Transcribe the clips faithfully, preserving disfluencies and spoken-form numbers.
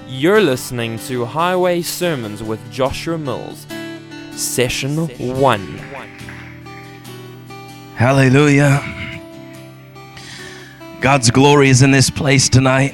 You're listening to Highway Sermons with Joshua Mills, Session one. Hallelujah. God's glory is in this place tonight.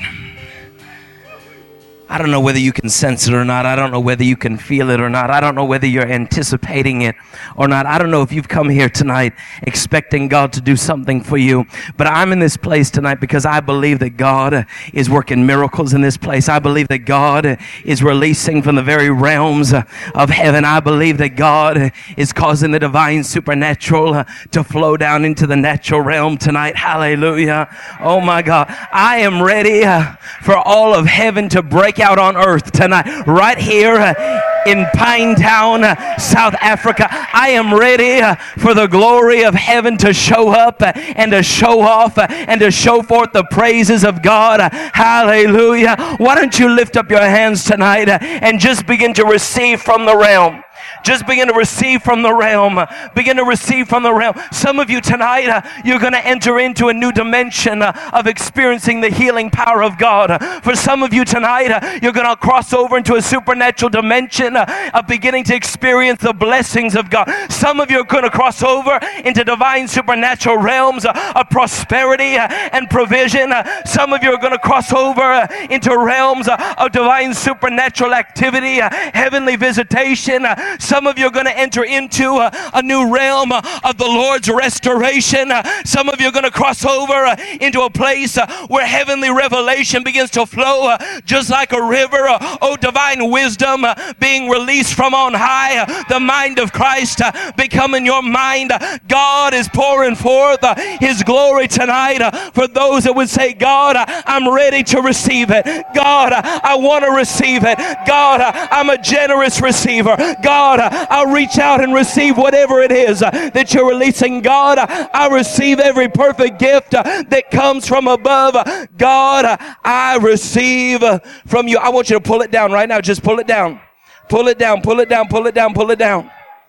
I don't know whether you can sense it or not. I don't know whether you can feel it or not. I don't know whether you're anticipating it or not. I don't know if you've come here tonight expecting God to do something for you. But I'm in this place tonight because I believe that God is working miracles in this place. I believe that God is releasing from the very realms of heaven. I believe that God is causing the divine supernatural to flow down into the natural realm tonight. Hallelujah. Oh my God. I am ready for all of heaven to break out on earth tonight, right here in Pinetown, South Africa. I am ready for the glory of heaven to show up and to show off and to show forth the praises of God. Hallelujah. Why don't you lift up your hands tonight and just begin to receive from the realm? Just begin to receive from the realm. Begin to receive from the realm. Some of you tonight, uh, you're going to enter into a new dimension uh, of experiencing the healing power of God. Uh, for some of you tonight, uh, you're going to cross over into a supernatural dimension uh, of beginning to experience the blessings of God. Some of you are going to cross over into divine supernatural realms uh, of prosperity uh, and provision. Uh, some of you are going to cross over uh, into realms uh, of divine supernatural activity, uh, heavenly visitation. Uh, Some of you are going to enter into a, a new realm uh, of the Lord's restoration. Uh, some of you are going to cross over uh, into a place uh, where heavenly revelation begins to flow uh, just like a river. Uh, oh, divine wisdom uh, being released from on high. Uh, the mind of Christ uh, becoming your mind. Uh, God is pouring forth uh, His glory tonight uh, for those that would say, God, uh, I'm ready to receive it. God, uh, I want to receive it. God, uh, I'm a generous receiver. God, God, I'll reach out and receive whatever it is that you're releasing. God, I receive every perfect gift that comes from above. God, I receive from you. I want you to pull it down right now. Just pull it down. Pull it down, pull it down, pull it down, pull it down.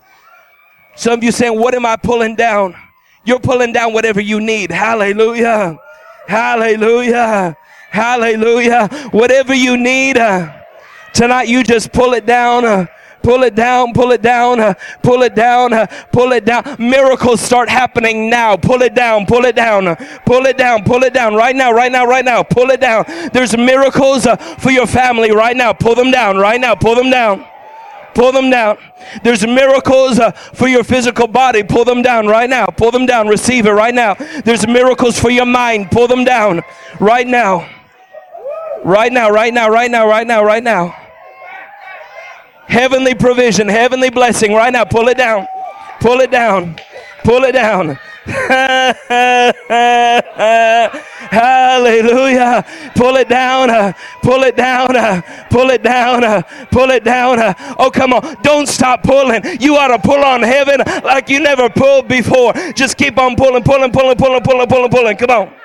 Some of you saying, what am I pulling down? You're pulling down whatever you need. Hallelujah. Hallelujah. Hallelujah. Whatever you need, tonight you just pull it down. Pull it down, pull it down, uh, pull it down, uh, pull it down. Miracles start happening now. Pull it down, pull it down, uh, pull it down, pull it down right now, right now, right now. Pull it down. There's miracles uh, for your family right now. Pull them down right now. Pull them down. Pull them down. There's miracles uh, for your physical body. Pull them down right now. Pull them down. Receive it right now. There's miracles for your mind. Pull them down right now. Right now, right now, right now, right now, right now. Heavenly provision, heavenly blessing right now. Pull it down. Pull it down. Pull it down. Hallelujah. Pull it down. Uh, pull it down. Uh, pull it down. Uh, pull it down. Uh, oh, come on. Don't stop pulling. You ought to pull on heaven like you never pulled before. Just keep on pulling, pulling, pulling, pulling, pulling, pulling, pulling. Come on.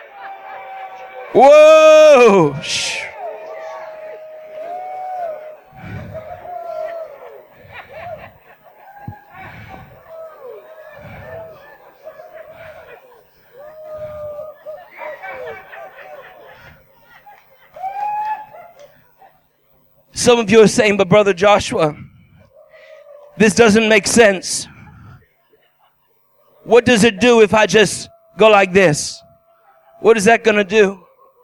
Whoa. Shh. Some of you are saying, but Brother Joshua, this doesn't make sense. What does it do if I just go like this? What is that going to do?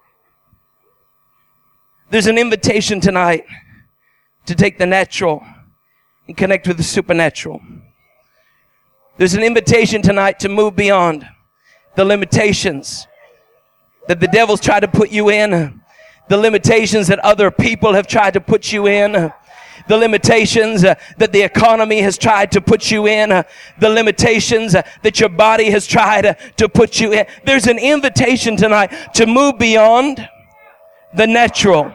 There's an invitation tonight to take the natural and connect with the supernatural. There's an invitation tonight to move beyond the limitations that the devil's tried to put you in. The limitations that other people have tried to put you in. The limitations uh, that the economy has tried to put you in. Uh, the limitations uh, that your body has tried uh, to put you in. There's an invitation tonight to move beyond the natural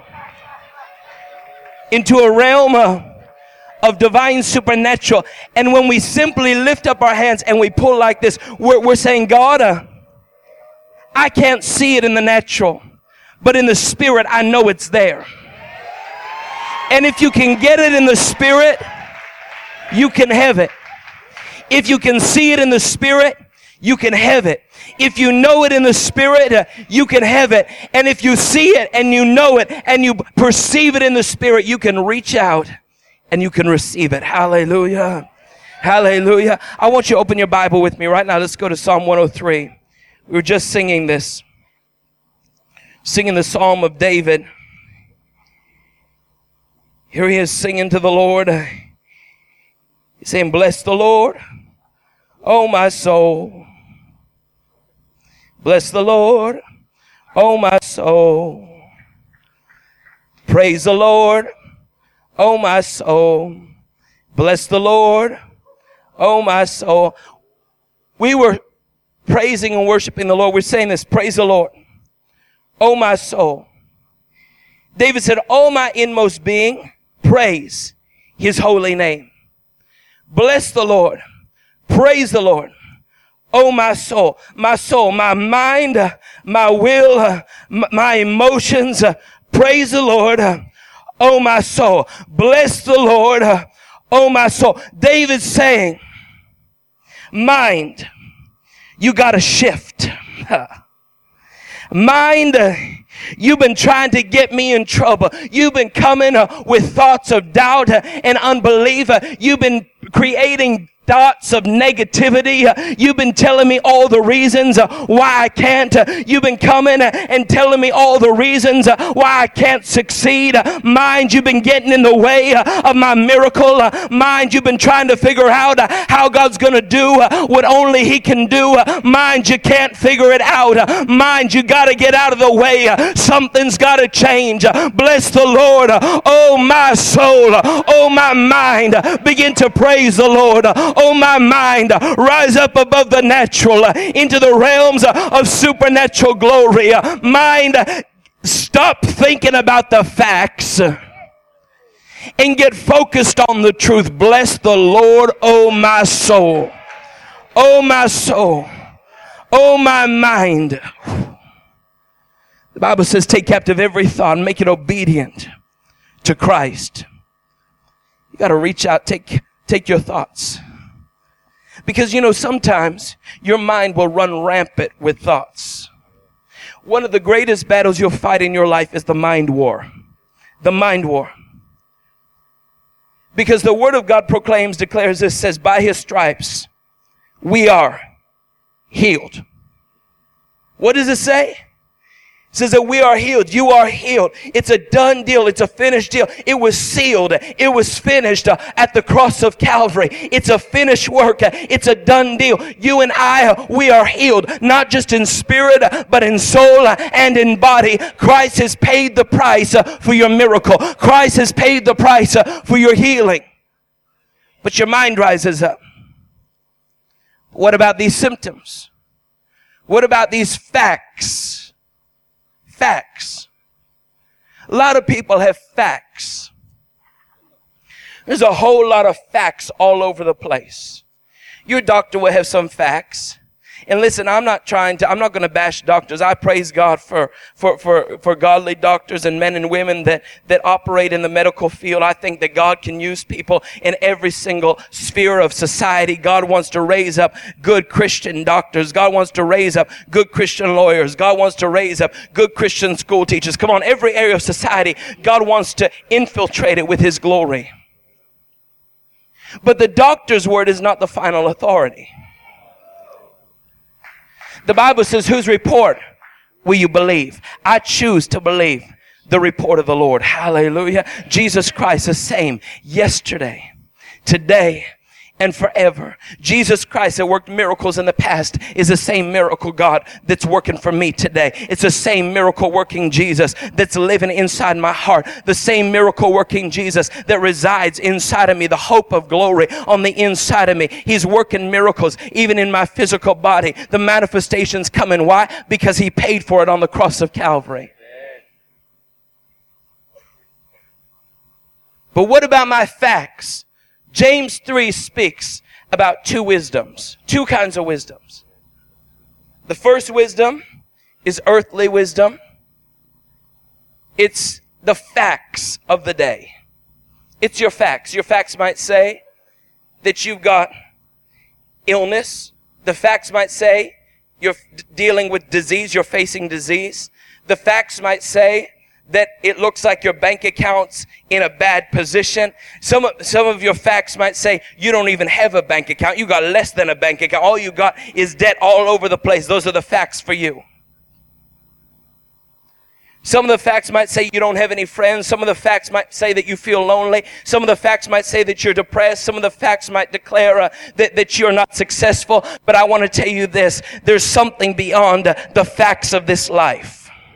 into a realm uh, of divine supernatural. And when we simply lift up our hands and we pull like this, we're, we're saying, God, uh, I can't see it in the natural. But in the spirit, I know it's there. And if you can get it in the spirit, you can have it. If you can see it in the spirit, you can have it. If you know it in the Spirit, uh, you can have it. And if you see it and you know it and you perceive it in the Spirit, you can reach out and you can receive it. Hallelujah. Hallelujah. I want you to open your Bible with me right now. Let's go to Psalm one oh three. We were just singing this. Singing the Psalm of David. Here he is singing to the Lord. He's saying, bless the Lord, oh my soul. Bless the Lord, oh my soul. Praise the Lord, oh my soul. Bless the Lord, oh my soul. We were praising and worshiping the Lord. We're saying this, praise the Lord, oh my soul. David said, oh my inmost being, praise his holy name. Bless the Lord, praise the Lord, oh my soul, my soul, my mind, my will, my emotions, praise the Lord, oh my soul. Bless the Lord, oh my soul. David's saying, mind, you gotta shift. Mind, you've been trying to get me in trouble. You've been coming uh, with thoughts of doubt uh, and unbelief. Uh, you've been creating thoughts of negativity. Uh, you've been telling me all the reasons uh, why I can't. Uh, you've been coming uh, and telling me all the reasons uh, why I can't succeed. Uh, mind, you've been getting in the way uh, of my miracle. Uh, mind, you've been trying to figure out uh, how God's going to do uh, what only He can do. Uh, mind, you can't figure it out. Uh, mind, you got to get out of the way. Uh, something's got to change. Uh, bless the Lord. Uh, oh, my soul. Uh, oh, my mind. Uh, begin to praise the Lord. Uh, Oh, my mind, rise up above the natural uh, into the realms uh, of supernatural glory. Uh, mind, stop thinking about the facts uh, and get focused on the truth. Bless the Lord, oh my soul. Oh my soul. Oh my mind. The Bible says take captive every thought and make it obedient to Christ. You got to reach out, take, take your thoughts. Because, you know, sometimes your mind will run rampant with thoughts. One of the greatest battles you'll fight in your life is the mind war. The mind war. Because the Word of God proclaims, declares this, says, by His stripes we are healed. What does it say? It says that we are healed. You are healed. It's a done deal. It's a finished deal. It was sealed. It was finished uh, at the cross of Calvary. It's a finished work. Uh, it's a done deal. You and I, uh, we are healed, not just in spirit, uh, but in soul uh, and in body. Christ has paid the price uh, for your miracle. Christ has paid the price uh, for your healing. But your mind rises up. What about these symptoms? What about these facts? Facts. A lot of people have facts. There's a whole lot of facts all over the place. Your doctor will have some facts. And listen, I'm not trying to, I'm not going to bash doctors. I praise God for, for, for, for godly doctors and men and women that, that operate in the medical field. I think that God can use people in every single sphere of society. God wants to raise up good Christian doctors. God wants to raise up good Christian lawyers. God wants to raise up good Christian school teachers. Come on, every area of society, God wants to infiltrate it with His glory. But the doctor's word is not the final authority. The Bible says, whose report will you believe? I choose to believe the report of the Lord. Hallelujah. Jesus Christ the same yesterday, today, and forever. Jesus Christ that worked miracles in the past is the same miracle God that's working for me today. It's the same miracle working Jesus that's living inside my heart. The same miracle working Jesus that resides inside of me. The hope of glory on the inside of me. He's working miracles even in my physical body. The manifestation's coming. Why? Because He paid for it on the cross of Calvary. But what about my facts? James three speaks about two wisdoms, two kinds of wisdoms. The first wisdom is earthly wisdom. It's the facts of the day. It's your facts. Your facts might say that you've got illness The facts might say you're dealing with disease, you're facing disease. The facts might say that it looks like your bank account's in a bad position. Some of, some of your facts might say you don't even have a bank account. You got less than a bank account. All you got is debt all over the place. Those are the facts for you. Some of the facts might say you don't have any friends. Some of the facts might say that you feel lonely. Some of the facts might say that you're depressed. Some of the facts might declare uh, that, that you're not successful. But I want to tell you this. There's something beyond uh, the facts of this life.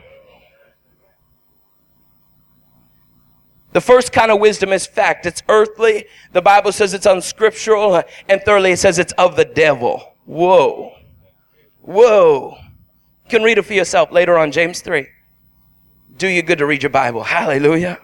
The first kind of wisdom is fact. It's earthly. The Bible says it's unscriptural. And thirdly, it says it's of the devil. Whoa. Whoa. You can read it for yourself later on, James three. Do you good to read your Bible. Hallelujah.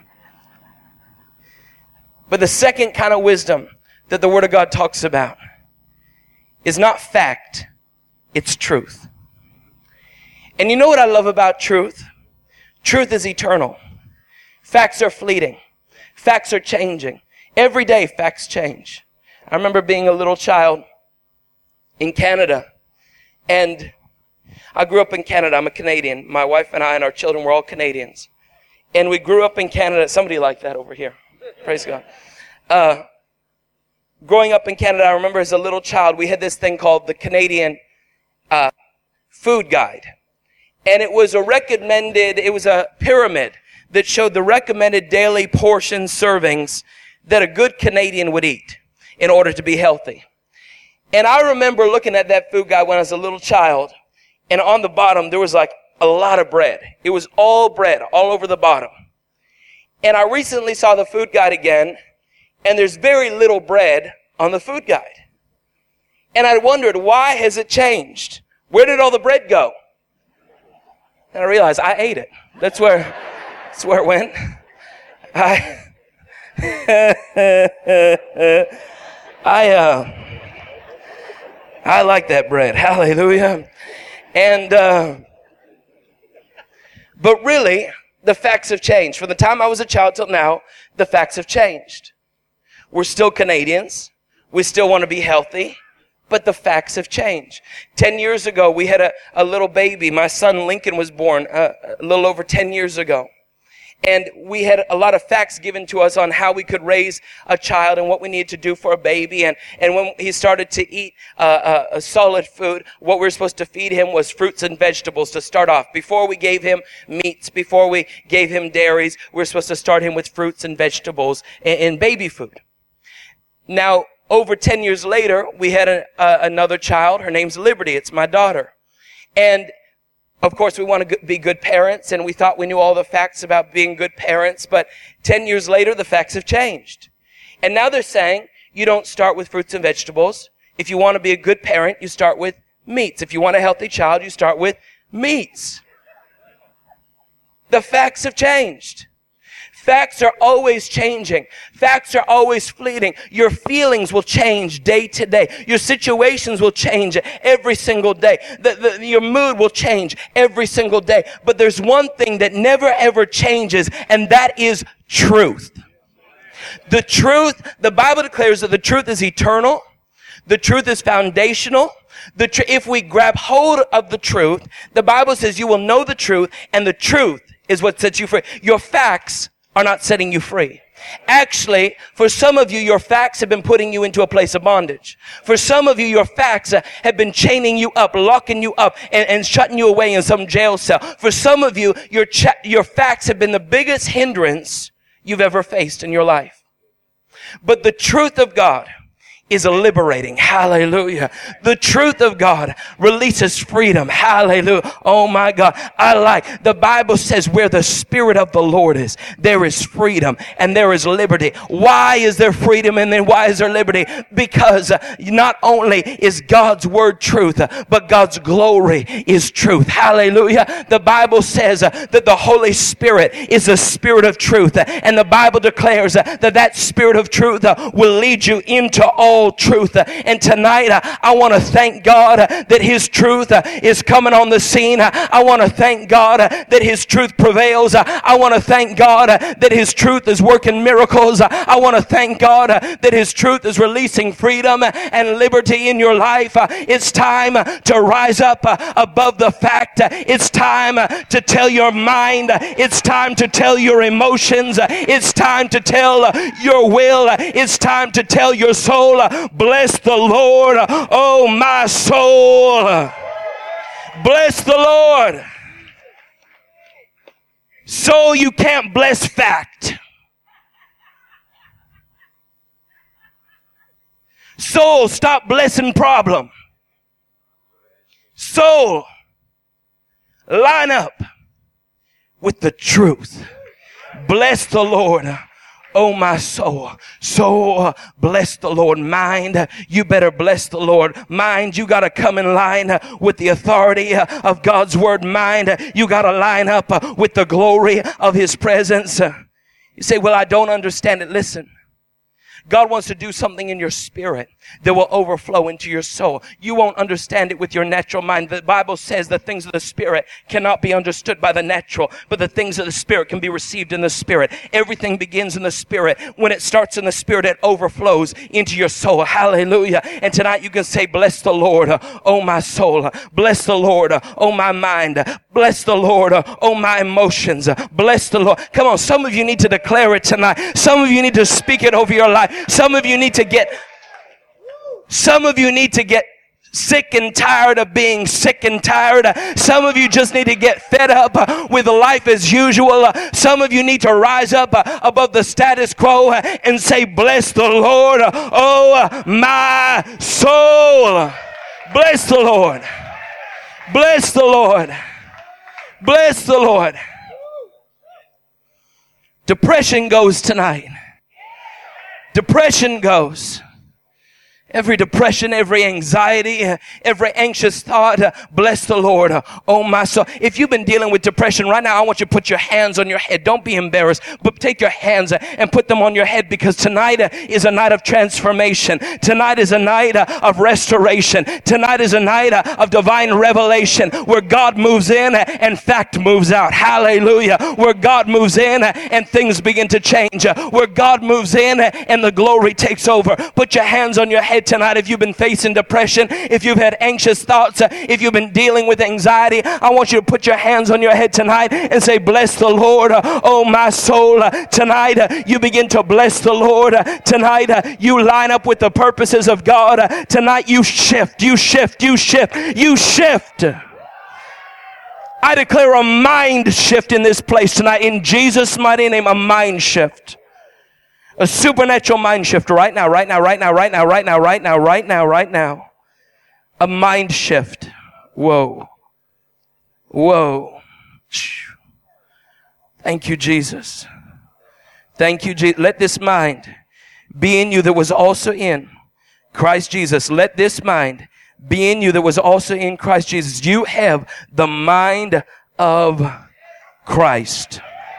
But the second kind of wisdom that the Word of God talks about is not fact. It's truth. And you know what I love about truth? Truth is eternal. Facts are fleeting. Facts are changing. Every day, facts change. I remember being a little child in Canada. And I grew up in Canada. I'm a Canadian. My wife and I and our children were all Canadians. And we grew up in Canada. Somebody like that over here. Praise God. Uh, growing up in Canada, I remember as a little child, we had this thing called the Canadian uh, Food Guide. And it was a recommended, it was a pyramid that showed the recommended daily portion servings that a good Canadian would eat in order to be healthy. And I remember looking at that food guide when I was a little child, and on the bottom there was like a lot of bread. It was all bread all over the bottom. And I recently saw the food guide again, and there's very little bread on the food guide. And I wondered, why has it changed? Where did all the bread go? And I realized I ate it. That's where... That's where it went. I, I, uh, I like that bread. Hallelujah. And, uh, but really, the facts have changed. From the time I was a child till now, the facts have changed. We're still Canadians. We still want to be healthy. But the facts have changed. Ten years ago, we had a, a little baby. My son Lincoln was born uh, a little over ten years ago. And we had a lot of facts given to us on how we could raise a child and what we needed to do for a baby. And, and when he started to eat uh, uh, a solid food, what we were supposed to feed him was fruits and vegetables to start off. Before we gave him meats, before we gave him dairies, we were supposed to start him with fruits and vegetables and, and baby food. Now, over ten years later, we had a, uh, another child. Her name's Liberty. It's my daughter. And of course, we want to be good parents, and we thought we knew all the facts about being good parents, but ten years later, the facts have changed. And now they're saying you don't start with fruits and vegetables. If you want to be a good parent, you start with meats. If you want a healthy child, you start with meats. The facts have changed. Facts are always changing. Facts are always fleeting. Your feelings will change day to day. Your situations will change every single day. The, the, your mood will change every single day. But there's one thing that never ever changes, and that is truth. The truth, the Bible declares that the truth is eternal. The truth is foundational. The tr- if we grab hold of the truth, the Bible says you will know the truth, and the truth is what sets you free. Your facts are not setting you free. Actually, for some of you, your facts have been putting you into a place of bondage. For some of you, your facts uh, have been chaining you up, locking you up, and, and shutting you away in some jail cell. For some of you, your cha- your facts have been the biggest hindrance you've ever faced in your life. But the truth of God is liberating. Hallelujah. The truth of God releases freedom. Hallelujah. Oh my God. I like, the Bible says where the Spirit of the Lord is, there is freedom and there is liberty. Why is there freedom and then why is there liberty? Because uh, not only is God's word truth, uh, but God's glory is truth. Hallelujah. The Bible says uh, that the Holy Spirit is the Spirit of truth. Uh, and the Bible declares uh, that that Spirit of truth uh, will lead you into all all truth. And tonight, I want to thank God that His truth is coming on the scene. I want to thank God that His truth prevails. I want to thank God that His truth is working miracles. I want to thank God that His truth is releasing freedom and liberty in your life. It's time to rise up above the fact. It's time to tell your mind. It's time to tell your emotions. It's time to tell your will. It's time to tell your soul, bless the Lord, oh my soul. Bless the Lord. Soul, you can't bless fact. Soul, stop blessing problem. Soul, line up with the truth. Bless the Lord, oh my soul. Soul, bless the Lord. Mind, you better bless the Lord. Mind, you got to come in line with the authority of God's word. Mind, you got to line up with the glory of His presence. You say, well, I don't understand it. Listen. God wants to do something in your spirit that will overflow into your soul. You won't understand it with your natural mind. The Bible says the things of the Spirit cannot be understood by the natural, but the things of the Spirit can be received in the Spirit. Everything begins in the Spirit. When it starts in the Spirit, it overflows into your soul. Hallelujah. And tonight you can say, bless the Lord, oh my soul. Bless the Lord, oh my mind. Bless the Lord, oh my emotions. Bless the Lord. Come on, some of you need to declare it tonight. Some of you need to speak it over your life. Some of you need to get, some of you need to get sick and tired of being sick and tired. Some of you just need to get fed up with life as usual. Some of you need to rise up above the status quo and say, bless the Lord, oh my soul. Bless the Lord. Bless the Lord. Bless the Lord. Depression goes tonight. Depression goes. Every depression, every anxiety, every anxious thought, bless the Lord, oh my soul. If you've been dealing with depression right now, I want you to put your hands on your head. Don't be embarrassed, but take your hands and put them on your head, because tonight is a night of transformation. Tonight is a night of restoration. Tonight is a night of divine revelation, where God moves in and fact moves out. Hallelujah. Where God moves in and things begin to change. Where God moves in and the glory takes over. Put your hands on your head tonight. If you've been facing depression, if you've had anxious thoughts, if you've been dealing with anxiety, I want you to put your hands on your head tonight and say, bless the Lord, oh my soul. Tonight you begin to bless the Lord. Tonight you line up with the purposes of God. Tonight you shift, you shift, you shift, you shift. I declare a mind shift in this place tonight, in Jesus' mighty name. A mind shift. A supernatural mind shift right now, right now, right now, right now, right now, right now, right now, right now. A mind shift. Whoa. Whoa. Thank you, Jesus. Thank you, Jesus. Let this mind be in you that was also in Christ Jesus. Let this mind be in you that was also in Christ Jesus. You have the mind of Christ.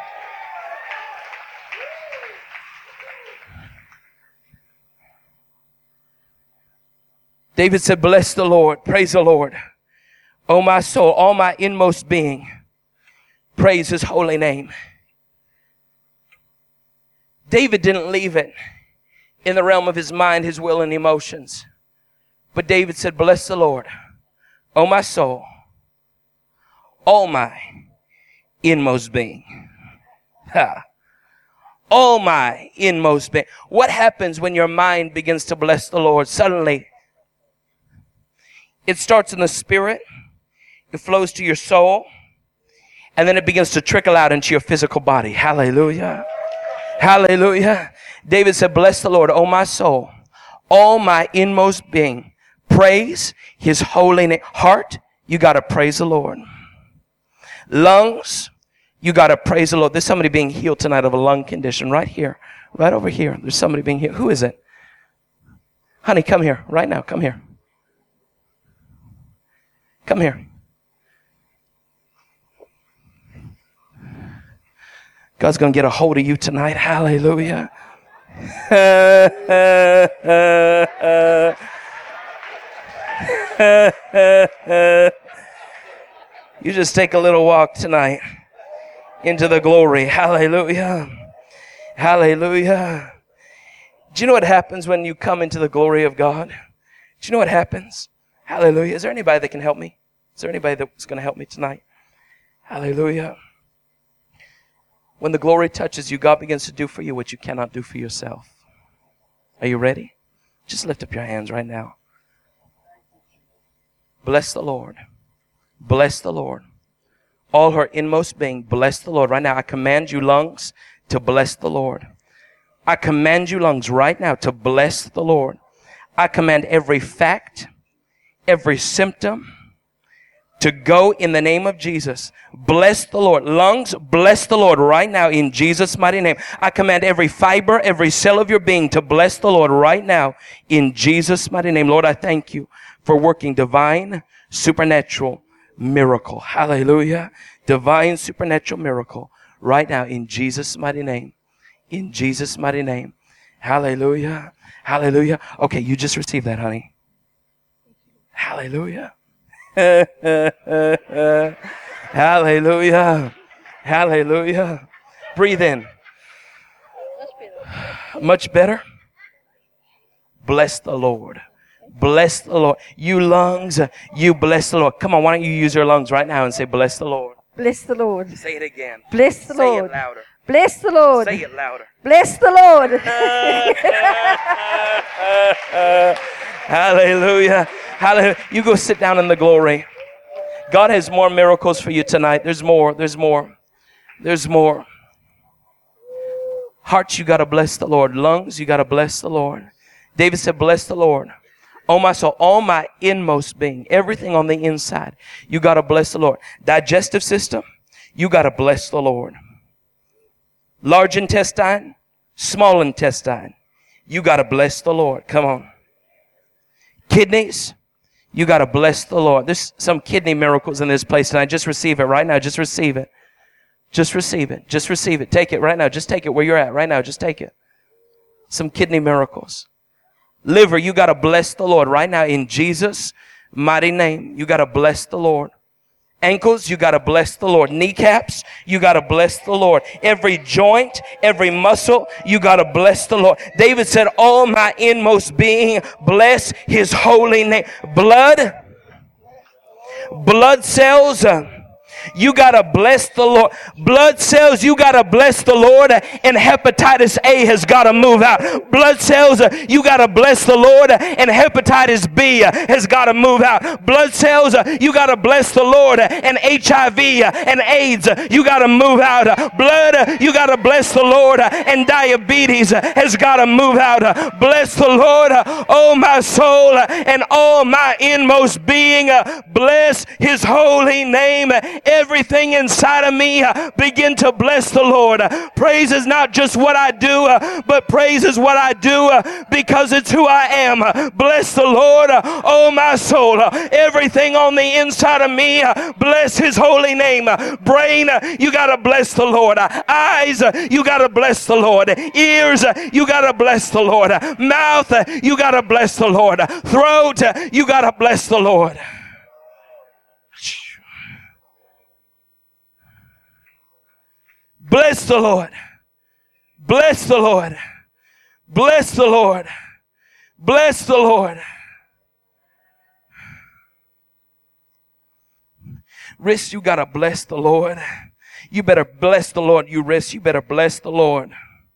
David said, bless the Lord, praise the Lord, oh my soul, all my inmost being, praise His holy name. David didn't leave it in the realm of his mind, his will, and emotions. But David said, bless the Lord, oh my soul, all my inmost being. Ha. All my inmost being. What happens when your mind begins to bless the Lord? Suddenly, it starts in the spirit, it flows to your soul, and then it begins to trickle out into your physical body. Hallelujah. Hallelujah. David said, bless the Lord, oh my soul, all my inmost being. Praise His holy name. Heart, you got to praise the Lord. Lungs, you got to praise the Lord. There's somebody being healed tonight of a lung condition right here, right over here. There's somebody being healed. Who is it? Honey, come here right now. Come here. Come here. God's going to get a hold of you tonight. Hallelujah. You just take a little walk tonight into the glory. Hallelujah. Hallelujah. Do you know what happens when you come into the glory of God? Do you know what happens? Hallelujah. Is there anybody that can help me? Is there anybody that's going to help me tonight? Hallelujah. When the glory touches you, God begins to do for you what you cannot do for yourself. Are you ready? Just lift up your hands right now. Bless the Lord. Bless the Lord. All her inmost being, bless the Lord. Right now, I command you, lungs, to bless the Lord. I command you, lungs, right now, to bless the Lord. I command every fact, every symptom, to go in the name of Jesus. Bless the Lord. Lungs, bless the Lord right now in Jesus' mighty name. I command every fiber, every cell of your being to bless the Lord right now in Jesus' mighty name. Lord, I thank you for working divine, supernatural miracle. Hallelujah. Divine, supernatural miracle right now in Jesus' mighty name. In Jesus' mighty name. Hallelujah. Hallelujah. Okay, you just received that, honey. Hallelujah. Hallelujah. Hallelujah. Breathe in. Much better. Bless the Lord. Bless the Lord. You lungs, you bless the Lord. Come on, why don't you use your lungs right now and say, bless the Lord. Bless the Lord. Say it again. Bless the say Lord. Say it louder. Bless the Lord. Say it louder. Bless the Lord. Hallelujah. Hallelujah. You go sit down in the glory. God has more miracles for you tonight. There's more. There's more. There's more. Hearts, you got to bless the Lord. Lungs, you got to bless the Lord. David said, bless the Lord. Oh, my soul, all my inmost being, everything on the inside, you got to bless the Lord. Digestive system, you got to bless the Lord. Large intestine, small intestine, you got to bless the Lord. Come on. Kidneys, you got to bless the Lord. There's some kidney miracles in this place tonight. Just receive it right now. Just receive it. Just receive it. Just receive it. Take it right now. Just take it where you're at right now. Just take it. Some kidney miracles. Liver, you got to bless the Lord right now in Jesus' mighty name. You got to bless the Lord. Ankles, you got to bless the Lord. Kneecaps, you got to bless the Lord. Every joint, every muscle, you got to bless the Lord. David said, all my inmost being, bless his holy name. Blood, blood cells, uh, you got to bless the Lord. Blood cells, you got to bless the Lord. And hepatitis A has got to move out. Blood cells, you got to bless the Lord. And hepatitis B has got to move out. Blood cells, you got to bless the Lord. And H I V and AIDS, you got to move out. Blood, you got to bless the Lord. And diabetes has got to move out. Bless the Lord, oh my soul, and all my inmost being. Bless his holy name. Everything inside of me uh, begin to bless the Lord. Uh, praise is not just what I do, uh, but praise is what I do uh, because it's who I am. Uh, bless the Lord, uh, oh my soul. Uh, everything on the inside of me, uh, bless his holy name. Uh, brain, uh, you got to bless the Lord. Uh, eyes, uh, you got to bless the Lord. Ears, uh, you got to bless the Lord. Uh, mouth, uh, you got to bless the Lord. Uh, throat, uh, you got to bless the Lord. Bless the Lord. Bless the Lord. Bless the Lord. Bless the Lord. Wrist, you got to bless the Lord. You better bless the Lord. You wrist, you better bless the Lord.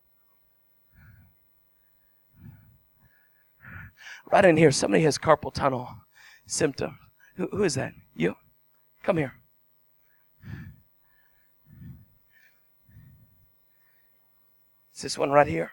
Right in here, somebody has carpal tunnel symptom. Who, who is that? You? Come here. It's this one right here.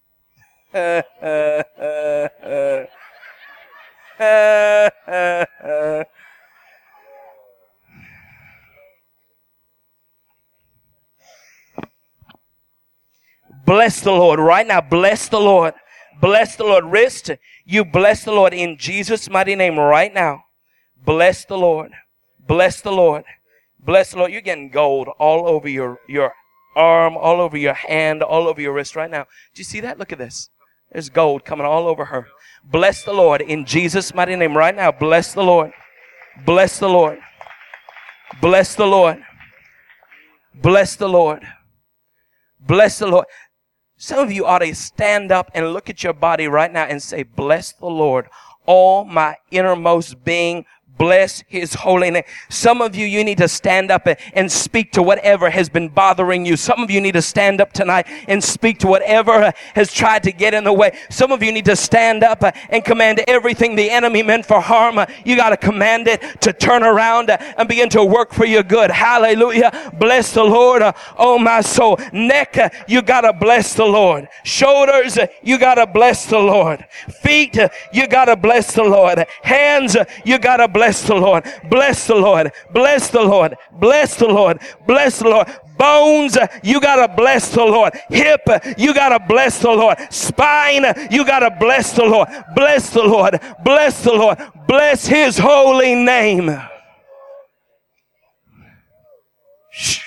Bless the Lord right now. Bless the Lord. Bless the Lord. Wrist, you bless the Lord in Jesus' mighty name right now. Bless the Lord. Bless the Lord. Bless the Lord. You're getting gold all over your, your arm, all over your hand, all over your wrist right now. Do you see that? Look at this. There's gold coming all over her. Bless the Lord in Jesus' mighty name right now. Bless the Lord. Bless the Lord. Bless the Lord. Bless the Lord. Bless the Lord. Some of you ought to stand up and look at your body right now and say, bless the Lord. All my innermost being, bless his holy name. Some of you, you need to stand up and speak to whatever has been bothering you. Some of you need to stand up tonight and speak to whatever has tried to get in the way. Some of you need to stand up and command everything the enemy meant for harm. You got to command it to turn around and begin to work for your good. Hallelujah. Bless the Lord. Oh, my soul. Neck, you got to bless the Lord. Shoulders, you got to bless the Lord. Feet, you got to bless the Lord. Hands, you got to bless Bless the Lord. Bless the Lord. Bless the Lord. Bless the Lord. Bless the Lord. Bones, you gotta bless the Lord. Hip, you gotta bless the Lord. Spine, you gotta bless the Lord. Bless the Lord. Bless the Lord. Bless his holy name. Shh.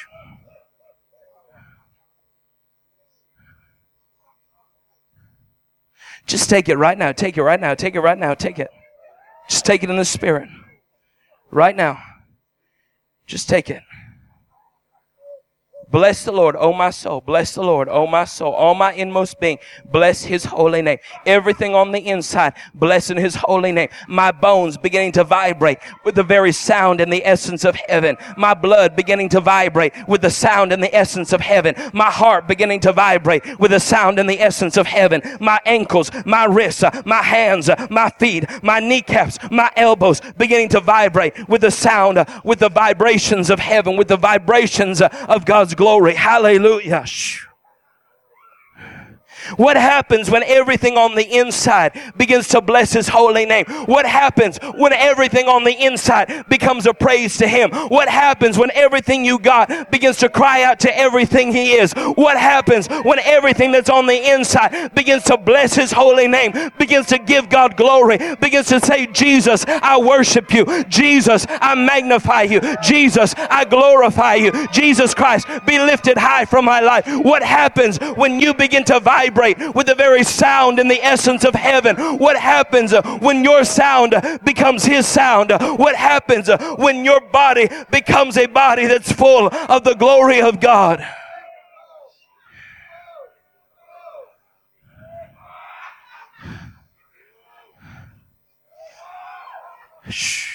Just take it right now. Take it right now. Take it right now. Take it. Just take it in the spirit. Right now. Just take it. Bless the Lord, oh my soul. Bless the Lord, oh my soul. All my inmost being, bless his holy name. Everything on the inside, blessing his holy name. My bones beginning to vibrate with the very sound and the essence of heaven. My blood beginning to vibrate with the sound and the essence of heaven. My heart beginning to vibrate with the sound and the essence of heaven. My ankles, my wrists, my hands, my feet, my kneecaps, my elbows beginning to vibrate with the sound, with the vibrations of heaven, with the vibrations of God's glory. Hallelujah. Shh. What happens when everything on the inside begins to bless his holy name? What happens when everything on the inside becomes a praise to him? What happens when everything you got begins to cry out to everything he is? What happens when everything that's on the inside begins to bless his holy name, begins to give God glory, begins to say, Jesus, I worship you. Jesus, I magnify you. Jesus, I glorify you. Jesus Christ, be lifted high from my life. What happens when you begin to vibrate with the very sound and the essence of heaven? What happens when your sound becomes his sound? What happens when your body becomes a body that's full of the glory of God? Shh.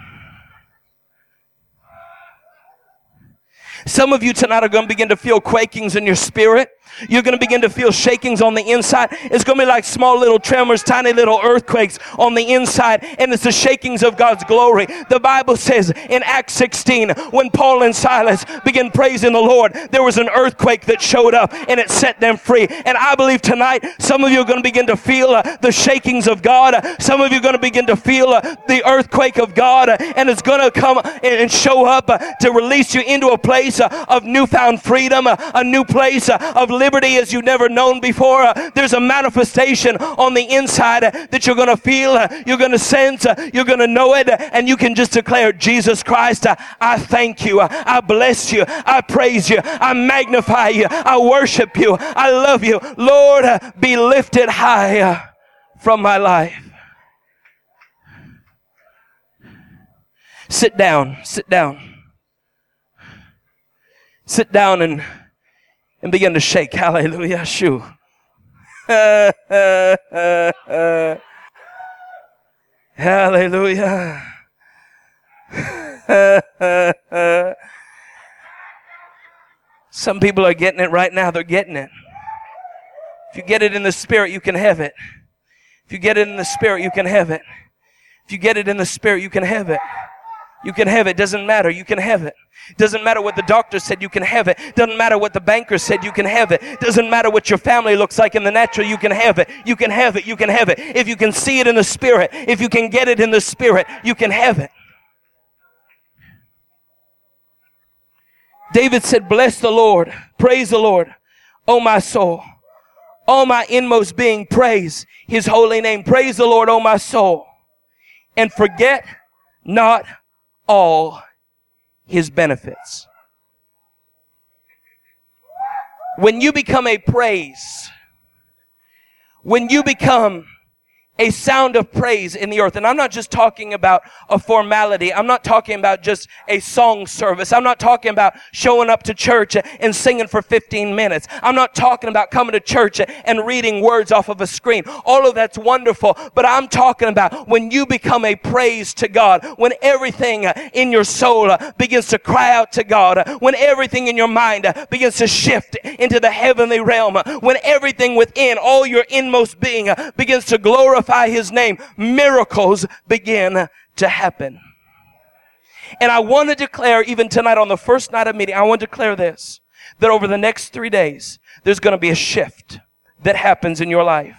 Some of you tonight are going to begin to feel quakings in your spirit. You're going to begin to feel shakings on the inside. It's going to be like small little tremors, tiny little earthquakes on the inside, and it's the shakings of God's glory. The Bible says in Acts sixteen, when Paul and Silas began praising the Lord, there was an earthquake that showed up and it set them free. And I believe tonight some of you are going to begin to feel uh, the shakings of God. Uh, some of you are going to begin to feel uh, the earthquake of God, uh, and it's going to come and, and show up uh, to release you into a place uh, of newfound freedom, uh, a new place uh, of liberty as you've never known before. Uh, there's a manifestation on the inside uh, that you're going to feel, uh, you're going to sense, uh, you're going to know it, uh, and you can just declare, Jesus Christ, uh, I thank you, uh, I bless you, I praise you, I magnify you, I worship you, I love you. Lord, uh, be lifted high uh, from my life. Sit down, sit down. Sit down and and begin to shake. Hallelujah. Shoo. Hallelujah. Some people are getting it right now. They're getting it. If you get it in the spirit, you can have it. If you get it in the spirit, you can have it. If you get it in the spirit, you can have it. You can have it. Doesn't matter. You can have it. Doesn't matter what the doctor said. You can have it. Doesn't matter what the banker said. You can have it. Doesn't matter what your family looks like in the natural. You can have it. You can have it. You can have it. If you can see it in the spirit, if you can get it in the spirit, you can have it. David said, bless the Lord. Praise the Lord. Oh, my soul. All my inmost being, praise his holy name. Praise the Lord, oh, my soul. And forget not all his benefits. When you become a praise, when you become a sound of praise in the earth. And I'm not just talking about a formality. I'm not talking about just a song service. I'm not talking about showing up to church and singing for fifteen minutes. I'm not talking about coming to church and reading words off of a screen. All of that's wonderful. But I'm talking about when you become a praise to God, when everything in your soul begins to cry out to God, when everything in your mind begins to shift into the heavenly realm, when everything within all your inmost being begins to glorify His name, miracles begin to happen. And I want to declare, even tonight on the first night of meeting, I want to declare this, that over the next three days, there's going to be a shift that happens in your life.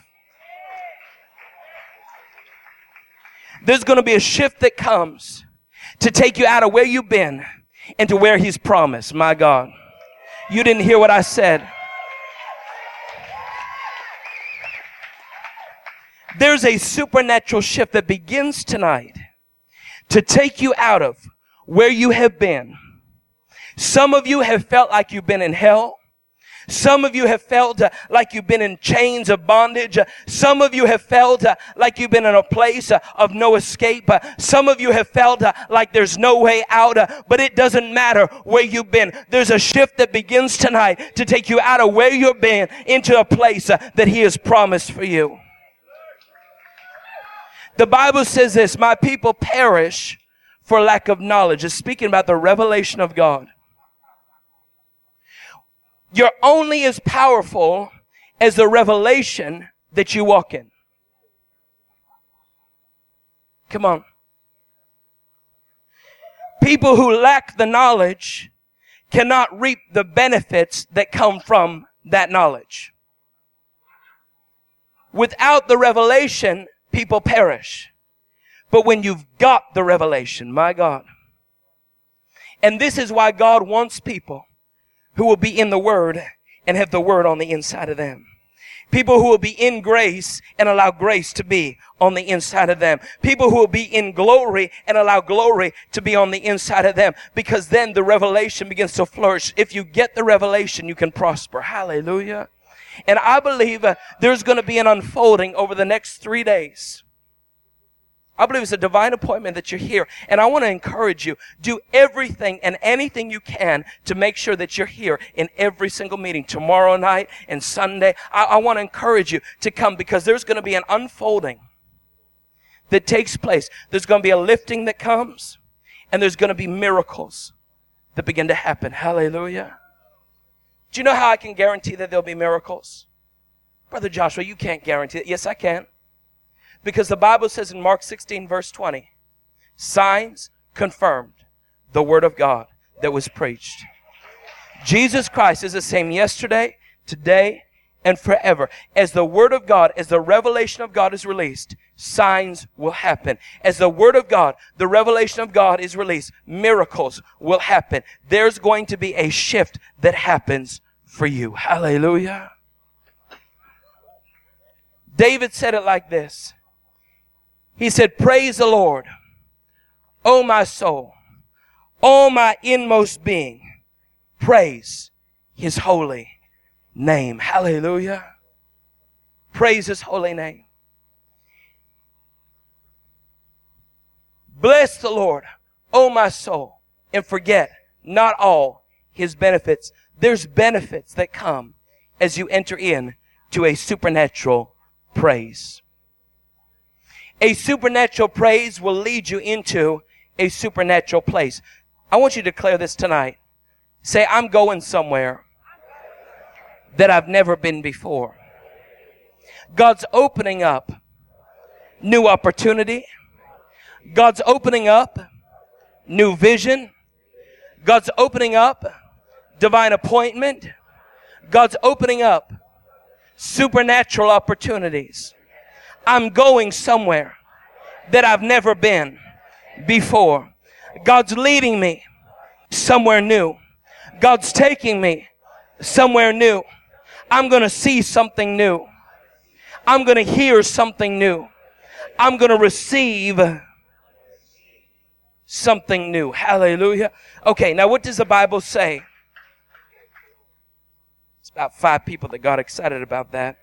There's going to be a shift that comes to take you out of where you've been into where He's promised. My God. You didn't hear what I said. There's a supernatural shift that begins tonight to take you out of where you have been. Some of you have felt like you've been in hell. Some of you have felt uh, like you've been in chains of bondage. Uh, some of you have felt uh, like you've been in a place uh, of no escape. Uh, some of you have felt uh, like there's no way out. Uh, but it doesn't matter where you've been. There's a shift that begins tonight to take you out of where you've been into a place uh, that He has promised for you. The Bible says this, my people perish for lack of knowledge. It's speaking about the revelation of God. You're only as powerful as the revelation that you walk in. Come on. People who lack the knowledge cannot reap the benefits that come from that knowledge. Without the revelation, people perish. But when you've got the revelation, my God. And this is why God wants people who will be in the Word and have the Word on the inside of them. People who will be in grace and allow grace to be on the inside of them. People who will be in glory and allow glory to be on the inside of them. Because then the revelation begins to flourish. If you get the revelation, you can prosper. Hallelujah. And I believe uh, there's going to be an unfolding over the next three days. I believe it's a divine appointment that you're here. And I want to encourage you, do everything and anything you can to make sure that you're here in every single meeting tomorrow night and Sunday. I, I want to encourage you to come because there's going to be an unfolding that takes place. There's going to be a lifting that comes and there's going to be miracles that begin to happen. Hallelujah. Do you know how I can guarantee that there'll be miracles? Brother Joshua, you can't guarantee it. Yes, I can. Because the Bible says in Mark sixteen, verse twenty, signs confirmed the word of God that was preached. Jesus Christ is the same yesterday, today, and forever. As the word of God, as the revelation of God is released, signs will happen. As the word of God, the revelation of God is released, miracles will happen. There's going to be a shift that happens for you. Hallelujah. David said it like this. He said, praise the Lord, O my soul, all my inmost being, praise His holy name. Hallelujah. Praise His holy name. Bless the Lord, O my soul, and forget not all His benefits. There's benefits that come as you enter in to a supernatural praise. A supernatural praise will lead you into a supernatural place. I want you to declare this tonight. Say, I'm going somewhere that I've never been before. God's opening up new opportunity. God's opening up new vision. God's opening up divine appointment. God's opening up supernatural opportunities. I'm going somewhere that I've never been before. God's leading me somewhere new. God's taking me somewhere new. I'm going to see something new. I'm going to hear something new. I'm going to receive something new. Hallelujah. Okay, now what does the Bible say? It's about five people that got excited about that.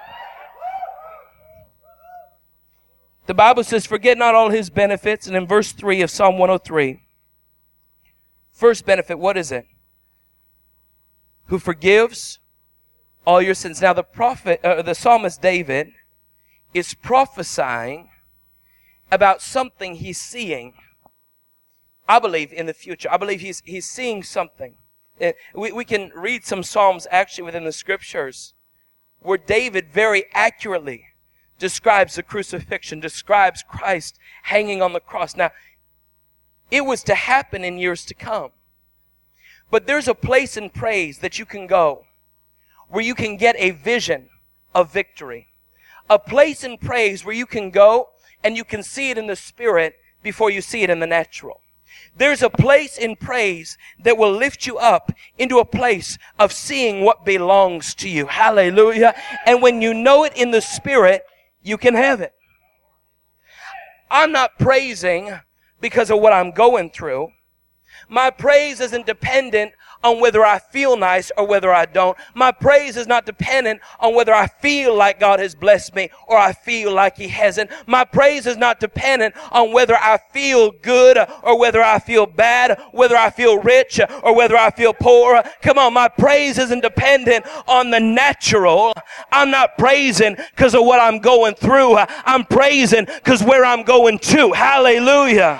The Bible says, forget not all his benefits. And in verse three of Psalm one oh three, first benefit, what is it? Who forgives all your sins. Now the prophet, uh, the psalmist David is prophesying about something he's seeing, I believe, in the future. I believe he's he's seeing something. Uh, we, we can read some Psalms actually within the scriptures where David very accurately describes the crucifixion, describes Christ hanging on the cross. Now, it was to happen in years to come. But there's a place in praise that you can go where you can get a vision of victory. A place in praise where you can go and you can see it in the spirit before you see it in the natural. There's a place in praise that will lift you up into a place of seeing what belongs to you. Hallelujah. And when you know it in the spirit, you can have it. I'm not praising because of what I'm going through. My praise isn't dependent on whether I feel nice or whether I don't. My praise is not dependent on whether I feel like God has blessed me or I feel like He hasn't. My praise is not dependent on whether I feel good or whether I feel bad, whether I feel rich or whether I feel poor. Come on, my praise isn't dependent on the natural. I'm not praising because of what I'm going through. I'm praising because where I'm going to. Hallelujah.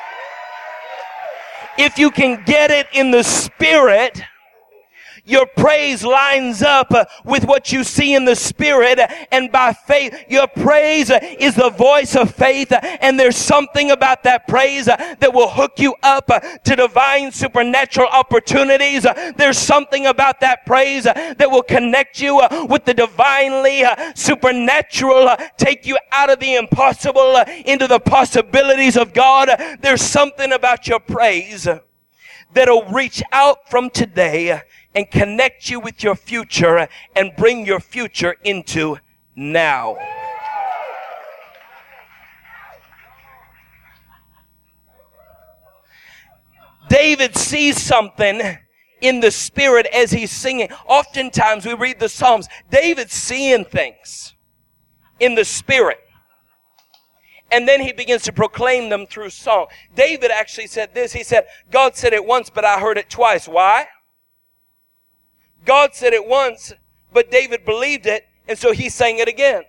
If you can get it in the spirit, your praise lines up uh, with what you see in the spirit, and by faith, your praise uh, is the voice of faith, uh, and there's something about that praise uh, that will hook you up uh, to divine supernatural opportunities. Uh, there's something about that praise uh, that will connect you uh, with the divinely uh, supernatural, uh, take you out of the impossible uh, into the possibilities of God. Uh, there's something about your praise uh, that'll reach out from today uh, and connect you with your future and bring your future into now. David sees something in the spirit as he's singing. Oftentimes we read the Psalms, David's seeing things in the spirit. And then he begins to proclaim them through song. David actually said this. He said, God said it once, but I heard it twice. Why? God said it once, but David believed it, and so he sang it again.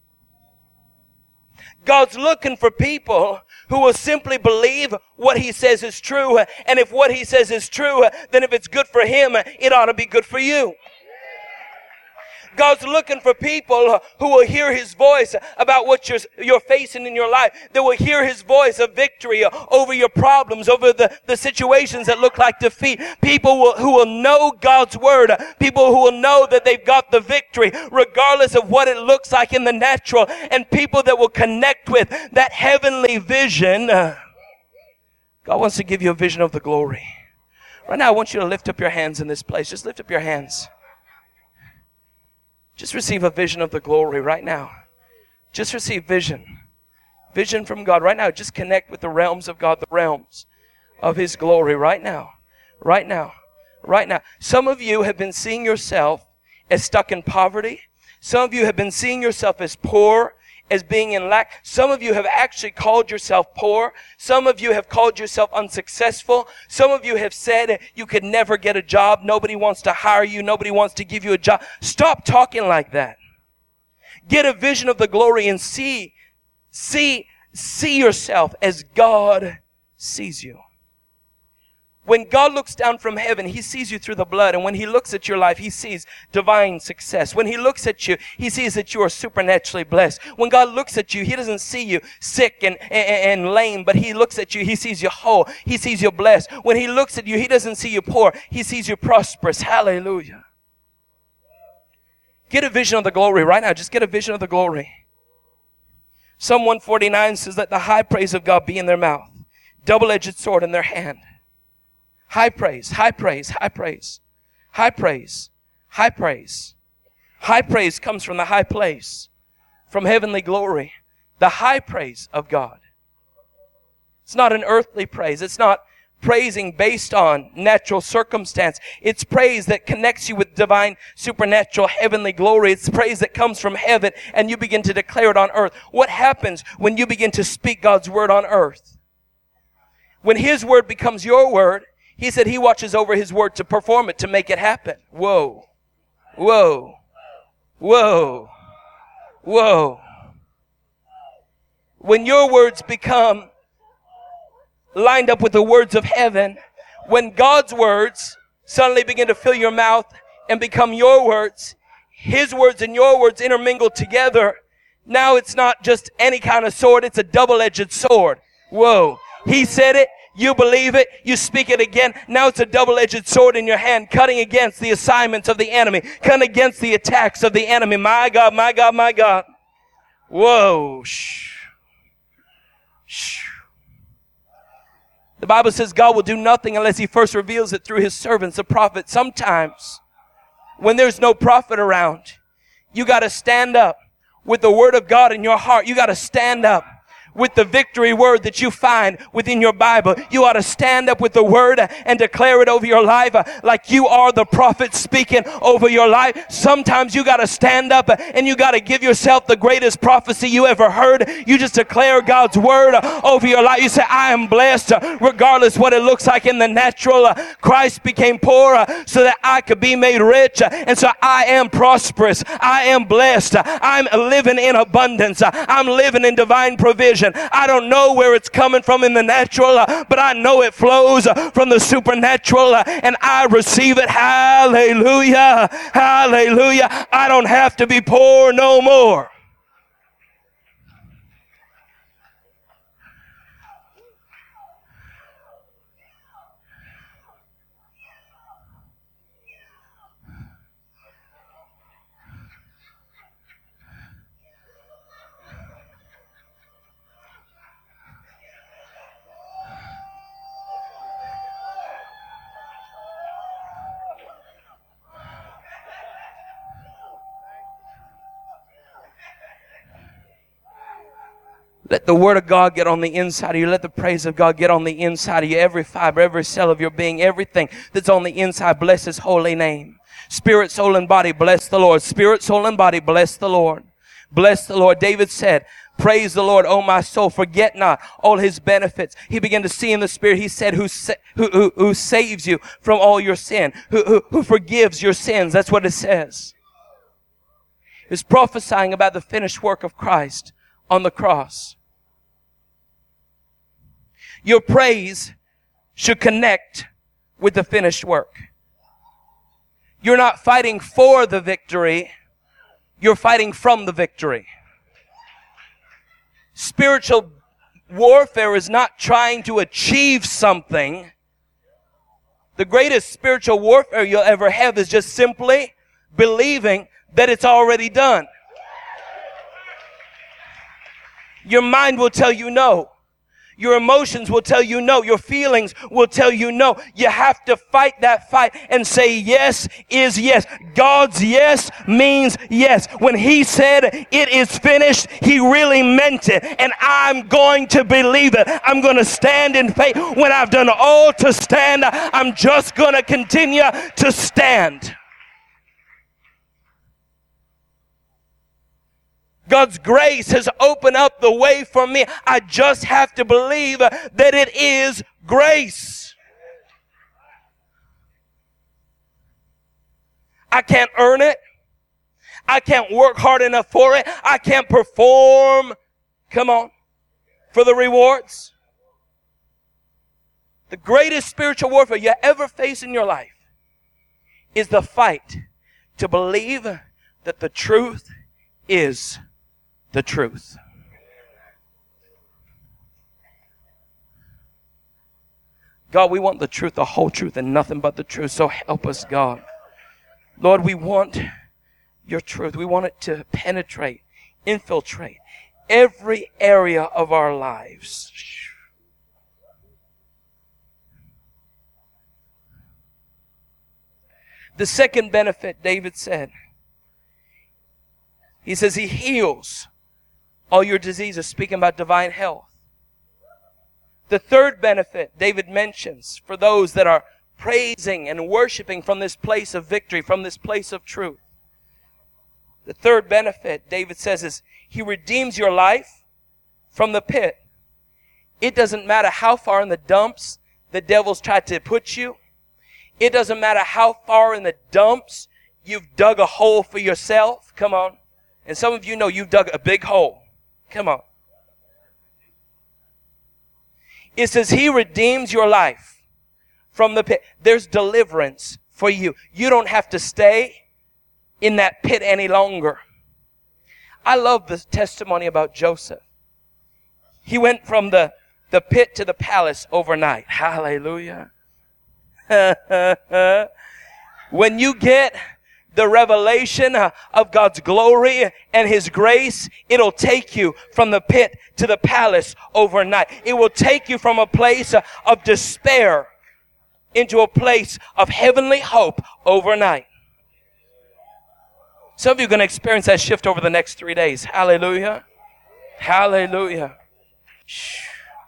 God's looking for people who will simply believe what He says is true. And if what He says is true, then if it's good for Him, it ought to be good for you. God's looking for people who will hear His voice about what you're, you're facing in your life. They will hear His voice of victory over your problems, over the, the situations that look like defeat. People will, who will know God's word. People who will know that they've got the victory regardless of what it looks like in the natural. And people that will connect with that heavenly vision. God wants to give you a vision of the glory. Right now I want you to lift up your hands in this place. Just lift up your hands. Just receive a vision of the glory right now. Just receive vision. Vision from God right now. Just connect with the realms of God, the realms of His glory right now. Right now. Right now. Some of you have been seeing yourself as stuck in poverty. Some of you have been seeing yourself as poor, as being in lack. Some of you have actually called yourself poor. Some of you have called yourself unsuccessful. Some of you have said you could never get a job. Nobody wants to hire you. Nobody wants to give you a job. Stop talking like that. Get a vision of the glory and see, see, see yourself as God sees you. When God looks down from heaven, He sees you through the blood. And when He looks at your life, He sees divine success. When He looks at you, He sees that you are supernaturally blessed. When God looks at you, He doesn't see you sick and, and, and lame, but He looks at you, He sees you whole. He sees you blessed. When He looks at you, He doesn't see you poor. He sees you prosperous. Hallelujah. Get a vision of the glory right now. Just get a vision of the glory. Psalm one forty-nine says, let the high praise of God be in their mouth, double-edged sword in their hand. High praise, high praise, high praise, high praise, high praise. High praise comes from the high place, from heavenly glory, the high praise of God. It's not an earthly praise. It's not praising based on natural circumstance. It's praise that connects you with divine, supernatural, heavenly glory. It's praise that comes from heaven and you begin to declare it on earth. What happens when you begin to speak God's word on earth? When His word becomes your word, He said He watches over His word to perform it, to make it happen. Whoa. Whoa. Whoa. Whoa. When your words become lined up with the words of heaven, when God's words suddenly begin to fill your mouth and become your words, His words and your words intermingle together, now it's not just any kind of sword, it's a double-edged sword. Whoa. He said it, you believe it, you speak it again. Now it's a double-edged sword in your hand, cutting against the assignments of the enemy, cutting against the attacks of the enemy. My God, my God, my God. Whoa. Shh. Shh. The Bible says God will do nothing unless He first reveals it through His servants, the prophets. Sometimes, when there's no prophet around, you got to stand up with the word of God in your heart. You got to stand up with the victory word that you find within your Bible. You ought to stand up with the word and declare it over your life like you are the prophet speaking over your life. Sometimes you got to stand up and you got to give yourself the greatest prophecy you ever heard. You just declare God's word over your life. You say, I am blessed regardless what it looks like in the natural. Christ became poor so that I could be made rich. And so I am prosperous. I am blessed. I'm living in abundance. I'm living in divine provision. I don't know where it's coming from in the natural, uh, but I know it flows uh, from the supernatural, uh, and I receive it. Hallelujah. Hallelujah. I don't have to be poor no more. Let the word of God get on the inside of you. Let the praise of God get on the inside of you. Every fiber, every cell of your being, everything that's on the inside, bless His holy name. Spirit, soul, and body, bless the Lord. Spirit, soul, and body, bless the Lord. Bless the Lord. David said, praise the Lord, O my soul. Forget not all His benefits. He began to see in the Spirit. He said, who, sa- who, who, who saves you from all your sin, who, who, who forgives your sins. That's what it says. It's prophesying about the finished work of Christ on the cross. Your praise should connect with the finished work. You're not fighting for the victory. You're fighting from the victory. Spiritual warfare is not trying to achieve something. The greatest spiritual warfare you'll ever have is just simply believing that it's already done. Your mind will tell you no. Your emotions will tell you no. Your feelings will tell you no. You have to fight that fight and say yes is yes. God's yes means yes. When He said it is finished, He really meant it. And I'm going to believe it. I'm going to stand in faith. When I've done all to stand, I'm just going to continue to stand. God's grace has opened up the way for me. I just have to believe that it is grace. I can't earn it. I can't work hard enough for it. I can't perform, come on, for the rewards. The greatest spiritual warfare you ever face in your life is the fight to believe that the truth is the truth. God, we want the truth, the whole truth, and nothing but the truth. So help us, God. Lord, we want your truth. We want it to penetrate, infiltrate every area of our lives. The second benefit, David said, he says He heals all your diseases, speaking about divine health. The third benefit David mentions for those that are praising and worshiping from this place of victory, from this place of truth. The third benefit, David says, is He redeems your life from the pit. It doesn't matter how far in the dumps the devil's tried to put you. It doesn't matter how far in the dumps you've dug a hole for yourself. Come on. And some of you know you've dug a big hole. Come on. It says He redeems your life from the pit. There's deliverance for you. You don't have to stay in that pit any longer. I love the testimony about Joseph. He went from the, the pit to the palace overnight. Hallelujah. When you get the revelation of God's glory and His grace, it'll take you from the pit to the palace overnight. It will take you from a place of despair into a place of heavenly hope overnight. Some of you are going to experience that shift over the next three days. Hallelujah. Hallelujah. Shh.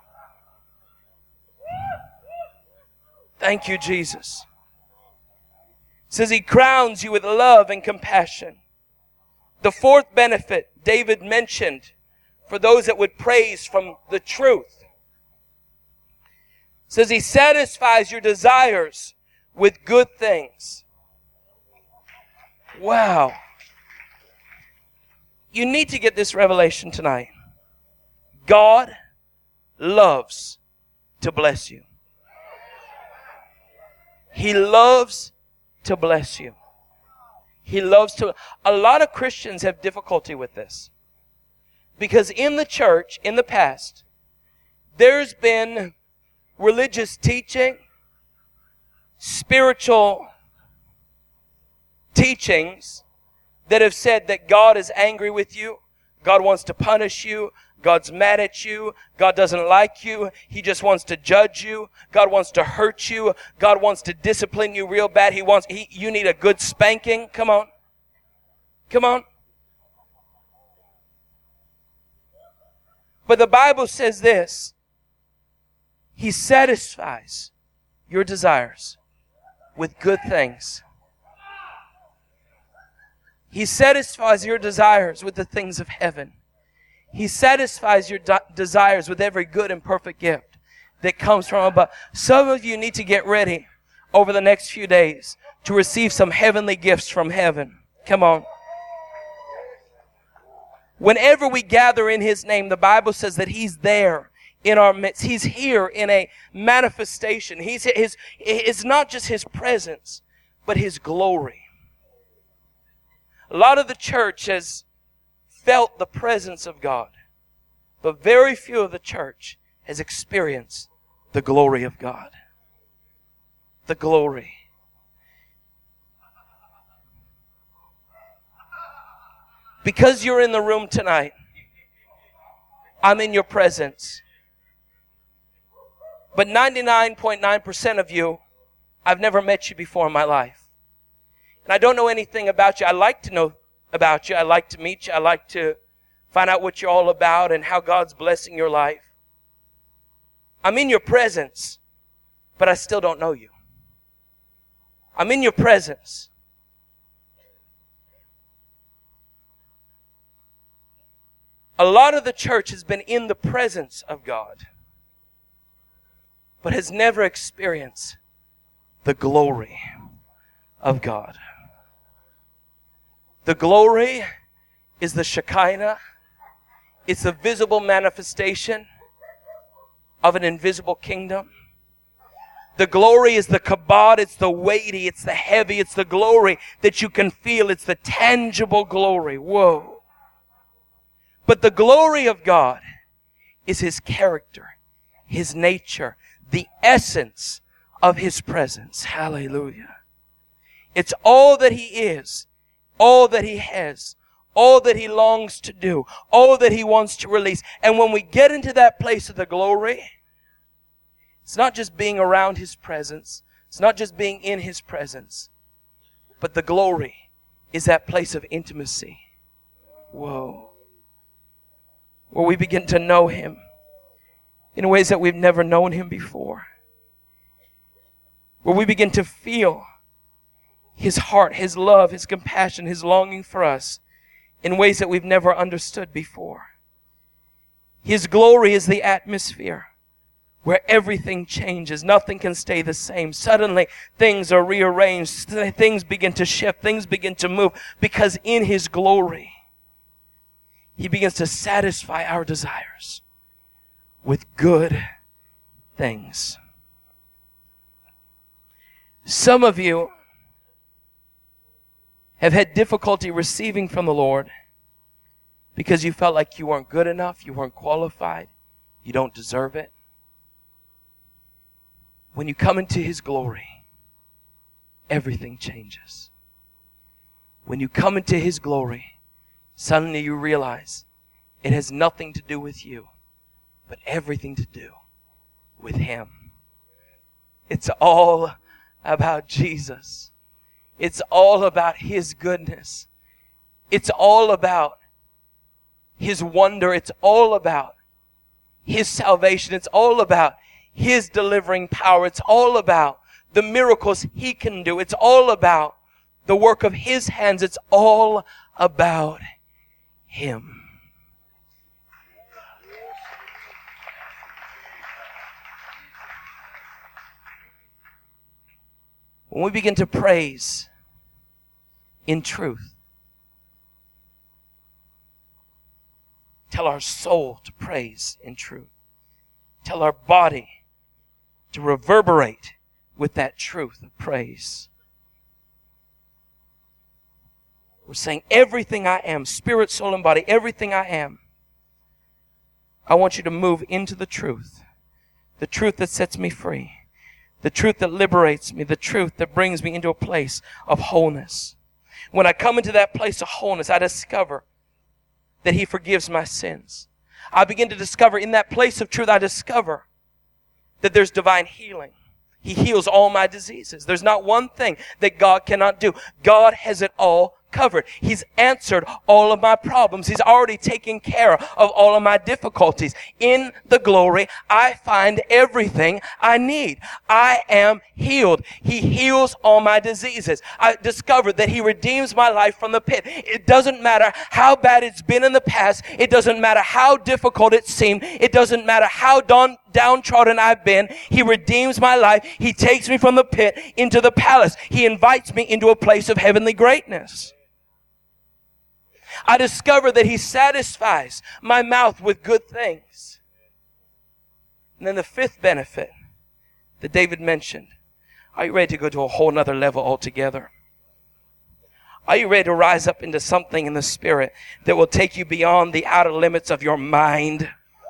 Thank you, Jesus. It says He crowns you with love and compassion. The fourth benefit David mentioned for those that would praise from the truth. It says He satisfies your desires with good things. Wow. You need to get this revelation tonight. God loves to bless you. He loves to bless you. He loves to. A lot of Christians have difficulty with this. Because in the church, in the past, there's been religious teaching, spiritual teachings that have said that God is angry with you, God wants to punish you, God's mad at you, God doesn't like you, He just wants to judge you, God wants to hurt you, God wants to discipline you real bad, He wants, he, you need a good spanking. Come on. Come on. But the Bible says this, He satisfies your desires with good things. He satisfies your desires with the things of heaven. He satisfies your de- desires with every good and perfect gift that comes from above. Some of you need to get ready over the next few days to receive some heavenly gifts from heaven. Come on. Whenever we gather in His name, the Bible says that He's there in our midst. He's here in a manifestation. He's his, it's not just His presence, but His glory. A lot of the church has felt the presence of God, but very few of the church has experienced the glory of God. The glory. Because you're in the room tonight, I'm in your presence. But ninety-nine point nine percent of you, I've never met you before in my life. And I don't know anything about you. I like to know about you. I like to meet you. I like to find out what you're all about and how God's blessing your life. I'm in your presence, but I still don't know you. I'm in your presence. A lot of the church has been in the presence of God, but has never experienced the glory of God. The glory is the Shekinah. It's the visible manifestation of an invisible kingdom. The glory is the kabod. It's the weighty. It's the heavy. It's the glory that you can feel. It's the tangible glory. Whoa. But the glory of God is His character, His nature, the essence of His presence. Hallelujah. It's all that He is, all that He has, all that He longs to do, all that He wants to release. And when we get into that place of the glory, it's not just being around His presence. It's not just being in His presence. But the glory is that place of intimacy. Whoa. Where we begin to know Him in ways that we've never known him before. Where we begin to feel his heart, his love, his compassion, his longing for us in ways that we've never understood before. His glory is the atmosphere where everything changes. Nothing can stay the same. Suddenly, things are rearranged. Things begin to shift. Things begin to move. Because in his glory, he begins to satisfy our desires with good things. Some of you have had difficulty receiving from the Lord because you felt like you weren't good enough, you weren't qualified, you don't deserve it. When you come into his glory, everything changes. When you come into his glory, suddenly you realize it has nothing to do with you, but everything to do with him. It's all about Jesus. It's all about his goodness. It's all about his wonder. It's all about his salvation. It's all about his delivering power. It's all about the miracles he can do. It's all about the work of his hands. It's all about him. When we begin to praise in truth, tell our soul to praise in truth. Tell our body to reverberate with that truth of praise. We're saying everything I am, spirit, soul, and body, everything I am, I want you to move into the truth. The truth that sets me free. The truth that liberates me. The truth that brings me into a place of wholeness. When I come into that place of wholeness, I discover that he forgives my sins. I begin to discover in that place of truth, I discover that there's divine healing. He heals all my diseases. There's not one thing that God cannot do. God has it all covered. He's answered all of my problems. He's already taken care of all of my difficulties. In the glory, I find everything I need. I am healed. He heals all my diseases. I discovered that he redeems my life from the pit. It doesn't matter how bad it's been in the past. It doesn't matter how difficult it seemed. It doesn't matter how down, downtrodden I've been. He redeems my life. He takes me from the pit into the palace. He invites me into a place of heavenly greatness. I discover that he satisfies my mouth with good things. And then the fifth benefit that David mentioned. Are you ready to go to a whole nother level altogether? Are you ready to rise up into something in the spirit that will take you beyond the outer limits of your mind?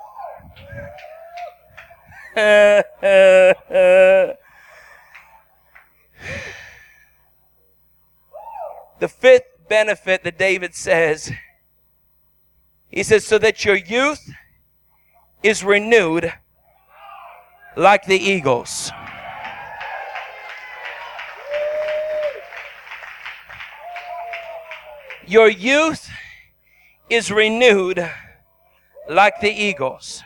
The fifth benefit that David says, he says, so that your youth is renewed like the eagles. Your youth is renewed like the eagles.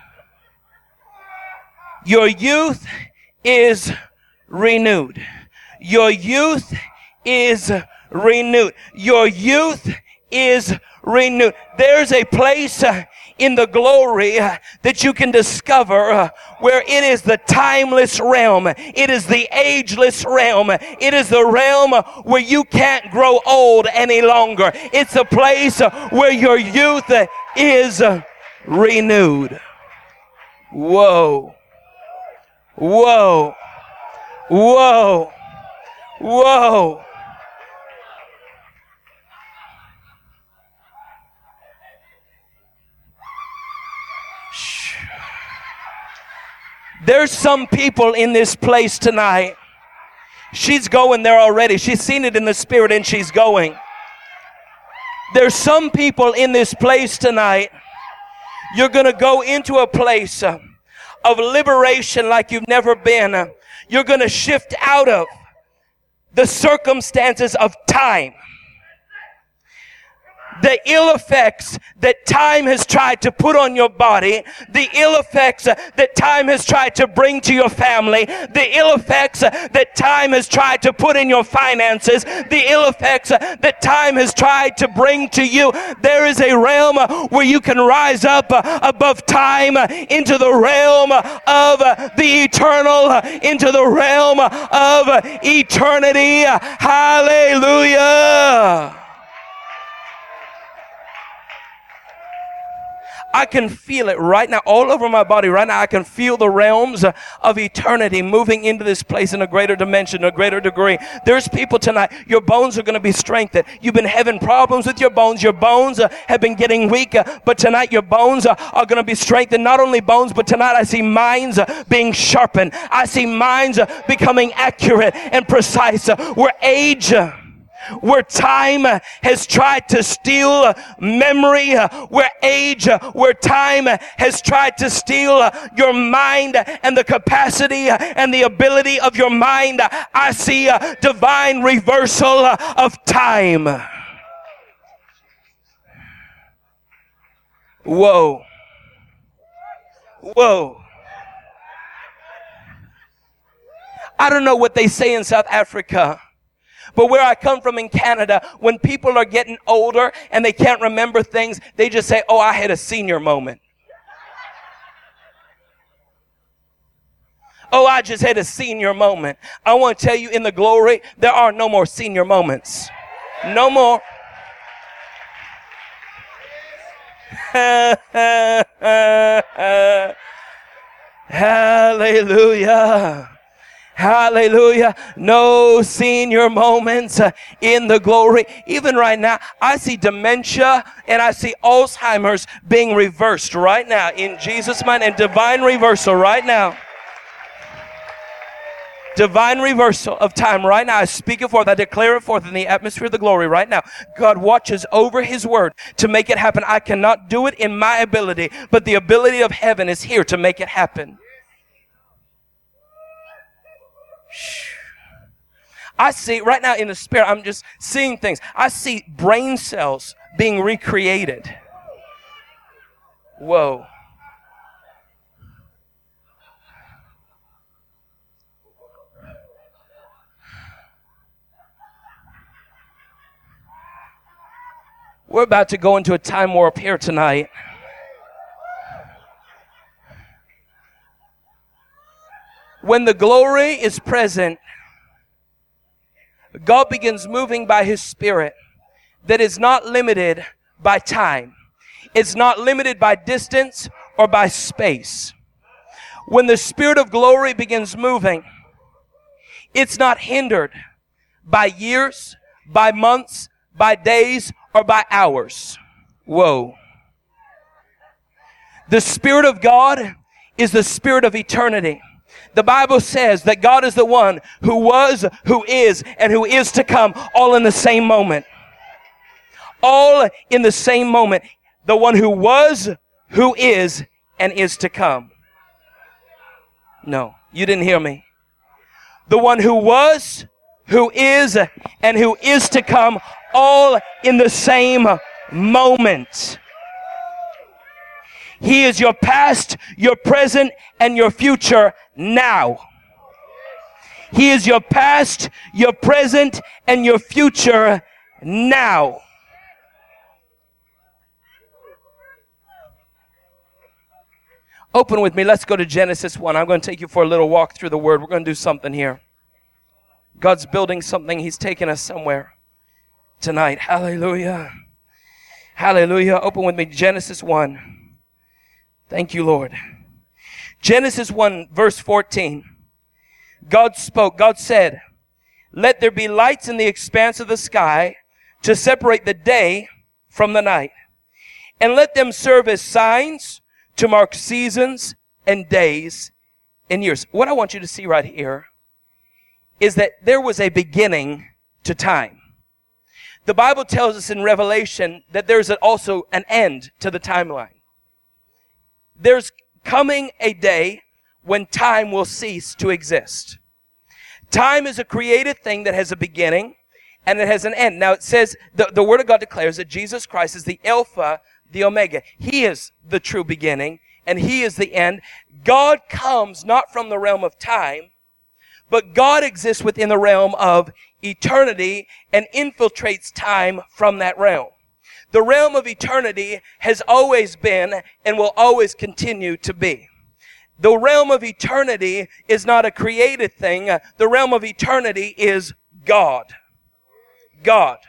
Your youth is renewed. Your youth is renewed. Your youth is renewed. There's a place uh, in the glory uh, that you can discover uh, where it is the timeless realm. It is the ageless realm. It is the realm uh, where you can't grow old any longer. It's a place uh, where your youth uh, is uh, renewed. Whoa. Whoa. Whoa. Whoa. There's some people in this place tonight. She's going there already. She's seen it in the spirit and she's going. There's some people in this place tonight. You're going to go into a place uh, of liberation like you've never been. Uh, you're going to shift out of the circumstances of time. the ill effects that time has tried to put on your body, the ill effects that time has tried to bring to your family, the ill effects that time has tried to put in your finances, the ill effects that time has tried to bring to you. There is a realm where you can rise up above time into the realm of the eternal, into the realm of eternity. Hallelujah. I can feel it right now, all over my body right now. I can feel the realms of eternity moving into this place in a greater dimension, a greater degree. There's people tonight, your bones are going to be strengthened. You've been having problems with your bones. Your bones uh, have been getting weaker, but tonight your bones uh, are going to be strengthened. Not only bones, but tonight I see minds uh, being sharpened. I see minds uh, becoming accurate and precise. Uh, where age... Uh, where time has tried to steal memory, where age, where time has tried to steal your mind and the capacity and the ability of your mind, I see a divine reversal of time. Whoa. Whoa. I don't know what they say in South Africa, but where I come from in Canada, when people are getting older and they can't remember things, they just say, oh, I had a senior moment. Oh, I just had a senior moment. I want to tell you, in the glory, there are no more senior moments. No more. Hallelujah. Hallelujah. No senior moments uh, in the glory. Even right now, I see dementia and I see Alzheimer's being reversed right now in Jesus' mind, and divine reversal right now. Divine reversal of time right now. I speak it forth. I declare it forth in the atmosphere of the glory right now. God watches over His word to make it happen. I cannot do it in my ability, but the ability of heaven is here to make it happen. I see right now in the spirit, I'm just seeing things. I see brain cells being recreated. Whoa. We're about to go into a time warp here tonight. When the glory is present, God begins moving by His Spirit that is not limited by time. It's not limited by distance or by space. When the Spirit of glory begins moving, it's not hindered by years, by months, by days, or by hours. Whoa. The Spirit of God is the Spirit of eternity. The Bible says that God is the one who was, who is, and who is to come, all in the same moment. All in the same moment. The one who was, who is, and is to come. No, you didn't hear me. The one who was, who is, and who is to come, all in the same moment. He is your past, your present, and your future now. He is your past, your present, and your future now. Open with me. Let's go to Genesis one. I'm going to take you for a little walk through the Word. We're going to do something here. God's building something. He's taking us somewhere tonight. Hallelujah. Hallelujah. Open with me. Genesis one. Thank you, Lord. Genesis one, verse fourteen. God spoke. God said, let there be lights in the expanse of the sky to separate the day from the night. And let them serve as signs to mark seasons and days and years. What I want you to see right here is that there was a beginning to time. The Bible tells us in Revelation that there's also an end to the timeline. There's coming a day when time will cease to exist. Time is a created thing that has a beginning and it has an end. Now it says, the, the Word of God declares that Jesus Christ is the Alpha, the Omega. He is the true beginning, and He is the end. God comes not from the realm of time, but God exists within the realm of eternity and infiltrates time from that realm. The realm of eternity has always been and will always continue to be. The realm of eternity is not a created thing. The realm of eternity is God. God.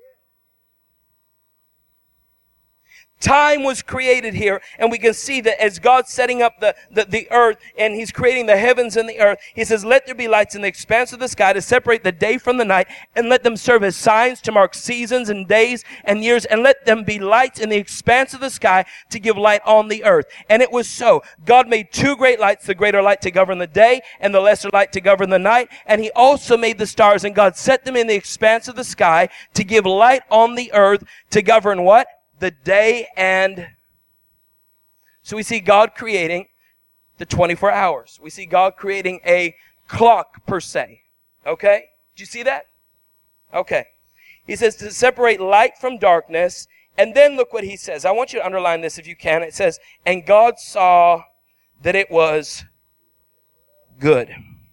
Time was created here, and we can see that as God's setting up the, the, the earth, and He's creating the heavens and the earth, He says, let there be lights in the expanse of the sky to separate the day from the night, and let them serve as signs to mark seasons and days and years, and let them be lights in the expanse of the sky to give light on the earth. And it was so. God made two great lights, the greater light to govern the day, and the lesser light to govern the night, and He also made the stars, and God set them in the expanse of the sky to give light on the earth to govern what? The day. And so we see God creating the twenty-four hours. We see God creating a clock per se. Okay? Do you see that? Okay. He says to separate light from darkness. And then look what He says. I want you to underline this if you can. It says, and God saw that it was good.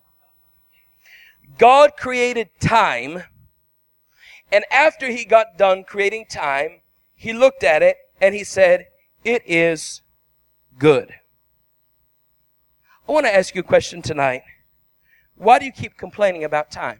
God created time. And after He got done creating time, He looked at it and He said, it is good. I want to ask you a question tonight. Why do you keep complaining about time?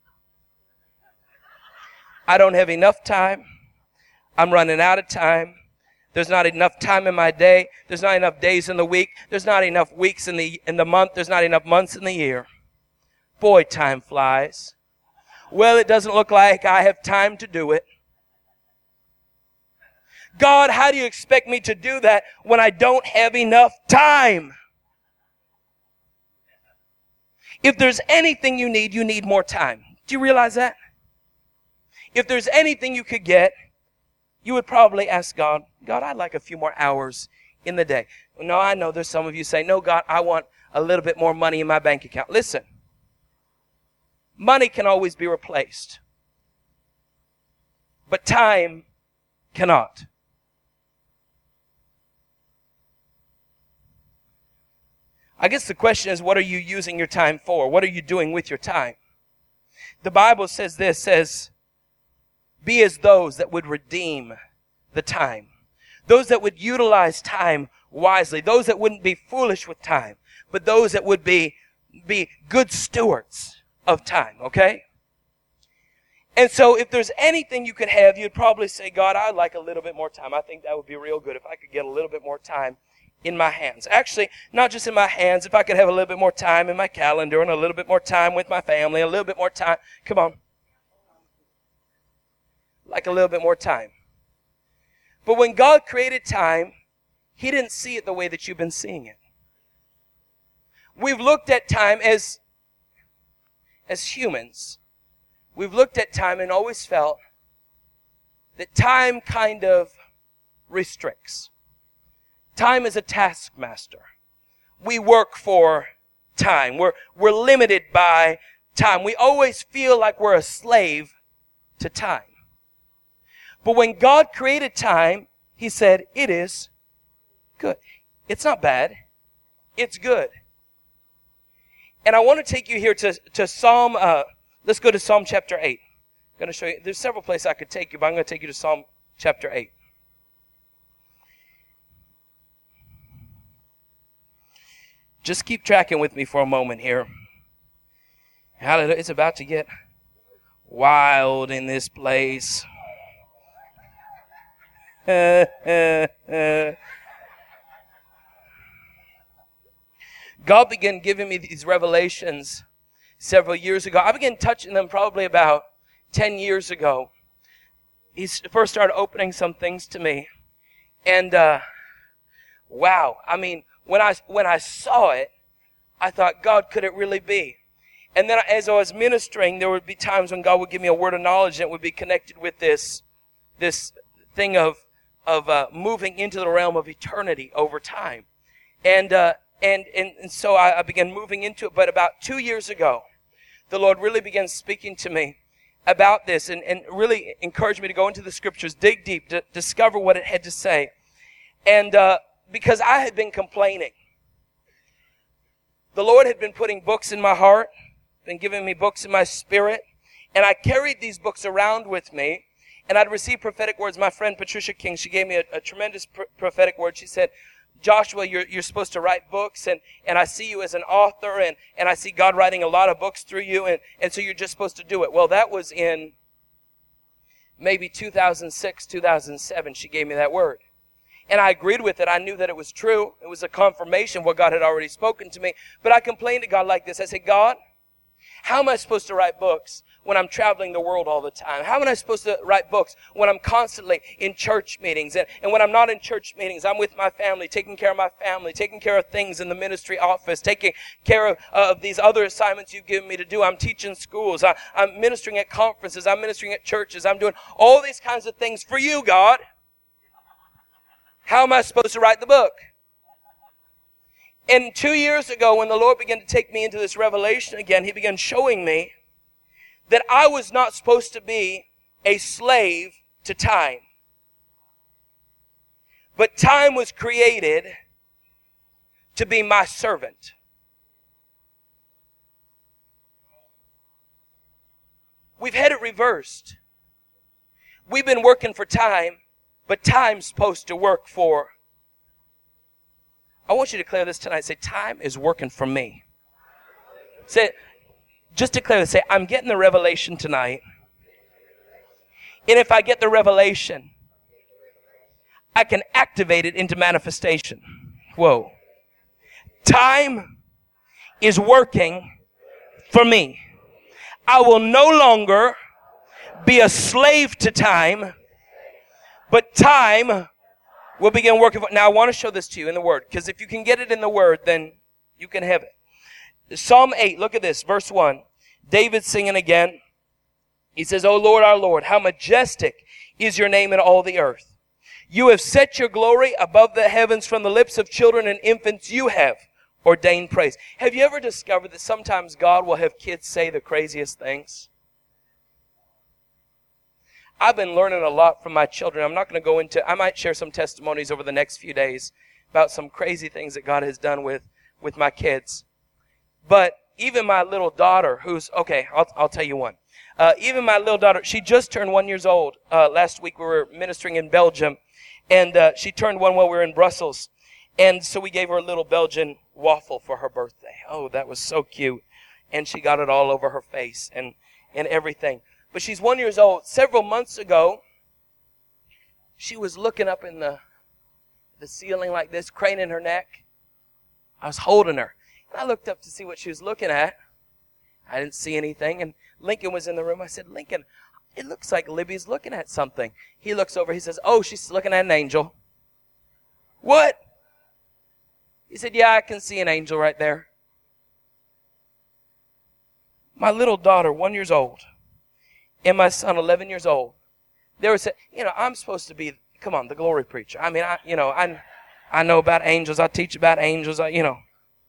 I don't have enough time. I'm running out of time. There's not enough time in my day. There's not enough days in the week. There's not enough weeks in the, in the month. There's not enough months in the year. Boy, time flies. Well, it doesn't look like I have time to do it. God, how do you expect me to do that when I don't have enough time? If there's anything you need, you need more time. Do you realize that? If there's anything you could get, you would probably ask God, God, I'd like a few more hours in the day. No, I know there's some of you say, no, God, I want a little bit more money in my bank account. Listen, money can always be replaced, but time cannot. I guess the question is, what are you using your time for? What are you doing with your time? The Bible says this, says, be as those that would redeem the time. Those that would utilize time wisely. Those that wouldn't be foolish with time. But those that would be, be good stewards of time, okay? And so if there's anything you could have, you'd probably say, God, I'd like a little bit more time. I think that would be real good if I could get a little bit more time in my hands. Actually, not just in my hands. If I could have a little bit more time in my calendar and a little bit more time with my family, a little bit more time. Come on. Like a little bit more time. But when God created time, He didn't see it the way that you've been seeing it. We've looked at time as, as humans. We've looked at time and always felt that time kind of restricts. Time is a taskmaster. We work for time. We're, we're limited by time. We always feel like we're a slave to time. But when God created time, He said, it is good. It's not bad. It's good. And I want to take you here to, to Psalm, uh, let's go to Psalm chapter eight. I'm going to show you, there's several places I could take you, but I'm going to take you to Psalm chapter eight. Just keep tracking with me for a moment here. Hallelujah. It's about to get wild in this place. God began giving me these revelations several years ago. I began touching them probably about ten years ago. He first started opening some things to me. And, uh, wow. I mean, when I, when I saw it, I thought, God, could it really be? And then as I was ministering, there would be times when God would give me a word of knowledge that would be connected with this, this thing of, of, uh, moving into the realm of eternity over time. And, uh, and, and, and so I, I began moving into it. But about two years ago, the Lord really began speaking to me about this and, and really encouraged me to go into the scriptures, dig deep, to discover what it had to say. And uh, because I had been complaining. The Lord had been putting books in my heart, been giving me books in my spirit, and I carried these books around with me, and I'd receive prophetic words. My friend Patricia King, she gave me a, a tremendous pr- prophetic word. She said, Joshua, you're, you're supposed to write books, and, and I see you as an author, and, and I see God writing a lot of books through you, and, and so you're just supposed to do it. Well, that was in maybe two thousand six, two thousand seven, she gave me that word. And I agreed with it. I knew that it was true. It was a confirmation of what God had already spoken to me. But I complained to God like this. I said, God, how am I supposed to write books when I'm traveling the world all the time? How am I supposed to write books when I'm constantly in church meetings? And, and when I'm not in church meetings, I'm with my family, taking care of my family, taking care of things in the ministry office, taking care of, uh, of these other assignments you've given me to do. I'm teaching schools. I, I'm ministering at conferences. I'm ministering at churches. I'm doing all these kinds of things for you, God. How am I supposed to write the book? And two years ago, when the Lord began to take me into this revelation again, He began showing me that I was not supposed to be a slave to time. But time was created to be my servant. We've had it reversed. We've been working for time, but time's supposed to work for. I want you to declare this tonight. Say, time is working for me. Say, just declare this. Say, I'm getting the revelation tonight. And if I get the revelation, I can activate it into manifestation. Whoa. Time is working for me. I will no longer be a slave to time, but time will begin working for. Now, I want to show this to you in the Word, because if you can get it in the Word, then you can have it. Psalm eight, look at this, verse one. David singing again. He says, O Lord, our Lord, how majestic is your name in all the earth. You have set your glory above the heavens. From the lips of children and infants you have ordained praise. Have you ever discovered that sometimes God will have kids say the craziest things? I've been learning a lot from my children. I'm not going to go into, I might share some testimonies over the next few days about some crazy things that God has done with, with my kids. But even my little daughter, who's, okay, I'll, I'll tell you one. Uh, even my little daughter, she just turned one years old. Uh, last week we were ministering in Belgium, and uh, she turned one while we were in Brussels. And so we gave her a little Belgian waffle for her birthday. Oh, that was so cute. And she got it all over her face and, and everything. But she's one years old. Several months ago, she was looking up in the, the ceiling like this, craning her neck. I was holding her. And I looked up to see what she was looking at. I didn't see anything. And Lincoln was in the room. I said, Lincoln, it looks like Libby's looking at something. He looks over. He says, oh, she's looking at an angel. What? He said, yeah, I can see an angel right there. My little daughter, one years old, and my son, eleven years old, they were saying, you know, I'm supposed to be, come on, the glory preacher. I mean, I, you know, I, I know about angels. I teach about angels, I, you know.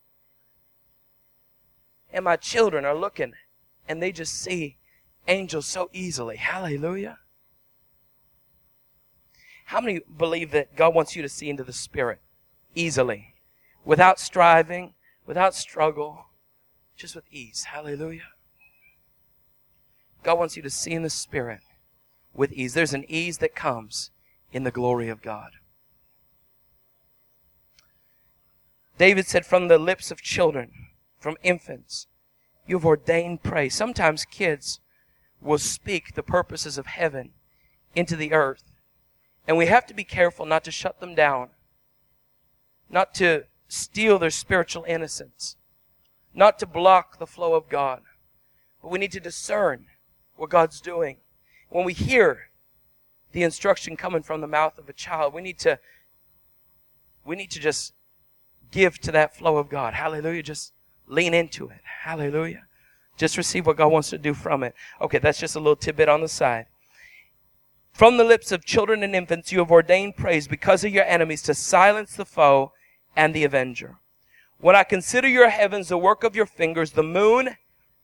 And my children are looking, and they just see angels so easily. Hallelujah. How many believe that God wants you to see into the Spirit easily, without striving, without struggle, just with ease? Hallelujah. God wants you to see in the Spirit with ease. There's an ease that comes in the glory of God. David said, from the lips of children, from infants, you have ordained praise. Sometimes kids will speak the purposes of heaven into the earth. And we have to be careful not to shut them down, not to steal their spiritual innocence, not to block the flow of God. But we need to discern what God's doing. When we hear the instruction coming from the mouth of a child, we need to, we need to just give to that flow of God. Hallelujah. Just lean into it. Hallelujah. Just receive what God wants to do from it. Okay, that's just a little tidbit on the side. From the lips of children and infants, you have ordained praise because of your enemies to silence the foe and the avenger. When I consider your heavens, the work of your fingers, the moon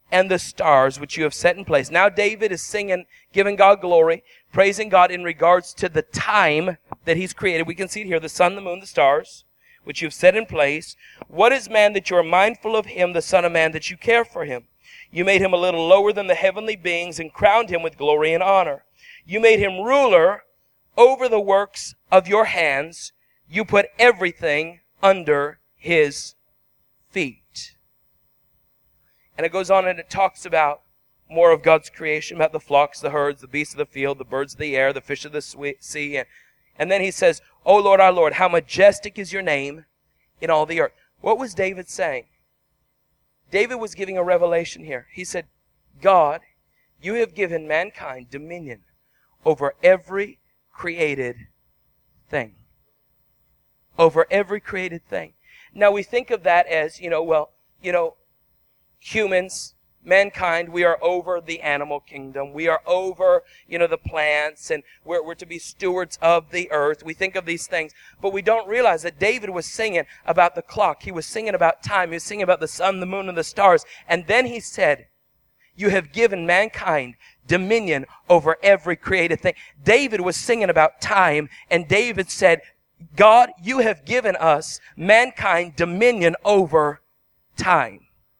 and the stars which you have set in place. Now David is singing, giving God glory, praising God in regards to the time that he's created. We can see it here, the sun, the moon, the stars, which you've set in place. What is man that you are mindful of him, the son of man, that you care for him? You made him a little lower than the heavenly beings and crowned him with glory and honor. You made him ruler over the works of your hands. You put everything under his feet. And it goes on and it talks about more of God's creation, about the flocks, the herds, the beasts of the field, the birds of the air, the fish of the sea. And, and then he says, O Lord, our Lord, how majestic is your name in all the earth. What was David saying? David was giving a revelation here. He said, God, you have given mankind dominion over every created thing. Over every created thing. Now we think of that as, you know, well, you know, humans, mankind, we are over the animal kingdom. We are over, you know, the plants, and we're, we're to be stewards of the earth. We think of these things, but we don't realize that David was singing about the clock. He was singing about time. He was singing about the sun, the moon, and the stars. And then he said, you have given mankind dominion over every created thing. David was singing about time, and David said, God, you have given us, mankind, dominion over time.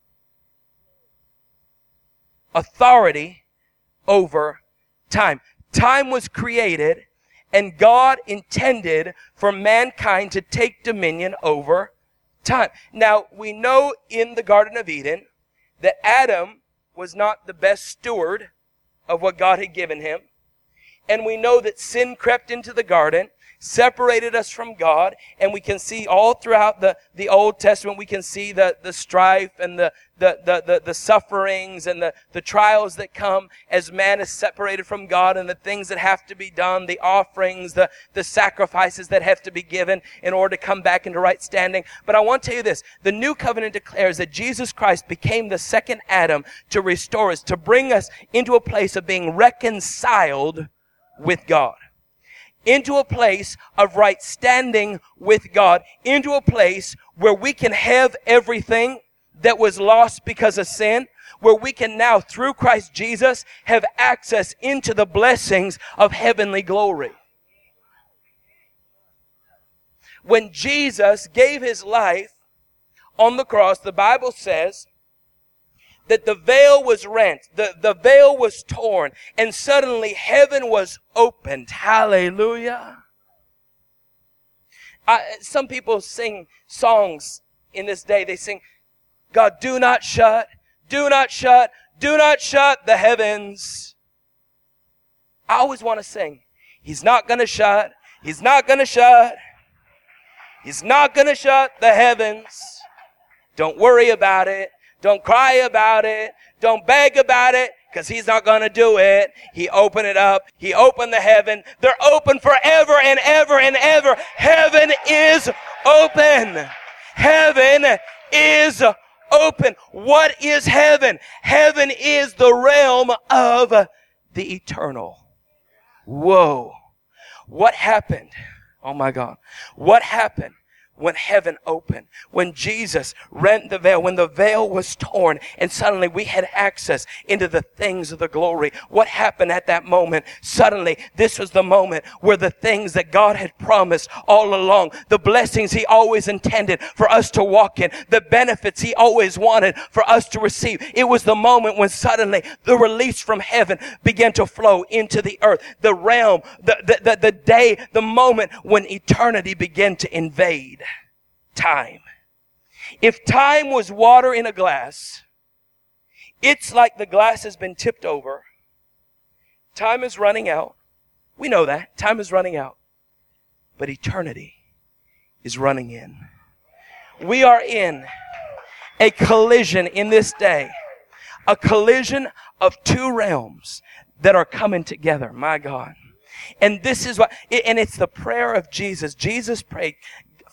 Authority over time. Time was created, and God intended for mankind to take dominion over time. Now, we know in the Garden of Eden that Adam was not the best steward of what God had given him. And we know that sin crept into the garden, separated us from God, and we can see all throughout the, the Old Testament, we can see the, the strife and the, the, the, the, the sufferings and the, the trials that come as man is separated from God, and the things that have to be done, the offerings, the, the sacrifices that have to be given in order to come back into right standing. But I want to tell you this, the New Covenant declares that Jesus Christ became the second Adam to restore us, to bring us into a place of being reconciled with God. Into a place of right standing with God, into a place where we can have everything that was lost because of sin, where we can now, through Christ Jesus, have access into the blessings of heavenly glory. When Jesus gave his life on the cross, the Bible says that the veil was rent, the, the veil was torn, and suddenly heaven was opened. Hallelujah. I, some people sing songs in this day. They sing, God, do not shut, do not shut, do not shut the heavens. I always want to sing, He's not going to shut, He's not going to shut, He's not going to shut the heavens. Don't worry about it. Don't cry about it. Don't beg about it, because He's not going to do it. He opened it up. He opened the heaven. They're open forever and ever and ever. Heaven is open. Heaven is open. What is heaven? Heaven is the realm of the eternal. Whoa. What happened? Oh my God. What happened when heaven opened, when Jesus rent the veil, when the veil was torn, and suddenly we had access into the things of the glory? What happened at that moment? Suddenly, this was the moment where the things that God had promised all along, the blessings He always intended for us to walk in, the benefits He always wanted for us to receive. It was the moment when suddenly the release from heaven began to flow into the earth, the realm, the, the, the, the day, the moment when eternity began to invade time. If time was water in a glass, it's like the glass has been tipped over. Time is running out. We know that. Time is running out. But eternity is running in. We are in a collision in this day. A collision of two realms that are coming together. My God. And this is what, and it's the prayer of Jesus. Jesus prayed,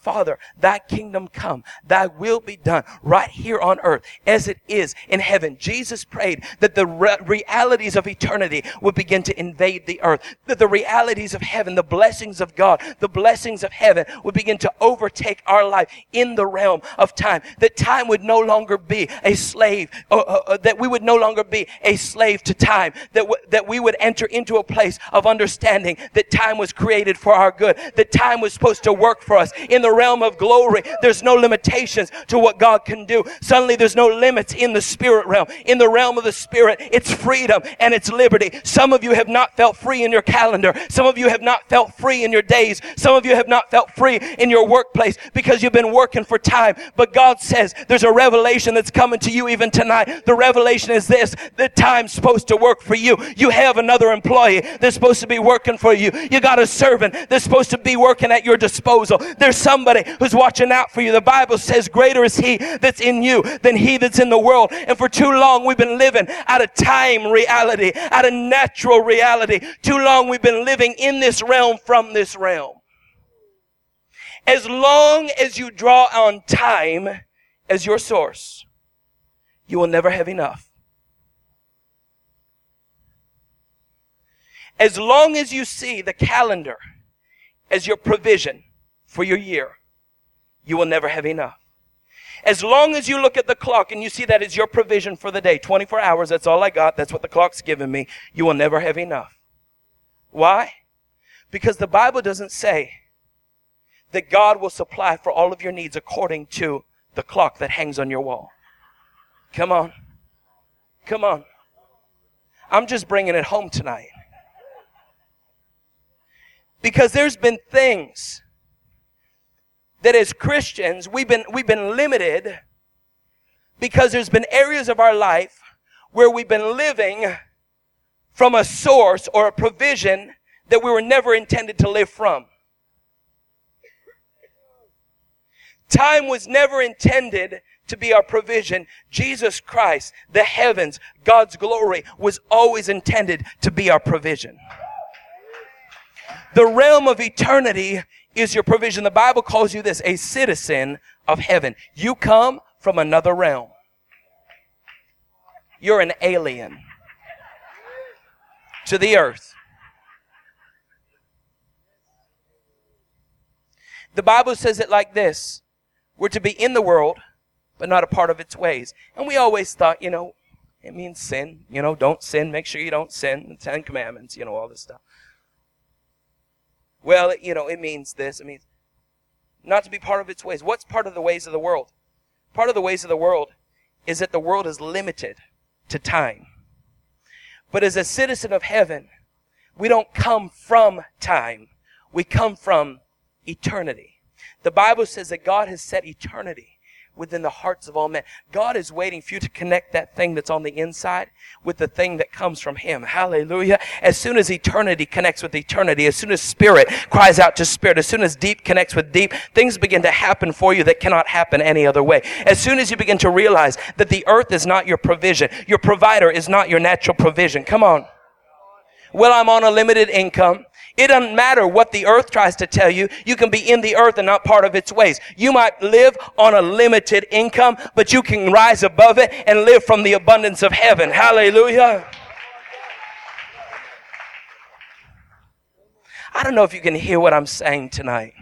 Father, thy kingdom come, thy will be done right here on earth as it is in heaven. Jesus prayed that the re- realities of eternity would begin to invade the earth, that the realities of heaven, the blessings of God, the blessings of heaven would begin to overtake our life in the realm of time, that time would no longer be a slave, uh, uh, uh, that we would no longer be a slave to time, that, w- that we would enter into a place of understanding that time was created for our good, that time was supposed to work for us. In the realm of glory, there's no limitations to what God can do. Suddenly there's no limits in the spirit realm. In the realm of the spirit, it's freedom and it's liberty. Some of you have not felt free in your calendar. Some of you have not felt free in your days. Some of you have not felt free in your workplace because you've been working for time. But God says there's a revelation that's coming to you even tonight. The revelation is this, that time's supposed to work for you. You have another employee that's supposed to be working for you. You got a servant that's supposed to be working at your disposal. There's somebody who's watching out for you. The Bible says greater is he that's in you than he that's in the world. And for too long we've been living out of time reality, out of natural reality. Too long we've been living in this realm from this realm. As long as you draw on time as your source, you will never have enough. As long as you see the calendar as your provision for your year, you will never have enough. As long as you look at the clock and you see that as your provision for the day, twenty-four hours, that's all I got, that's what the clock's giving me, you will never have enough. Why? Because the Bible doesn't say that God will supply for all of your needs according to the clock that hangs on your wall. Come on. Come on. I'm just bringing it home tonight. Because there's been things that as Christians, we've been, we've been limited because there's been areas of our life where we've been living from a source or a provision that we were never intended to live from. Time was never intended to be our provision. Jesus Christ, the heavens, God's glory was always intended to be our provision. The realm of eternity is your provision. The Bible calls you this, a citizen of heaven. You come from another realm. You're an alien to the earth. The Bible says it like this. We're to be in the world, but not a part of its ways. And we always thought, you know, it means sin. You know, don't sin. Make sure you don't sin. The Ten Commandments, you know, all this stuff. Well, you know, it means this. It means not to be part of its ways. What's part of the ways of the world? Part of the ways of the world is that the world is limited to time. But as a citizen of heaven, we don't come from time. We come from eternity. The Bible says that God has set eternity within the hearts of all men. God is waiting for you to connect that thing that's on the inside with the thing that comes from Him. Hallelujah. As soon as eternity connects with eternity, as soon as spirit cries out to spirit, as soon as deep connects with deep, things begin to happen for you that cannot happen any other way. As soon as you begin to realize that the earth is not your provision, your provider is not your natural provision. Come on. Well, I'm on a limited income. It doesn't matter what the earth tries to tell you. You can be in the earth and not part of its ways. You might live on a limited income, but you can rise above it and live from the abundance of heaven. Hallelujah. I don't know if you can hear what I'm saying tonight.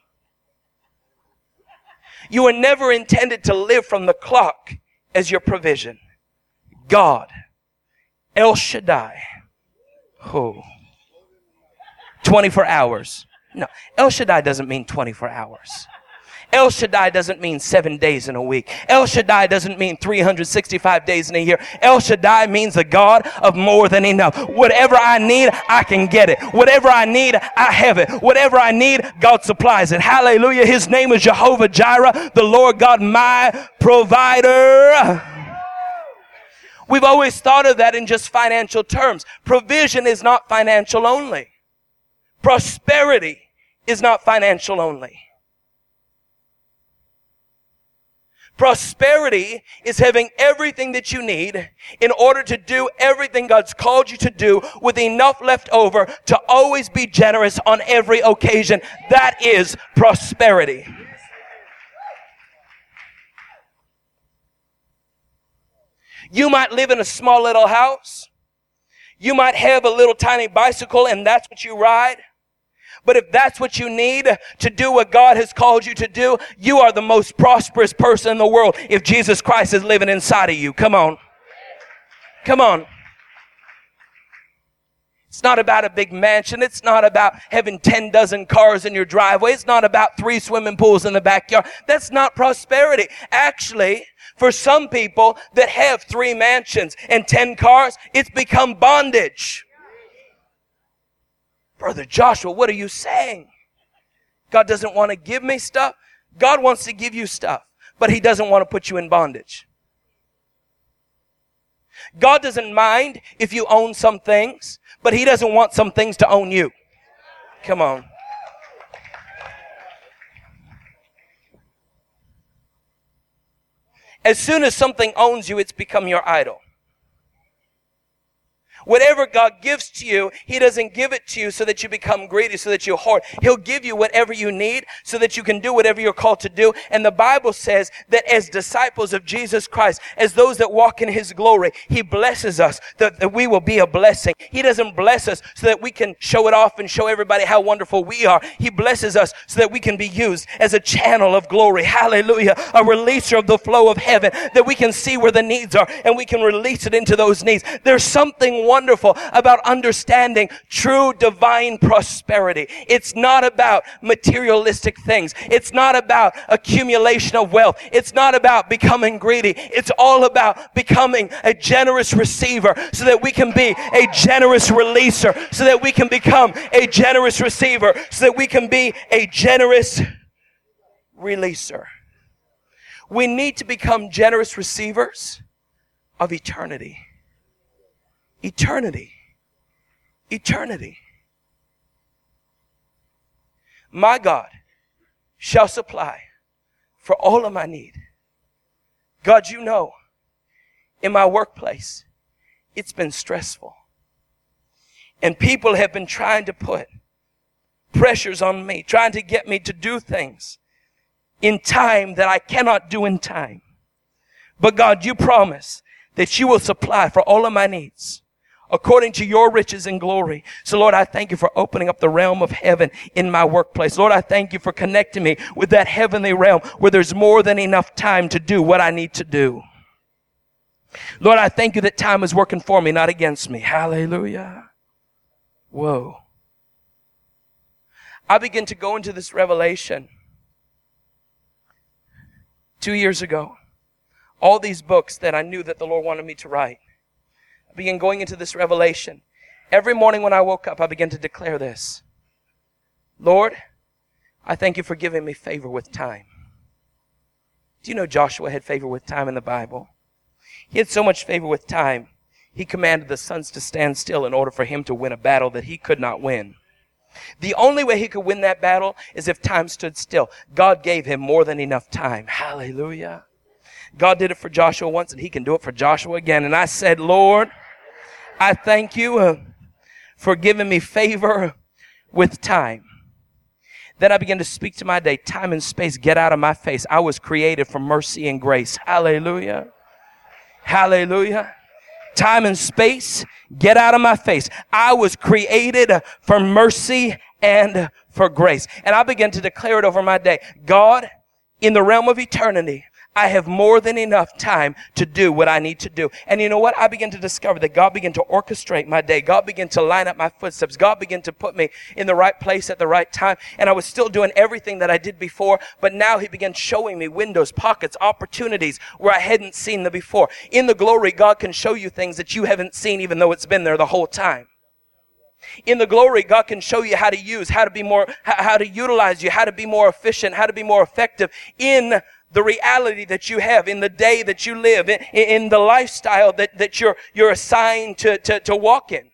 You were never intended to live from the clock as your provision. God, El Shaddai. Oh. twenty-four hours. No, El Shaddai doesn't mean twenty-four hours. El Shaddai doesn't mean seven days in a week. El Shaddai doesn't mean three hundred sixty-five days in a year. El Shaddai means the God of more than enough. Whatever I need, I can get it. Whatever I need, I have it. Whatever I need, God supplies it. Hallelujah. His name is Jehovah Jireh, the Lord God, my provider. We've always thought of that in just financial terms. Provision is not financial only. Prosperity is not financial only. Prosperity is having everything that you need in order to do everything God's called you to do with enough left over to always be generous on every occasion. That is prosperity. You might live in a small little house. You might have a little tiny bicycle and that's what you ride. But if that's what you need to do what God has called you to do, you are the most prosperous person in the world if Jesus Christ is living inside of you. Come on. Come on. It's not about a big mansion. It's not about having ten dozen cars in your driveway. It's not about three swimming pools in the backyard. That's not prosperity. Actually, for some people that have three mansions and ten cars, it's become bondage. Brother Joshua, what are you saying? God doesn't want to give me stuff. God wants to give you stuff, but He doesn't want to put you in bondage. God doesn't mind if you own some things, but He doesn't want some things to own you. Come on. As soon as something owns you, it's become your idol. Whatever God gives to you, He doesn't give it to you so that you become greedy, so that you hoard. He'll give you whatever you need so that you can do whatever you're called to do. And the Bible says that as disciples of Jesus Christ, as those that walk in His glory, He blesses us that, that we will be a blessing. He doesn't bless us so that we can show it off and show everybody how wonderful we are. He blesses us so that we can be used as a channel of glory. Hallelujah. A releaser of the flow of heaven, that we can see where the needs are and we can release it into those needs. There's something wonderful about understanding true divine prosperity. It's not about materialistic things. It's not about accumulation of wealth. It's not about becoming greedy. It's all about becoming a generous receiver so that we can be a generous releaser, so that we can become a generous receiver, so that we can be a generous releaser. We need to become generous receivers of eternity. Eternity. Eternity. My God shall supply for all of my need. God, you know, in my workplace, it's been stressful. And people have been trying to put pressures on me, trying to get me to do things in time that I cannot do in time. But God, you promise that you will supply for all of my needs according to your riches and glory. So Lord, I thank you for opening up the realm of heaven in my workplace. Lord, I thank you for connecting me with that heavenly realm where there's more than enough time to do what I need to do. Lord, I thank you that time is working for me, not against me. Hallelujah. Whoa. I begin to go into this revelation two years ago. All these books that I knew that the Lord wanted me to write. I began going into this revelation. Every morning when I woke up, I began to declare this. Lord, I thank you for giving me favor with time. Do you know Joshua had favor with time in the Bible? He had so much favor with time, he commanded the suns to stand still in order for him to win a battle that he could not win. The only way he could win that battle is if time stood still. God gave him more than enough time. Hallelujah. God did it for Joshua once and He can do it for Joshua again. And I said, Lord, I thank you uh, for giving me favor with time. Then I began to speak to my day. Time and space, get out of my face. I was created for mercy and grace. Hallelujah. Hallelujah. Time and space, get out of my face. I was created for mercy and for grace. And I began to declare it over my day. God, in the realm of eternity, I have more than enough time to do what I need to do. And you know what? I began to discover that God began to orchestrate my day. God began to line up my footsteps. God began to put me in the right place at the right time. And I was still doing everything that I did before, but now He began showing me windows, pockets, opportunities where I hadn't seen them before. In the glory, God can show you things that you haven't seen even though it's been there the whole time. In the glory, God can show you how to use, how to be more, how to utilize you, how to be more efficient, how to be more effective in the reality that you have, in the day that you live, in, in the lifestyle that, that you're, you're assigned to, to, to walk in.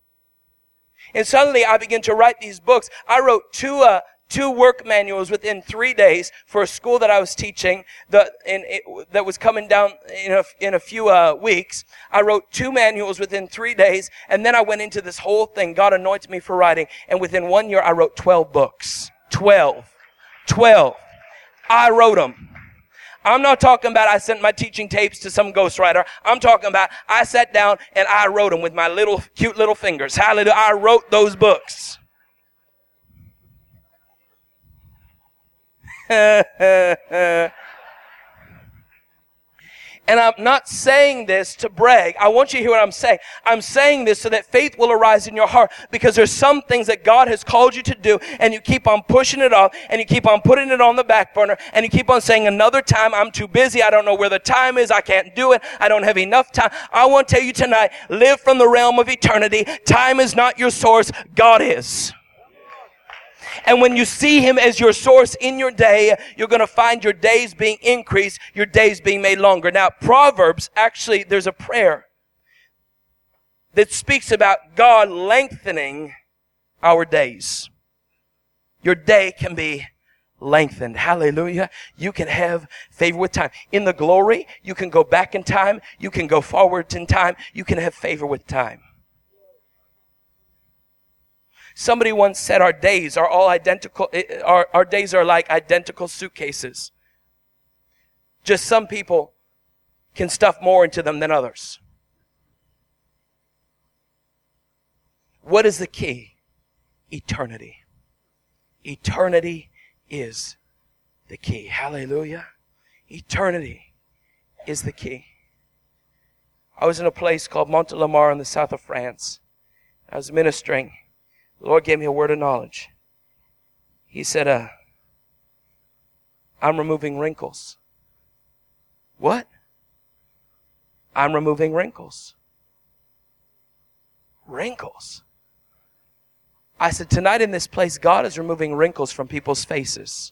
And suddenly I began to write these books. I wrote two, uh, two work manuals within three days for a school that I was teaching the, in, it, that was coming down in a, in a few, uh, weeks. I wrote two manuals within three days. And then I went into this whole thing. God anointed me for writing. And within one year, I wrote twelve books. twelve. twelve. I wrote them. I'm not talking about I sent my teaching tapes to some ghostwriter. I'm talking about I sat down and I wrote them with my little, cute little fingers. Hallelujah. I wrote those books. And I'm not saying this to brag. I want you to hear what I'm saying. I'm saying this so that faith will arise in your heart, because there's some things that God has called you to do and you keep on pushing it off and you keep on putting it on the back burner and you keep on saying another time, I'm too busy. I don't know where the time is. I can't do it. I don't have enough time. I want to tell you tonight, live from the realm of eternity. Time is not your source. God is. And when you see him as your source in your day, you're going to find your days being increased, your days being made longer. Now, Proverbs, actually, there's a prayer that speaks about God lengthening our days. Your day can be lengthened. Hallelujah. You can have favor with time. In the glory, you can go back in time. You can go forward in time. You can have favor with time. Somebody once said our days are all identical. Our, our days are like identical suitcases. Just some people can stuff more into them than others. What is the key? Eternity. Eternity is the key. Hallelujah. Eternity is the key. I was in a place called Montélimar in the south of France. I was ministering. The Lord gave me a word of knowledge. He said, uh, I'm removing wrinkles. What? I'm removing wrinkles. Wrinkles. I said, tonight in this place, God is removing wrinkles from people's faces.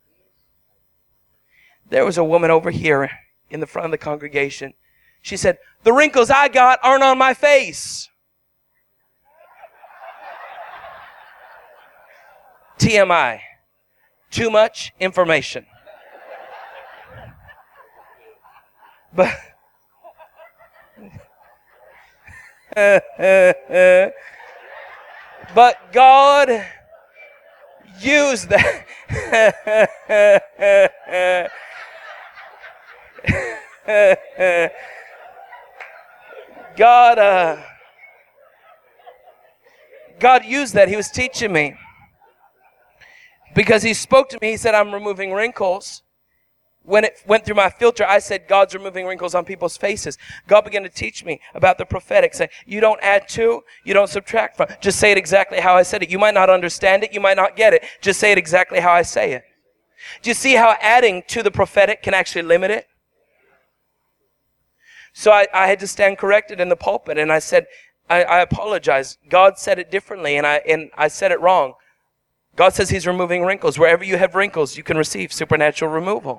There was a woman over here in the front of the congregation. She said, the wrinkles I got aren't on my face. T M I. Too much information. But but God used that. God, uh, God used that. He was teaching me. Because he spoke to me, he said, I'm removing wrinkles. When it went through my filter, I said, God's removing wrinkles on people's faces. God began to teach me about the prophetic. Say, you don't add to, you don't subtract from. Just say it exactly how I said it. You might not understand it, you might not get it. Just say it exactly how I say it. Do you see how adding to the prophetic can actually limit it? So I, I had to stand corrected in the pulpit, and I said, I, I apologize. God said it differently, and I and I said it wrong. God says he's removing wrinkles. Wherever you have wrinkles, you can receive supernatural removal.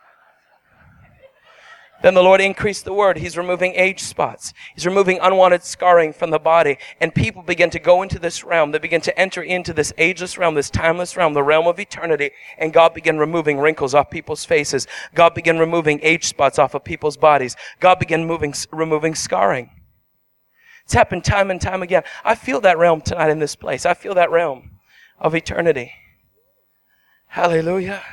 Then the Lord increased the word. He's removing age spots. He's removing unwanted scarring from the body. And people begin to go into this realm. They begin to enter into this ageless realm, this timeless realm, the realm of eternity. And God began removing wrinkles off people's faces. God began removing age spots off of people's bodies. God began moving, removing scarring. It's happened time and time again. I feel that realm tonight in this place. I feel that realm of eternity. Hallelujah.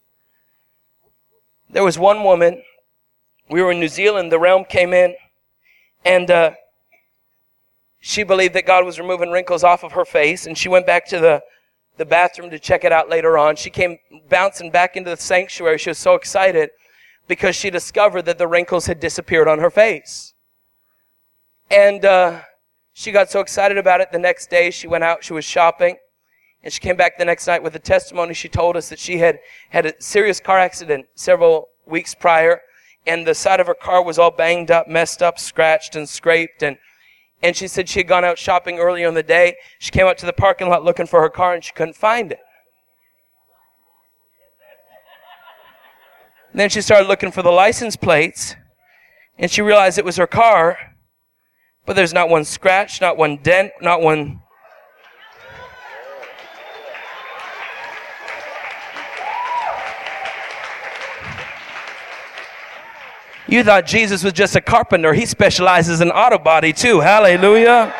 There was one woman. We were in New Zealand. The realm came in, and uh, she believed that God was removing wrinkles off of her face, and she went back to the, the bathroom to check it out later on. She came bouncing back into the sanctuary. She was so excited because she discovered that the wrinkles had disappeared on her face. And uh, she got so excited about it. The next day, she went out. She was shopping. And she came back the next night with a testimony. She told us that she had had a serious car accident several weeks prior, and the side of her car was all banged up, messed up, scratched and scraped. And, and she said she had gone out shopping earlier in the day. She came out to the parking lot looking for her car, and she couldn't find it. And then she started looking for the license plates, and she realized it was her car, but there's not one scratch, not one dent, not one... You thought Jesus was just a carpenter. He specializes in auto body too. Hallelujah.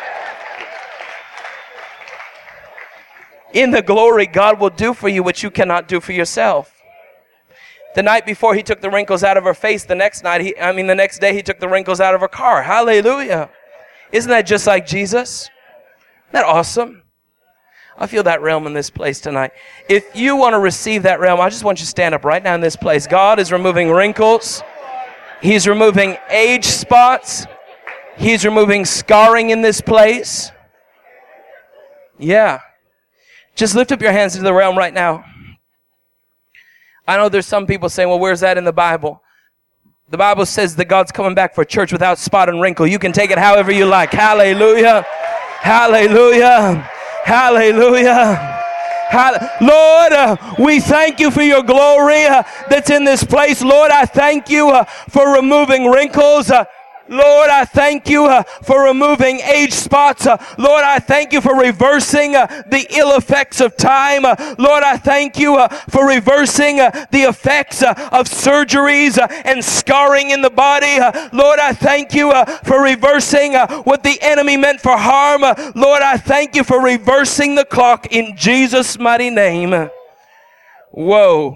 In the glory, God will do for you what you cannot do for yourself. The night before he took the wrinkles out of her face, the next night, he, I mean the next day he took the wrinkles out of her car. Hallelujah. Isn't that just like Jesus? Isn't that awesome? I feel that realm in this place tonight. If you want to receive that realm, I just want you to stand up right now in this place. God is removing wrinkles. He's removing age spots. He's removing scarring in this place. Yeah. Just lift up your hands to the realm right now. I know there's some people saying, well, where's that in the Bible? The Bible says that God's coming back for a church without spot and wrinkle. You can take it however you like. Hallelujah. Hallelujah. Hallelujah. Hall- Lord, uh, we thank you for your glory uh, that's in this place. Lord, I thank you uh, for removing wrinkles. Uh, Lord, I thank you uh, for removing age spots. Uh, Lord, I thank you for reversing uh, the ill effects of time. Uh, Lord, I thank you uh, for reversing uh, the effects uh, of surgeries uh, and scarring in the body. Uh, Lord, I thank you uh, for reversing uh, what the enemy meant for harm. Uh, Lord, I thank you for reversing the clock in Jesus' mighty name. Whoa.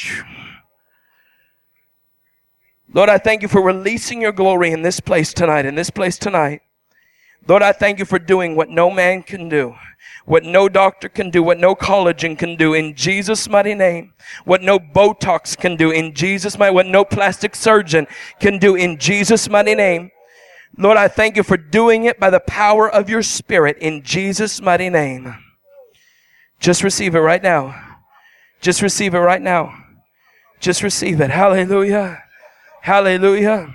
Lord, I thank you for releasing your glory in this place tonight, in this place tonight. Lord, I thank you for doing what no man can do, what no doctor can do, what no collagen can do, in Jesus' mighty name. What no Botox can do, in Jesus' mighty name. What no plastic surgeon can do, in Jesus' mighty name. Lord, I thank you for doing it by the power of your Spirit, in Jesus' mighty name. Just receive it right now. Just receive it right now. Just receive it. Hallelujah. Hallelujah.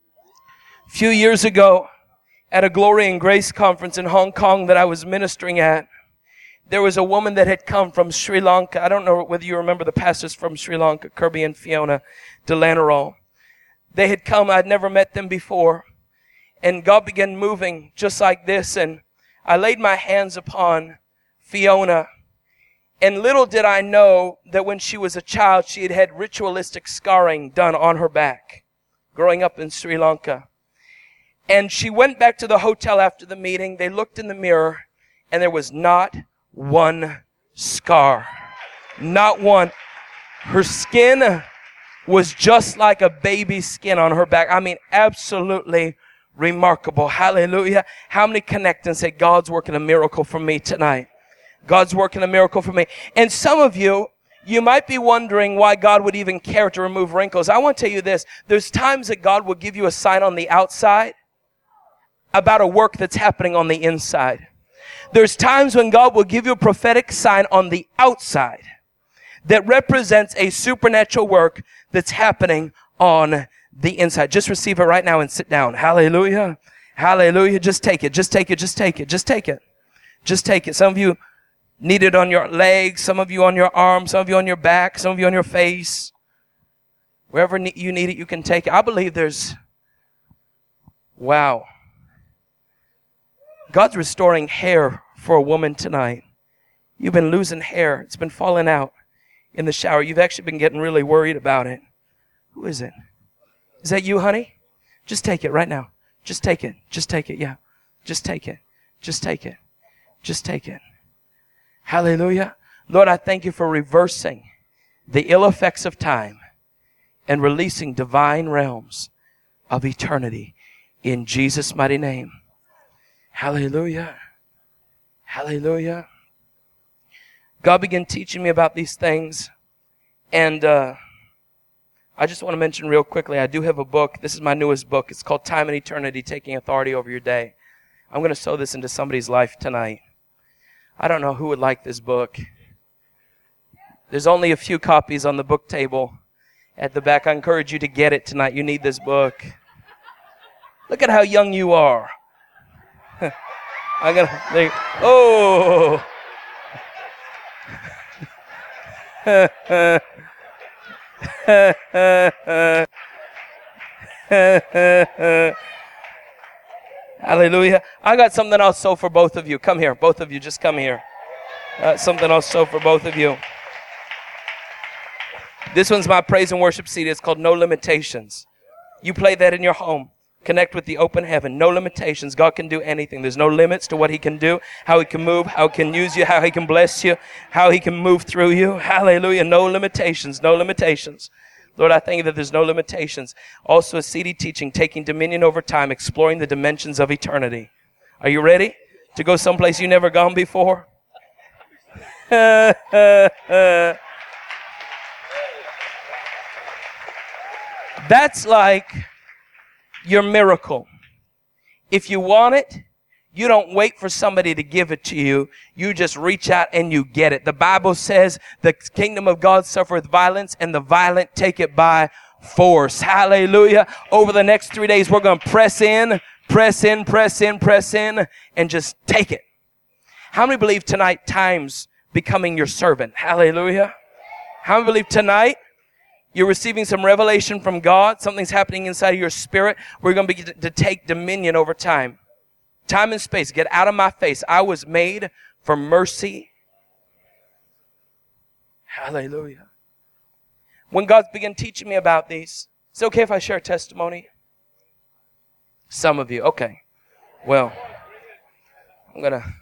A few years ago, at a Glory and Grace conference in Hong Kong that I was ministering at, there was a woman that had come from Sri Lanka. I don't know whether you remember the pastors from Sri Lanka, Kirby and Fiona Delanero. They had come. I'd never met them before. And God began moving just like this. And I laid my hands upon Fiona. And little did I know that when she was a child, she had had ritualistic scarring done on her back, growing up in Sri Lanka. And she went back to the hotel after the meeting. They looked in the mirror, and there was not one scar. Not one. Her skin was just like a baby's skin on her back. I mean, absolutely remarkable. Hallelujah. How many connect and say, God's working a miracle for me tonight? God's working a miracle for me. And some of you, you might be wondering why God would even care to remove wrinkles. I want to tell you this. There's times that God will give you a sign on the outside about a work that's happening on the inside. There's times when God will give you a prophetic sign on the outside that represents a supernatural work that's happening on the inside. Just receive it right now and sit down. Hallelujah. Hallelujah. Just take it. Just take it. Just take it. Just take it. Just take it. Some of you need it on your legs, some of you on your arms, some of you on your back, some of you on your face. Wherever you need it, you can take it. I believe there's, wow. God's restoring hair for a woman tonight. You've been losing hair. It's been falling out in the shower. You've actually been getting really worried about it. Who is it? Is that you, honey? Just take it right now. Just take it. Just take it. Yeah. Just take it. Just take it. Just take it. Hallelujah. Lord, I thank you for reversing the ill effects of time and releasing divine realms of eternity in Jesus' mighty name. Hallelujah. Hallelujah. God began teaching me about these things. And uh, I just want to mention real quickly, I do have a book. This is my newest book. It's called Time and Eternity, Taking Authority Over Your Day. I'm going to sow this into somebody's life tonight. I don't know who would like this book. There's only a few copies on the book table at the back. I encourage you to get it tonight. You need this book. Look at how young you are. I'm gonna think, oh. Hallelujah. I got something else so for both of you. Come here. Both of you, just come here. Uh, something else so for both of you. This one's my praise and worship C D. It's called No Limitations. You play that in your home. Connect with the open heaven. No limitations. God can do anything. There's no limits to what he can do, how he can move, how he can use you, how he can bless you, how he can move through you. Hallelujah. No limitations. No limitations. Lord, I thank you that there's no limitations. Also a C D teaching, taking dominion over time, exploring the dimensions of eternity. Are you ready to go someplace you've never gone before? That's like your miracle. If you want it, you don't wait for somebody to give it to you. You just reach out and you get it. The Bible says the kingdom of God suffereth violence and the violent take it by force. Hallelujah. Over the next three days, we're going to press in, press in, press in, press in, and just take it. How many believe tonight time's becoming your servant? Hallelujah. How many believe tonight you're receiving some revelation from God? Something's happening inside of your spirit. We're going to begin to take dominion over time. Time and space. Get out of my face. I was made for mercy. Hallelujah. When God began teaching me about these, is it okay if I share a testimony? Some of you. Okay. Well, I'm going to...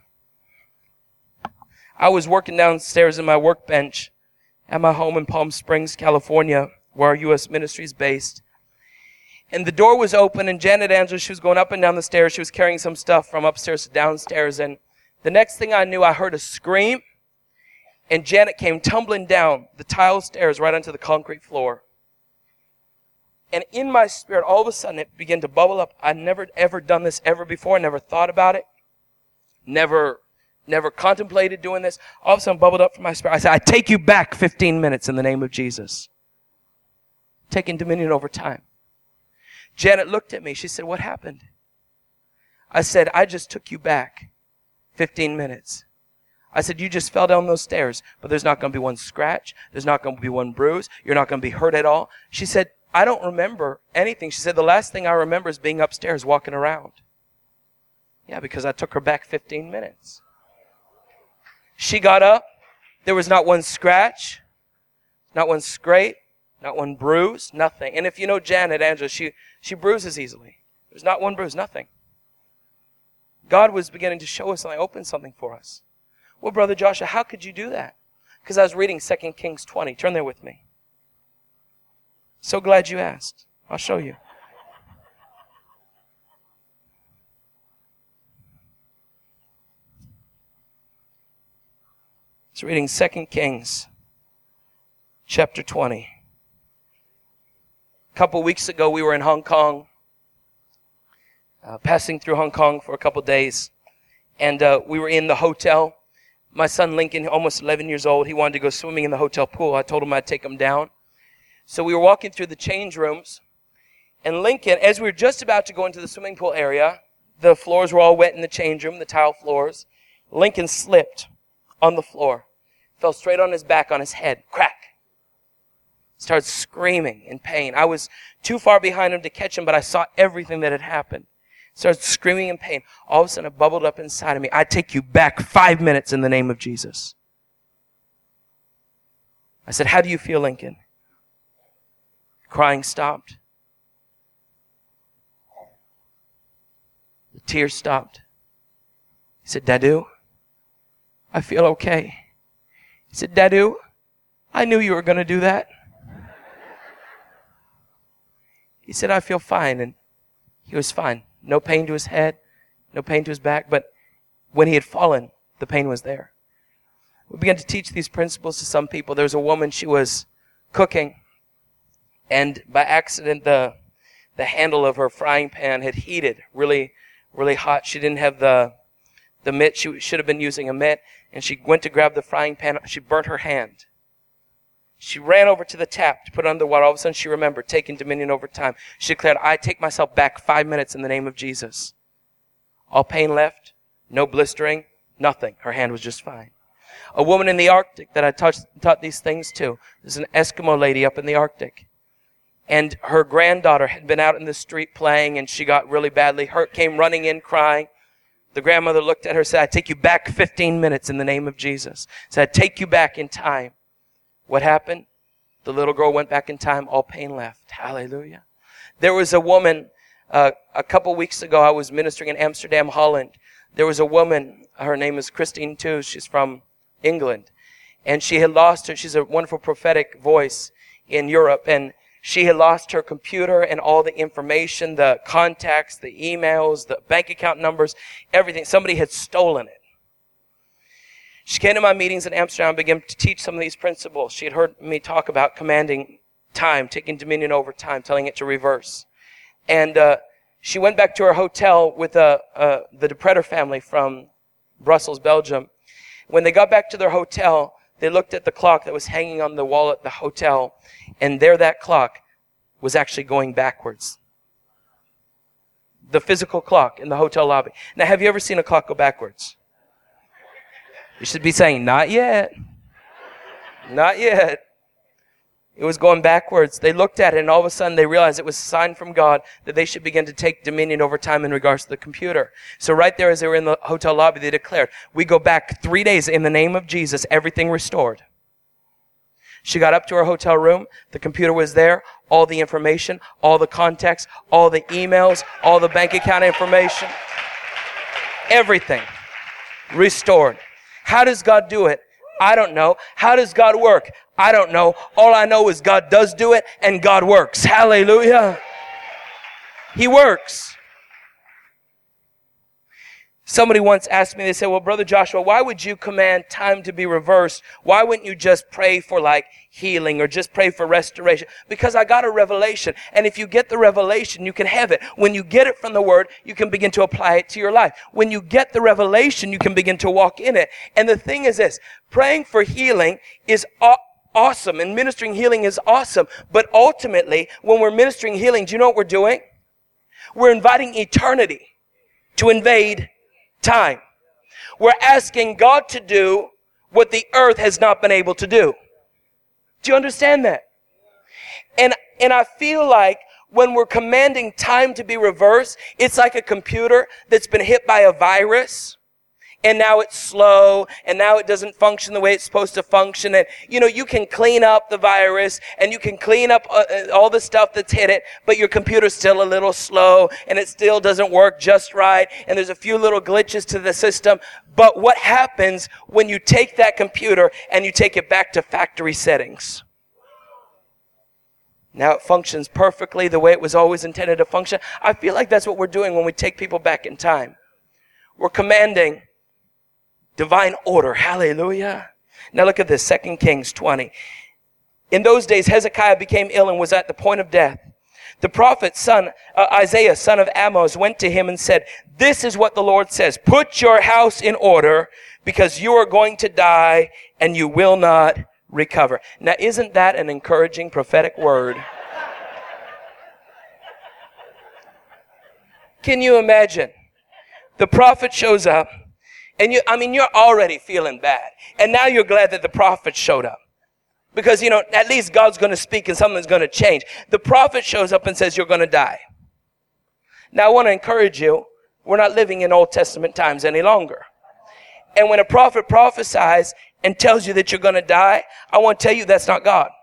I was working downstairs in my workbench at my home in Palm Springs, California, where our U S ministry is based. And the door was open, and Janet Andrews, she was going up and down the stairs. She was carrying some stuff from upstairs to downstairs. And the next thing I knew, I heard a scream, and Janet came tumbling down the tile stairs right onto the concrete floor. And in my spirit, all of a sudden, it began to bubble up. I'd never, ever done this ever before. Never thought about it. Never... Never contemplated doing this. All of a sudden bubbled up from my spirit. I said, I take you back fifteen minutes in the name of Jesus. Taking dominion over time. Janet looked at me. She said, what happened? I said, I just took you back fifteen minutes. I said, you just fell down those stairs, but there's not going to be one scratch. There's not going to be one bruise. You're not going to be hurt at all. She said, I don't remember anything. She said, the last thing I remember is being upstairs walking around. Yeah, because I took her back fifteen minutes. She got up. There was not one scratch, not one scrape, not one bruise, nothing. And if you know Janet, Angela, she, she bruises easily. There's not one bruise, nothing. God was beginning to show us something, open something for us. Well, Brother Joshua, how could you do that? Because I was reading Second Kings twenty. Turn there with me. So glad you asked. I'll show you. It's reading Second Kings chapter twenty. A couple weeks ago, we were in Hong Kong, uh, passing through Hong Kong for a couple days, and uh, we were in the hotel. My son Lincoln, almost eleven years old, he wanted to go swimming in the hotel pool. I told him I'd take him down. So we were walking through the change rooms, and Lincoln, as we were just about to go into the swimming pool area, the floors were all wet in the change room, the tile floors. Lincoln slipped on the floor, fell straight on his back, on his head, crack. Started screaming in pain. I was too far behind him to catch him, but I saw everything that had happened. Started screaming in pain. All of a sudden, it bubbled up inside of me. I take you back five minutes in the name of Jesus. I said, how do you feel, Lincoln? Crying stopped. The tears stopped. He said, Dadu, I feel okay. He said, Dadu, I knew you were going to do that. He said, I feel fine. And he was fine. No pain to his head, no pain to his back. But when he had fallen, the pain was there. We began to teach these principles to some people. There was a woman, she was cooking. And by accident, the the handle of her frying pan had heated really, really hot. She didn't have the the mitt. She should have been using a mitt. And she went to grab the frying pan. She burnt her hand. She ran over to the tap to put it under water. All of a sudden, she remembered taking dominion over time. She declared, I take myself back five minutes in the name of Jesus. All pain left, no blistering, nothing. Her hand was just fine. A woman in the Arctic that I touched, taught these things to. There's an Eskimo lady up in the Arctic. And her granddaughter had been out in the street playing, and she got really badly hurt, came running in crying. The grandmother looked at her and said, I take you back fifteen minutes in the name of Jesus. Said, I take you back in time. What happened? The little girl went back in time. All pain left. Hallelujah. There was a woman, uh, a couple weeks ago, I was ministering in Amsterdam, Holland. There was a woman, her name is Christine Toos. She's from England. And she had lost her. She's a wonderful prophetic voice in Europe. And She had lost her computer and all the information, the contacts, the emails, the bank account numbers, everything. Somebody had stolen it. She came to my meetings in Amsterdam and began to teach some of these principles. She had heard me talk about commanding time, taking dominion over time, telling it to reverse. And uh, she went back to her hotel with uh, uh, the De Preter family from Brussels, Belgium. When they got back to their hotel, they looked at the clock that was hanging on the wall at the hotel, and there that clock was actually going backwards. The physical clock in the hotel lobby. Now, have you ever seen a clock go backwards? You should be saying, not yet. Not yet. It was going backwards. They looked at it, and all of a sudden they realized it was a sign from God that they should begin to take dominion over time in regards to the computer. So right there as they were in the hotel lobby, they declared, we go back three days in the name of Jesus, everything restored. She got up to her hotel room. The computer was there. All the information, all the contacts, all the emails, all the bank account information. Everything restored. How does God do it? I don't know. How does God work? I don't know. All I know is God does do it and God works. Hallelujah. He works. Somebody once asked me, they said, well, Brother Joshua, why would you command time to be reversed? Why wouldn't you just pray for like healing or just pray for restoration? Because I got a revelation. And if you get the revelation, you can have it. When you get it from the Word, you can begin to apply it to your life. When you get the revelation, you can begin to walk in it. And the thing is this, praying for healing is aw- awesome and ministering healing is awesome. But ultimately, when we're ministering healing, do you know what we're doing? We're inviting eternity to invade time. We're asking God to do what the earth has not been able to do. Do you understand that? And, and I feel like when we're commanding time to be reversed, it's like a computer that's been hit by a virus. And now it's slow, and now it doesn't function the way it's supposed to function. And, you know, you can clean up the virus, and you can clean up uh, all the stuff that's hit it, but your computer's still a little slow, and it still doesn't work just right, and there's a few little glitches to the system. But what happens when you take that computer and you take it back to factory settings? Now it functions perfectly the way it was always intended to function. I feel like that's what we're doing when we take people back in time. We're commanding divine order. Hallelujah. Now look at this, Second Kings twenty. In those days, Hezekiah became ill and was at the point of death. The prophet, son, uh, Isaiah, son of Amos, went to him and said, this is what the Lord says, put your house in order because you are going to die and you will not recover. Now, isn't that an encouraging prophetic word? Can you imagine? The prophet shows up. And you, I mean, you're already feeling bad. And now you're glad that the prophet showed up. Because, you know, at least God's going to speak and something's going to change. The prophet shows up and says, you're going to die. Now, I want to encourage you, we're not living in Old Testament times any longer. And when a prophet prophesies and tells you that you're going to die, I want to tell you that's not God.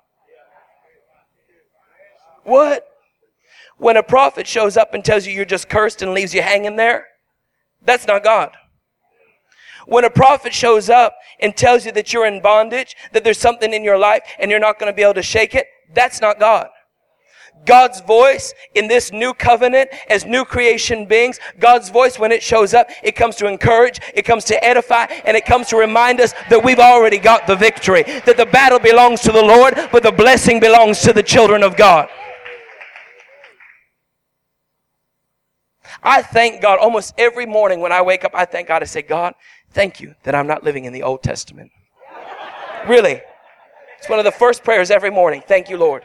What? When a prophet shows up and tells you you're just cursed and leaves you hanging there, that's not God. When a prophet shows up and tells you that you're in bondage, that there's something in your life and you're not going to be able to shake it, that's not God. God's voice in this new covenant as new creation beings, God's voice when it shows up, it comes to encourage, it comes to edify, and it comes to remind us that we've already got the victory, that the battle belongs to the Lord, but the blessing belongs to the children of God. I thank God almost every morning when I wake up, I thank God, I say, God, thank you that I'm not living in the Old Testament. Really. It's one of the first prayers every morning. Thank you, Lord.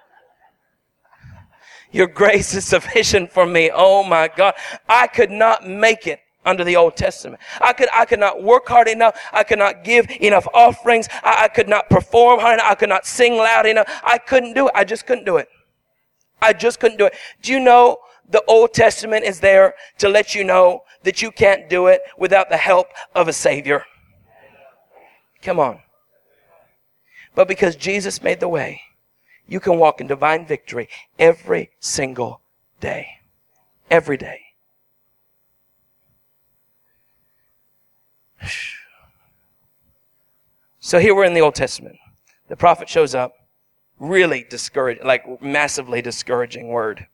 Your grace is sufficient for me. Oh my God. I could not make it under the Old Testament. I could, I could not work hard enough. I could not give enough offerings. I, I could not perform hard enough. I could not sing loud enough. I couldn't do it. I just couldn't do it. I just couldn't do it. Do you know the Old Testament is there to let you know that you can't do it without the help of a Savior? Come on. But because Jesus made the way, you can walk in divine victory every single day. Every day. So here we're in the Old Testament. The prophet shows up, Really discouraging, like massively discouraging word.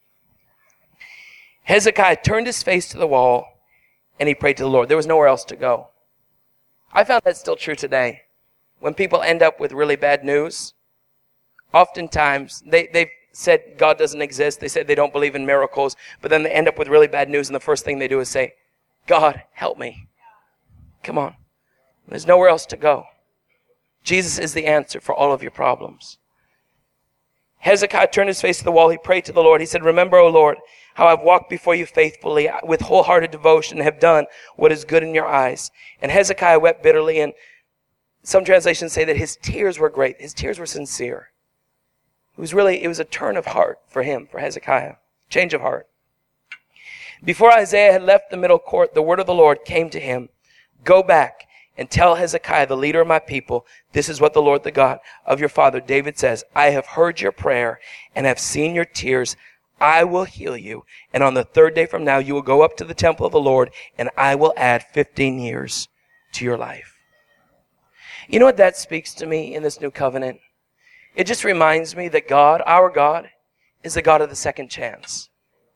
Hezekiah turned his face to the wall and he prayed to the Lord. There was nowhere else to go. I found that still true today. When people end up with really bad news, oftentimes they, they've said God doesn't exist. They said they don't believe in miracles, but then they end up with really bad news and the first thing they do is say, God, help me. Come on. There's nowhere else to go. Jesus is the answer for all of your problems. Hezekiah turned his face to the wall. He prayed to the Lord. He said, remember, O Lord, how I've walked before you faithfully with wholehearted devotion and have done what is good in your eyes. And Hezekiah wept bitterly, and some translations say that his tears were great. His tears were sincere. It was really, it was a turn of heart for him, for Hezekiah. Change of heart. Before Isaiah had left the middle court, the word of the Lord came to him. Go back and tell Hezekiah, the leader of my people, this is what the Lord, the God of your father David says. I have heard your prayer and have seen your tears. I will heal you. And on the third day from now, you will go up to the temple of the Lord, and I will add fifteen years to your life. You know what that speaks to me in this new covenant? It just reminds me that God, our God, is the God of the second chance.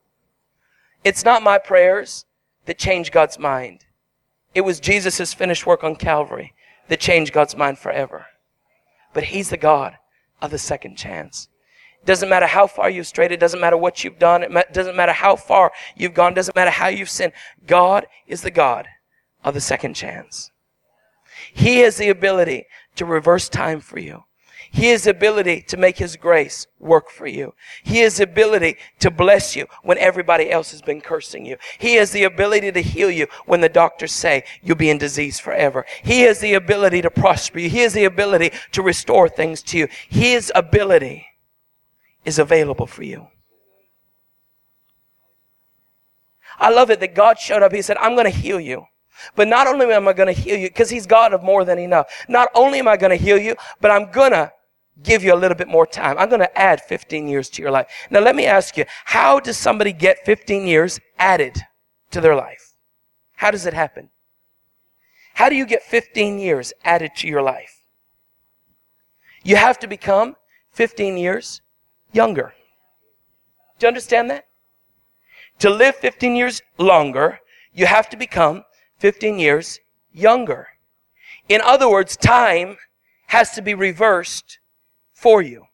It's not my prayers that change God's mind. It was Jesus' finished work on Calvary that changed God's mind forever. But he's the God of the second chance. It doesn't matter how far you've strayed. It doesn't matter what you've done. It doesn't matter how far you've gone. It doesn't matter how you've sinned. God is the God of the second chance. He has the ability to reverse time for you. He has the ability to make his grace work for you. He has the ability to bless you when everybody else has been cursing you. He has the ability to heal you when the doctors say you'll be in disease forever. He has the ability to prosper you. He has the ability to restore things to you. His ability is available for you. I love it that God showed up. He said, I'm going to heal you. But not only am I going to heal you, because he's God of more than enough. Not only am I going to heal you, but I'm going to give you a little bit more time. I'm going to add fifteen years to your life. Now let me ask you, how does somebody get fifteen years added to their life? How does it happen? How do you get fifteen years added to your life? You have to become fifteen years younger. Do you understand that? To live fifteen years longer, you have to become fifteen years younger. In other words, time has to be reversed for you.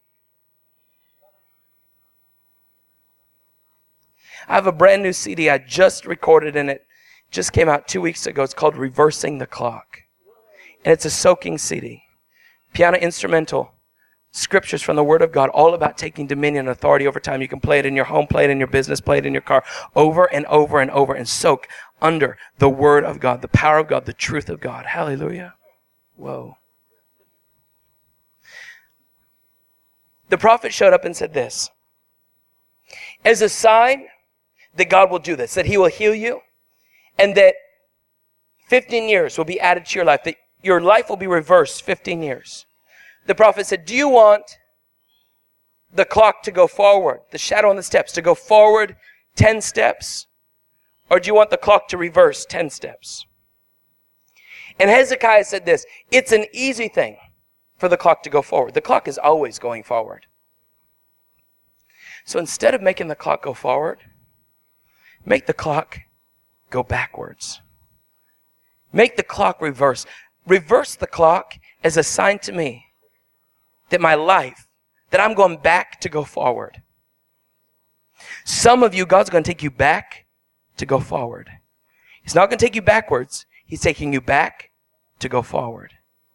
I have a brand new C D I just recorded, and it just came out two weeks ago. It's called Reversing the Clock. And it's a soaking C D. Piano instrumental. Scriptures from the Word of God, all about taking dominion and authority over time. You can play it in your home, play it in your business, play it in your car, over and over and over, and soak under the Word of God, the power of God, the truth of God. Hallelujah. Whoa. The prophet showed up and said this. As a sign that God will do this, that he will heal you, and that fifteen years will be added to your life, that your life will be reversed fifteen years. The prophet said, do you want the clock to go forward, the shadow on the steps to go forward ten steps? Or do you want the clock to reverse ten steps? And Hezekiah said this, it's an easy thing for the clock to go forward. The clock is always going forward. So instead of making the clock go forward, make the clock go backwards. Make the clock reverse. Reverse the clock as a sign to me that my life, that I'm going back to go forward. Some of you, God's going to take you back to go forward. He's not going to take you backwards. He's taking you back to go forward.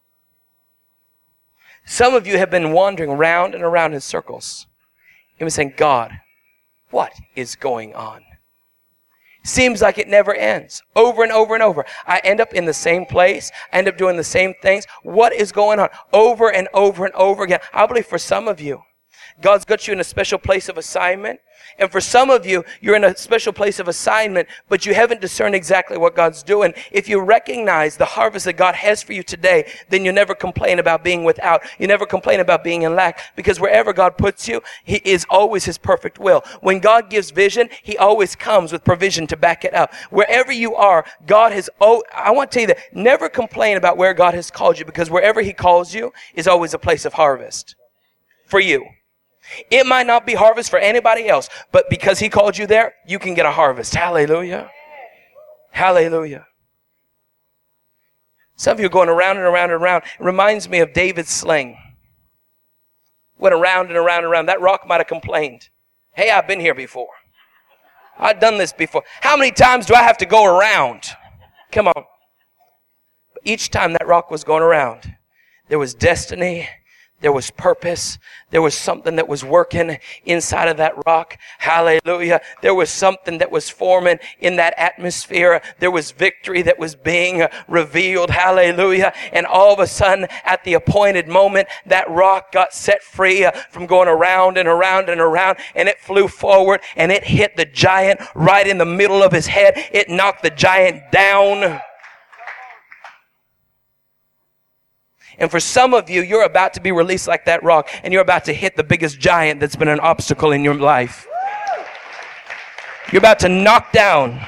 Some of you have been wandering around and around in circles. You've been saying, God, what is going on? Seems like it never ends. Over and over and over. I end up in the same place. I end up doing the same things. What is going on? Over and over and over again. I believe for some of you, God's got you in a special place of assignment. And for some of you, you're in a special place of assignment, but you haven't discerned exactly what God's doing. If you recognize the harvest that God has for you today, then you never complain about being without. You never complain about being in lack, because wherever God puts you, He is always His perfect will. When God gives vision, He always comes with provision to back it up. Wherever you are, God has, oh, I want to tell you that, never complain about where God has called you, because wherever He calls you is always a place of harvest. for you. It might not be harvest for anybody else, but because he called you there, you can get a harvest. Hallelujah. Hallelujah. Some of you are going around and around and around. It reminds me of David's sling. Went around and around and around. That rock might have complained. Hey, I've been here before. I've done this before. How many times do I have to go around? Come on. But each time that rock was going around, there was destiny. There was purpose. There was something that was working inside of that rock. Hallelujah. There was something that was forming in that atmosphere. There was victory that was being revealed. Hallelujah. And all of a sudden, at the appointed moment, that rock got set free from going around and around and around, and it flew forward and it hit the giant right in the middle of his head. It knocked the giant down. And for some of you, you're about to be released like that rock, and you're about to hit the biggest giant that's been an obstacle in your life. You're about to knock down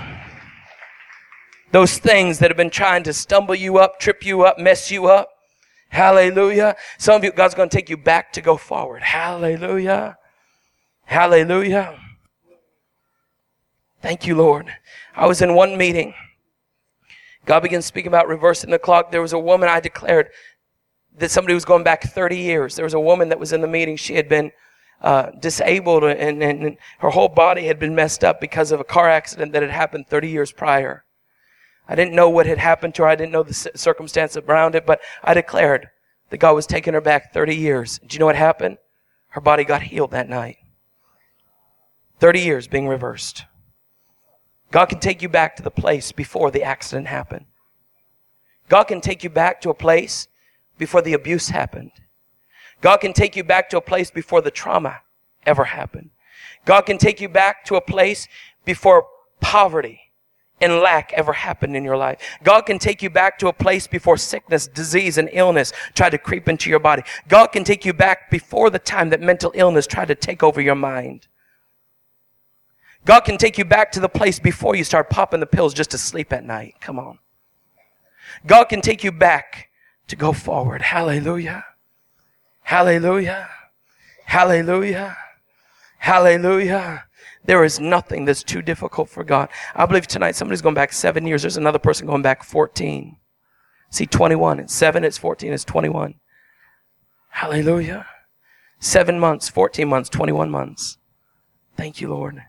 those things that have been trying to stumble you up, trip you up, mess you up. Hallelujah. Some of you, God's going to take you back to go forward. Hallelujah. Hallelujah. Thank you, Lord. I was in one meeting. God began speaking about reversing the clock. There was a woman I declared that somebody was going back thirty years. There was a woman that was in the meeting. She had been uh, disabled and, and, and her whole body had been messed up because of a car accident that had happened thirty years prior. I didn't know what had happened to her. I didn't know the circumstance around it, but I declared that God was taking her back thirty years. Do you know what happened? Her body got healed that night. thirty years being reversed. God can take you back to the place before the accident happened. God can take you back to a place before the abuse happened. God can take you back to a place before the trauma ever happened. God can take you back to a place before poverty and lack ever happened in your life. God can take you back to a place before sickness, disease, and illness tried to creep into your body. God can take you back before the time that mental illness tried to take over your mind. God can take you back to the place before you start popping the pills just to sleep at night. Come on. God can take you back to go forward. Hallelujah. Hallelujah. Hallelujah. Hallelujah. There is nothing that's too difficult for God. I believe tonight somebody's going back seven years. There's another person going back fourteen. See, twenty-one. It's seven, it's fourteen, it's twenty-one. Hallelujah. Seven months, fourteen months, twenty-one months. Thank you, Lord.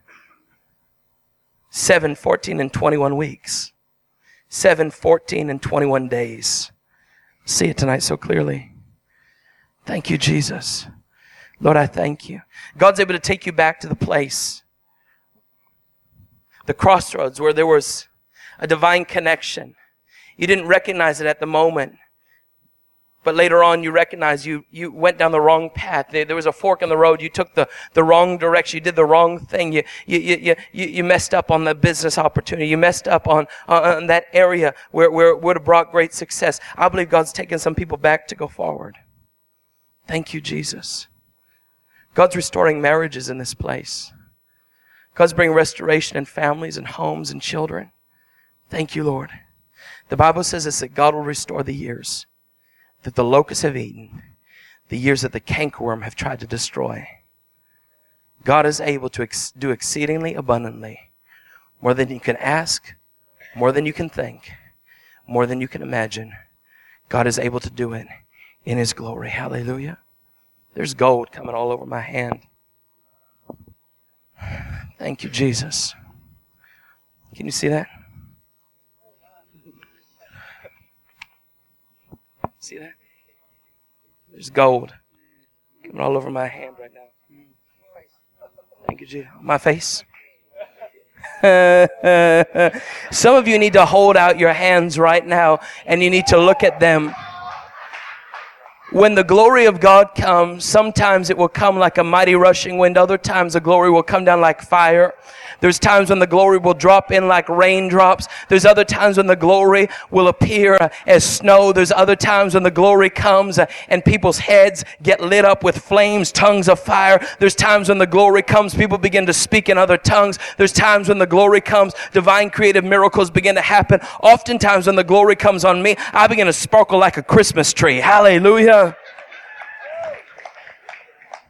Seven, fourteen, and twenty-one weeks. Seven, fourteen, and twenty-one days. See it tonight so clearly. Thank you, Jesus. Lord, I thank you. God's able to take you back to the place, the crossroads where there was a divine connection. You didn't recognize it at the moment, but later on you recognize you, you went down the wrong path. There, there was a fork in the road. You took the, the wrong direction. You did the wrong thing. You, you, you, you, you messed up on the business opportunity. You messed up on, on that area where, where it would have brought great success. I believe God's taking some people back to go forward. Thank you, Jesus. God's restoring marriages in this place. God's bringing restoration in families and homes and children. Thank you, Lord. The Bible says this, that God will restore the years that the locusts have eaten, the years that the cankerworm have tried to destroy. God is able to ex- do exceedingly abundantly, more than you can ask, more than you can think, more than you can imagine. God is able to do it in His glory. Hallelujah. There's gold coming all over my hand. Thank you, Jesus. Can you see that? See that? There's gold coming all over my hand right now. Thank you, Jesus. My face. Some of you need to hold out your hands right now and you need to look at them. When the glory of God comes, sometimes it will come like a mighty rushing wind. Other times the glory will come down like fire. There's times when the glory will drop in like raindrops. There's other times when the glory will appear as snow. There's other times when the glory comes and people's heads get lit up with flames, tongues of fire. There's times when the glory comes, people begin to speak in other tongues. There's times when the glory comes, divine creative miracles begin to happen. Oftentimes when the glory comes on me, I begin to sparkle like a Christmas tree. Hallelujah.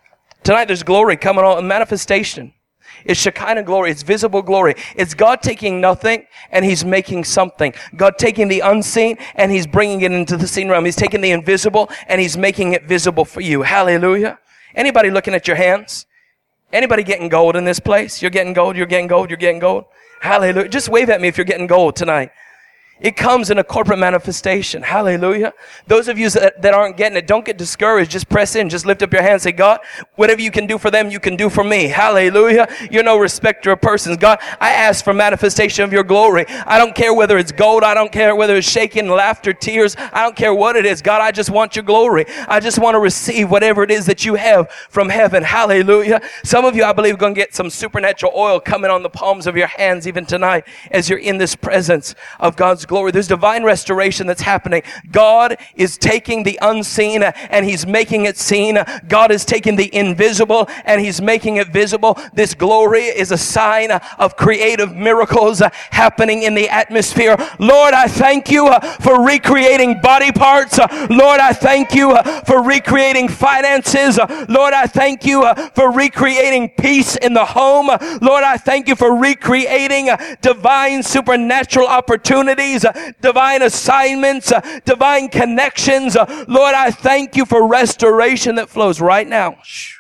Tonight there's glory coming on, manifestation. It's Shekinah glory. It's visible glory. It's God taking nothing and He's making something. God taking the unseen and He's bringing it into the seen realm. He's taking the invisible and He's making it visible for you. Hallelujah. Anybody looking at your hands? Anybody getting gold in this place? You're getting gold. You're getting gold. You're getting gold. Hallelujah. Just wave at me if you're getting gold tonight. It comes in a corporate manifestation. Hallelujah. Those of you that, that aren't getting it, don't get discouraged. Just press in. Just lift up your hand and say, God, whatever you can do for them, you can do for me. Hallelujah. You're no respecter of persons. God, I ask for manifestation of your glory. I don't care whether it's gold. I don't care whether it's shaking, laughter, tears. I don't care what it is. God, I just want your glory. I just want to receive whatever it is that you have from heaven. Hallelujah. Some of you, I believe, are going to get some supernatural oil coming on the palms of your hands even tonight as you're in this presence of God's glory. There's divine restoration that's happening. God is taking the unseen and He's making it seen. God is taking the invisible and He's making it visible. This glory is a sign of creative miracles happening in the atmosphere. Lord, I thank you for recreating body parts. Lord, I thank you for recreating finances. Lord, I thank you for recreating peace in the home. Lord, I thank you for recreating divine supernatural opportunities, divine assignments, divine connections. Lord, I thank you for restoration that flows right now.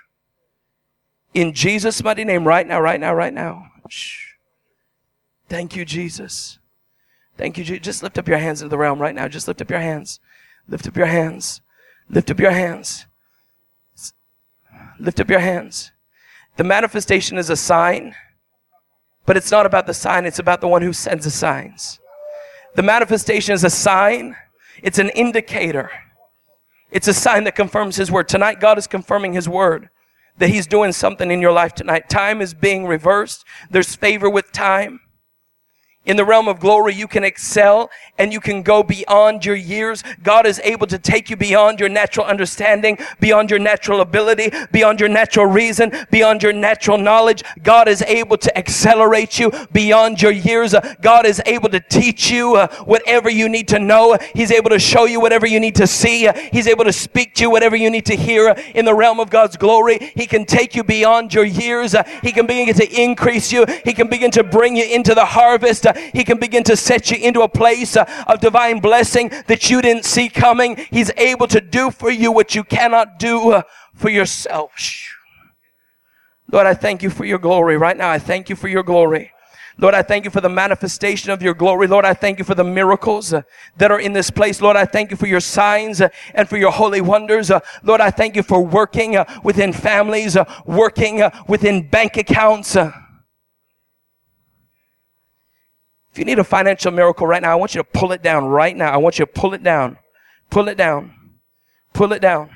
In Jesus' mighty name, right now, right now, right now. Thank you, Jesus. Thank you, Jesus. Just lift up your hands into the realm right now. Just lift up your hands. Lift up your hands. Lift up your hands. Lift up your hands. The manifestation is a sign, but it's not about the sign. It's about the one who sends the signs. The manifestation is a sign. It's an indicator. It's a sign that confirms His word. Tonight, God is confirming His word, that He's doing something in your life tonight. Time is being reversed. There's favor with time. In the realm of glory, you can excel and you can go beyond your years. God is able to take you beyond your natural understanding, beyond your natural ability, beyond your natural reason, beyond your natural knowledge. God is able to accelerate you beyond your years. Uh, God is able to teach you uh, whatever you need to know. He's able to show you whatever you need to see. Uh, he's able to speak to you whatever you need to hear. Uh, in the realm of God's glory, He can take you beyond your years. Uh, he can begin to increase you. He can begin to bring you into the harvest. Uh, He can begin to set you into a place uh, of divine blessing that you didn't see coming. He's able to do for you what you cannot do uh, for yourself. Lord, I thank you for your glory right now. I thank you for your glory. Lord, I thank you for the manifestation of your glory. Lord, I thank you for the miracles uh, that are in this place. Lord, I thank you for your signs uh, and for your holy wonders. Uh, Lord, I thank you for working uh, within families, uh, working uh, within bank accounts. Uh, If you need a financial miracle right now, I want you to pull it down right now. I want you to pull it down. Pull it down. Pull it down.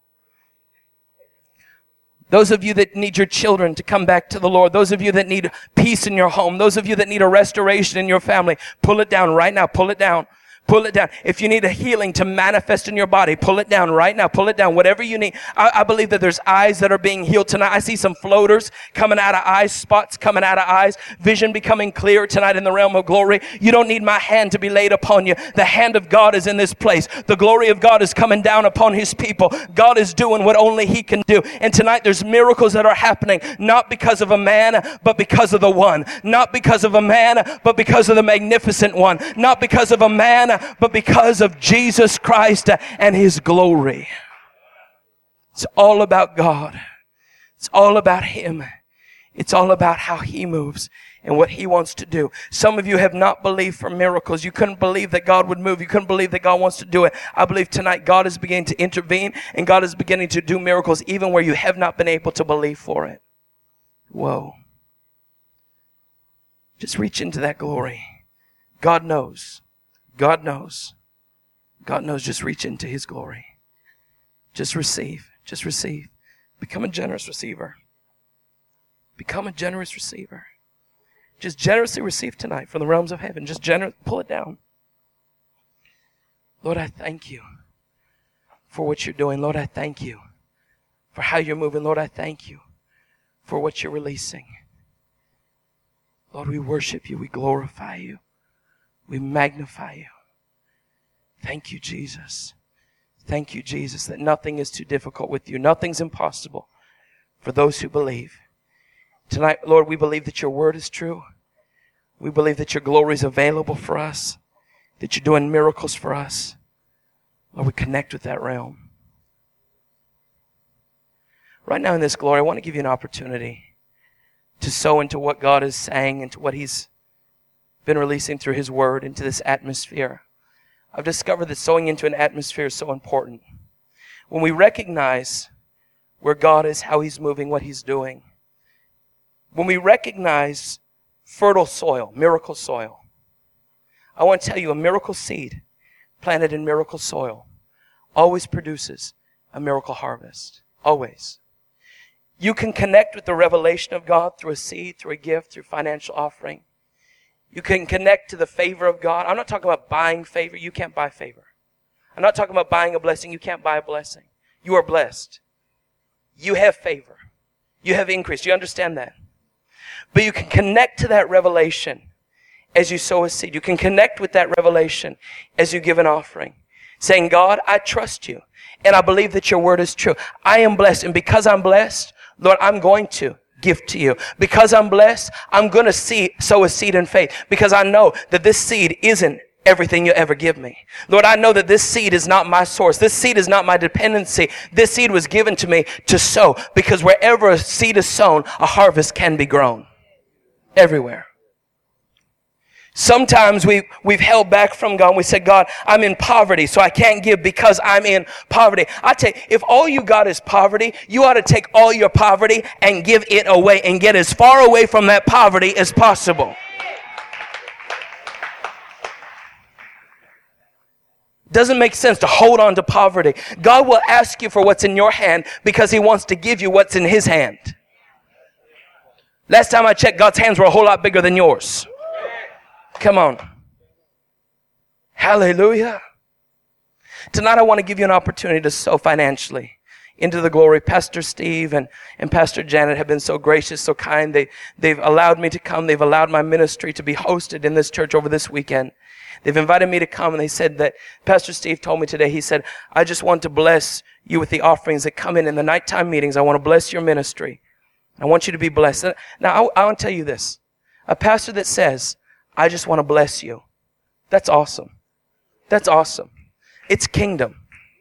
Those of you that need your children to come back to the Lord, those of you that need peace in your home, those of you that need a restoration in your family, pull it down right now. Pull it down. Pull it down. If you need a healing to manifest in your body, pull it down right now. Pull it down. Whatever you need. I, I believe that there's eyes that are being healed tonight. I see some floaters coming out of eyes, spots coming out of eyes, vision becoming clear tonight in the realm of glory. You don't need my hand to be laid upon you. The hand of God is in this place. The glory of God is coming down upon His people. God is doing what only He can do. And tonight there's miracles that are happening, not because of a man, but because of the one. Not because of a man, but because of the magnificent one. Not because of a man, but because of Jesus Christ and His glory. It's all about God. It's all about Him. It's all about how He moves and what He wants to do. Some of you have not believed for miracles. You couldn't believe that God would move. You couldn't believe that God wants to do it. I believe tonight God is beginning to intervene and God is beginning to do miracles even where you have not been able to believe for it. Whoa. Just reach into that glory. God knows. God knows. God knows. Just reach into His glory. Just receive. Just receive. Become a generous receiver. Become a generous receiver. Just generously receive tonight from the realms of heaven. Just generous. Pull it down. Lord, I thank you for what you're doing. Lord, I thank you for how you're moving. Lord, I thank you for what you're releasing. Lord, we worship you. We glorify you. We magnify you. Thank you, Jesus. Thank you, Jesus, that nothing is too difficult with you. Nothing's impossible for those who believe. Tonight, Lord, we believe that your word is true. We believe that your glory is available for us, that you're doing miracles for us. Lord, we connect with that realm. Right now in this glory, I want to give you an opportunity to sow into what God is saying, into what he's been releasing through his word, into this atmosphere. I've discovered that sowing into an atmosphere is so important. When we recognize where God is, how he's moving, what he's doing. When we recognize fertile soil, miracle soil. I want to tell you, a miracle seed planted in miracle soil always produces a miracle harvest. Always. You can connect with the revelation of God through a seed, through a gift, through financial offering. You can connect to the favor of God. I'm not talking about buying favor. You can't buy favor. I'm not talking about buying a blessing. You can't buy a blessing. You are blessed. You have favor. You have increase. You understand that? But you can connect to that revelation as you sow a seed. You can connect with that revelation as you give an offering. Saying, God, I trust you. And I believe that your word is true. I am blessed. And because I'm blessed, Lord, I'm going to give to you. Because I'm blessed, I'm going to see, sow a seed in faith. Because I know that this seed isn't everything you'll ever give me. Lord, I know that this seed is not my source. This seed is not my dependency. This seed was given to me to sow. Because wherever a seed is sown, a harvest can be grown. Everywhere. Sometimes we, we've held back from God. We said, God, I'm in poverty, so I can't give because I'm in poverty. I tell you, if all you got is poverty, you ought to take all your poverty and give it away and get as far away from that poverty as possible. Doesn't make sense to hold on to poverty. God will ask you for what's in your hand because he wants to give you what's in his hand. Last time I checked, God's hands were a whole lot bigger than yours. Come on. Hallelujah. Tonight I want to give you an opportunity to sow financially into the glory. Pastor Steve and, and Pastor Janet have been so gracious, so kind. They, they've allowed me to come. They've allowed my ministry to be hosted in this church over this weekend. They've invited me to come, and they said that Pastor Steve told me today, he said, I just want to bless you with the offerings that come in in the nighttime meetings. I want to bless your ministry. I want you to be blessed. Now, I, I want to tell you this. A pastor that says, I just want to bless you. That's awesome. That's awesome. It's kingdom.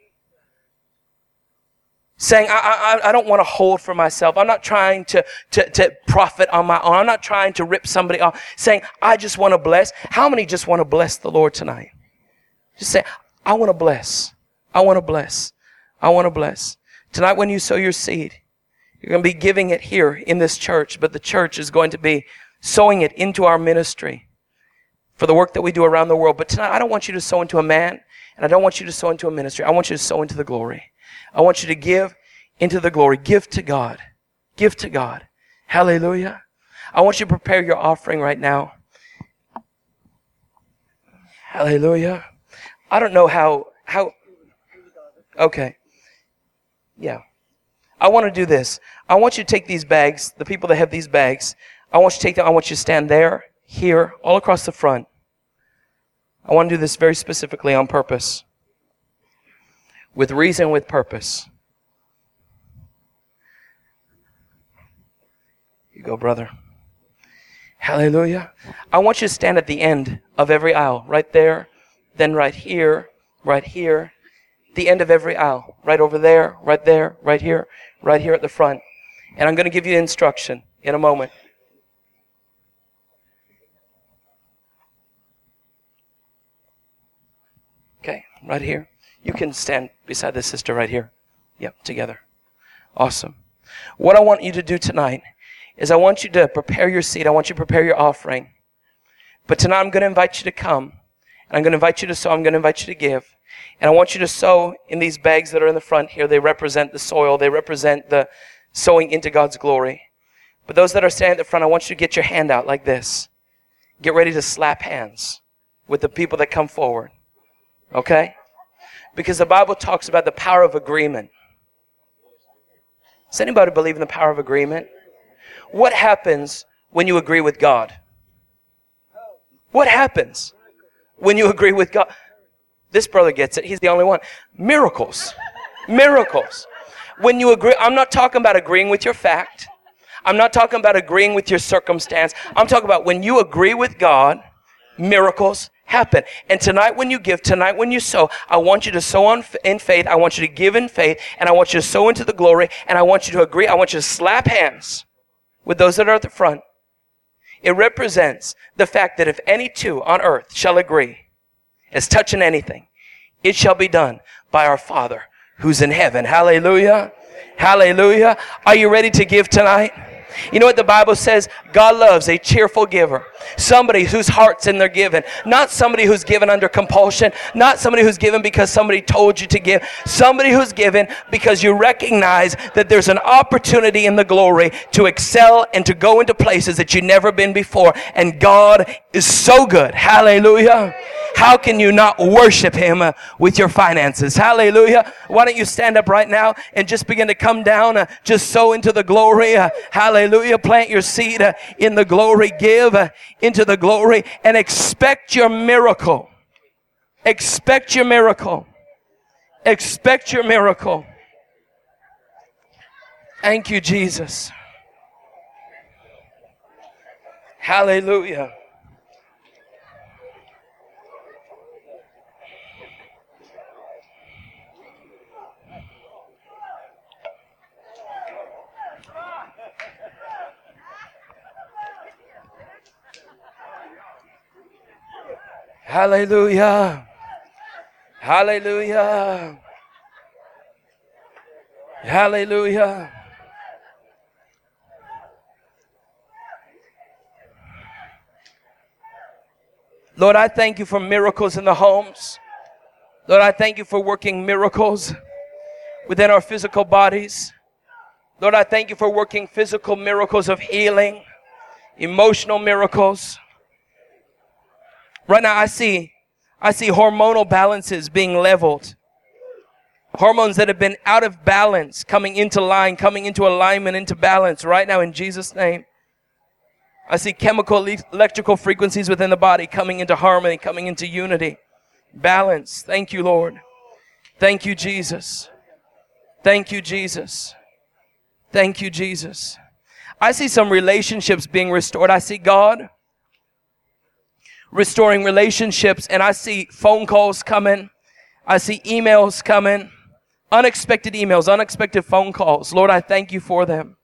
Saying, I, I, I don't want to hold for myself. I'm not trying to, to, to profit on my own. I'm not trying to rip somebody off. Saying, I just want to bless. How many just want to bless the Lord tonight? Just say, I want to bless. I want to bless. I want to bless. Tonight when you sow your seed, you're going to be giving it here in this church, but the church is going to be sowing it into our ministry for the work that we do around the world. But tonight, I don't want you to sow into a man, and I don't want you to sow into a ministry. I want you to sow into the glory. I want you to give into the glory. Give to God. Give to God. Hallelujah. I want you to prepare your offering right now. Hallelujah. I don't know how, how, okay. Yeah. I want to do this. I want you to take these bags, the people that have these bags, I want you to take them, I want you to stand there, here, all across the front. I want to do this very specifically on purpose. With reason, with purpose. You go, brother. Hallelujah. I want you to stand at the end of every aisle, right there, then right here, right here, the end of every aisle, right over there, right there, right here, right here at the front. And I'm going to give you instruction in a moment. Okay, right here. You can stand beside this sister right here. Yep, together. Awesome. What I want you to do tonight is I want you to prepare your seat. I want you to prepare your offering. But tonight I'm going to invite you to come. And I'm going to invite you to sow. I'm going to invite you to give. And I want you to sow in these bags that are in the front here. They represent the soil. They represent the sowing into God's glory. But those that are standing at the front, I want you to get your hand out like this. Get ready to slap hands with the people that come forward. Okay? Because the Bible talks about the power of agreement. Does anybody believe in the power of agreement? What happens when you agree with God? What happens when you agree with God? This brother gets it. He's the only one. Miracles. Miracles. When you agree, I'm not talking about agreeing with your fact. I'm not talking about agreeing with your circumstance. I'm talking about when you agree with God, miracles happen. And tonight when you give, tonight when you sow, I want you to sow on, in faith. I want you to give in faith. And I want you to sow into the glory. And I want you to agree. I want you to slap hands with those that are at the front. It represents the fact that if any two on earth shall agree as touching anything, it shall be done by our Father who's in heaven. Hallelujah. Hallelujah. Are you ready to give tonight? You know what the Bible says? God loves a cheerful giver. Somebody whose heart's in their giving. Not somebody who's given under compulsion. Not somebody who's given because somebody told you to give. Somebody who's given because you recognize that there's an opportunity in the glory to excel and to go into places that you've never been before. And God is so good. Hallelujah. How can you not worship Him uh, with your finances? Hallelujah. Why don't you stand up right now and just begin to come down, uh, just sow into the glory. Uh, hallelujah. Plant your seed uh, in the glory. Give uh, into the glory and expect your miracle. Expect your miracle. Expect your miracle. Thank you, Jesus. Hallelujah. Hallelujah. Hallelujah. Hallelujah. Lord, I thank you for miracles in the homes. Lord, I thank you for working miracles within our physical bodies. Lord, I thank you for working physical miracles of healing, emotional miracles. Right now, I see, I see hormonal balances being leveled. Hormones that have been out of balance, coming into line, coming into alignment, into balance right now in Jesus' name. I see chemical, electrical frequencies within the body coming into harmony, coming into unity, balance. Thank you, Lord. Thank you, Jesus. Thank you, Jesus. Thank you, Jesus. I see some relationships being restored. I see God restoring relationships, and I see phone calls coming. I see emails coming. Unexpected emails, unexpected phone calls. Lord, I thank you for them.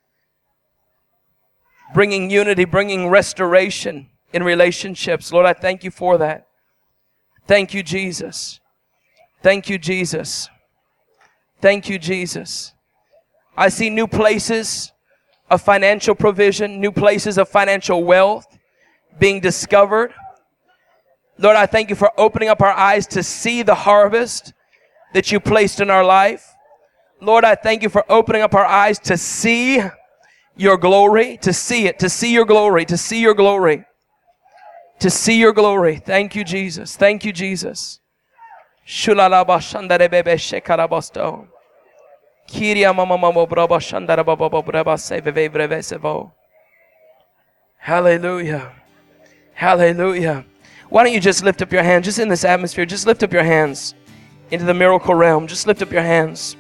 Bringing unity, bringing restoration in relationships. Lord, I thank you for that. Thank you, Jesus. Thank you, Jesus. Thank you, Jesus. I see new places of financial provision, new places of financial wealth being discovered. Lord, I thank you for opening up our eyes to see the harvest that you placed in our life. Lord, I thank you for opening up our eyes to see your glory, to see it, to see your glory, to see your glory, to see your glory. Thank you, Jesus. Thank you, Jesus. Hallelujah. Hallelujah. Why don't you just lift up your hands, just in this atmosphere, just lift up your hands into the miracle realm. Just lift up your hands.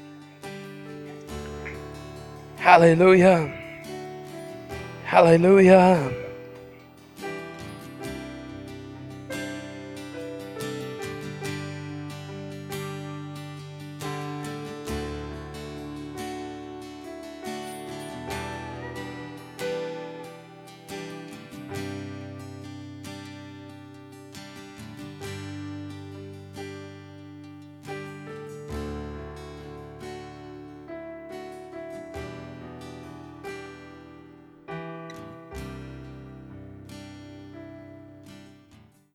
Hallelujah. Hallelujah.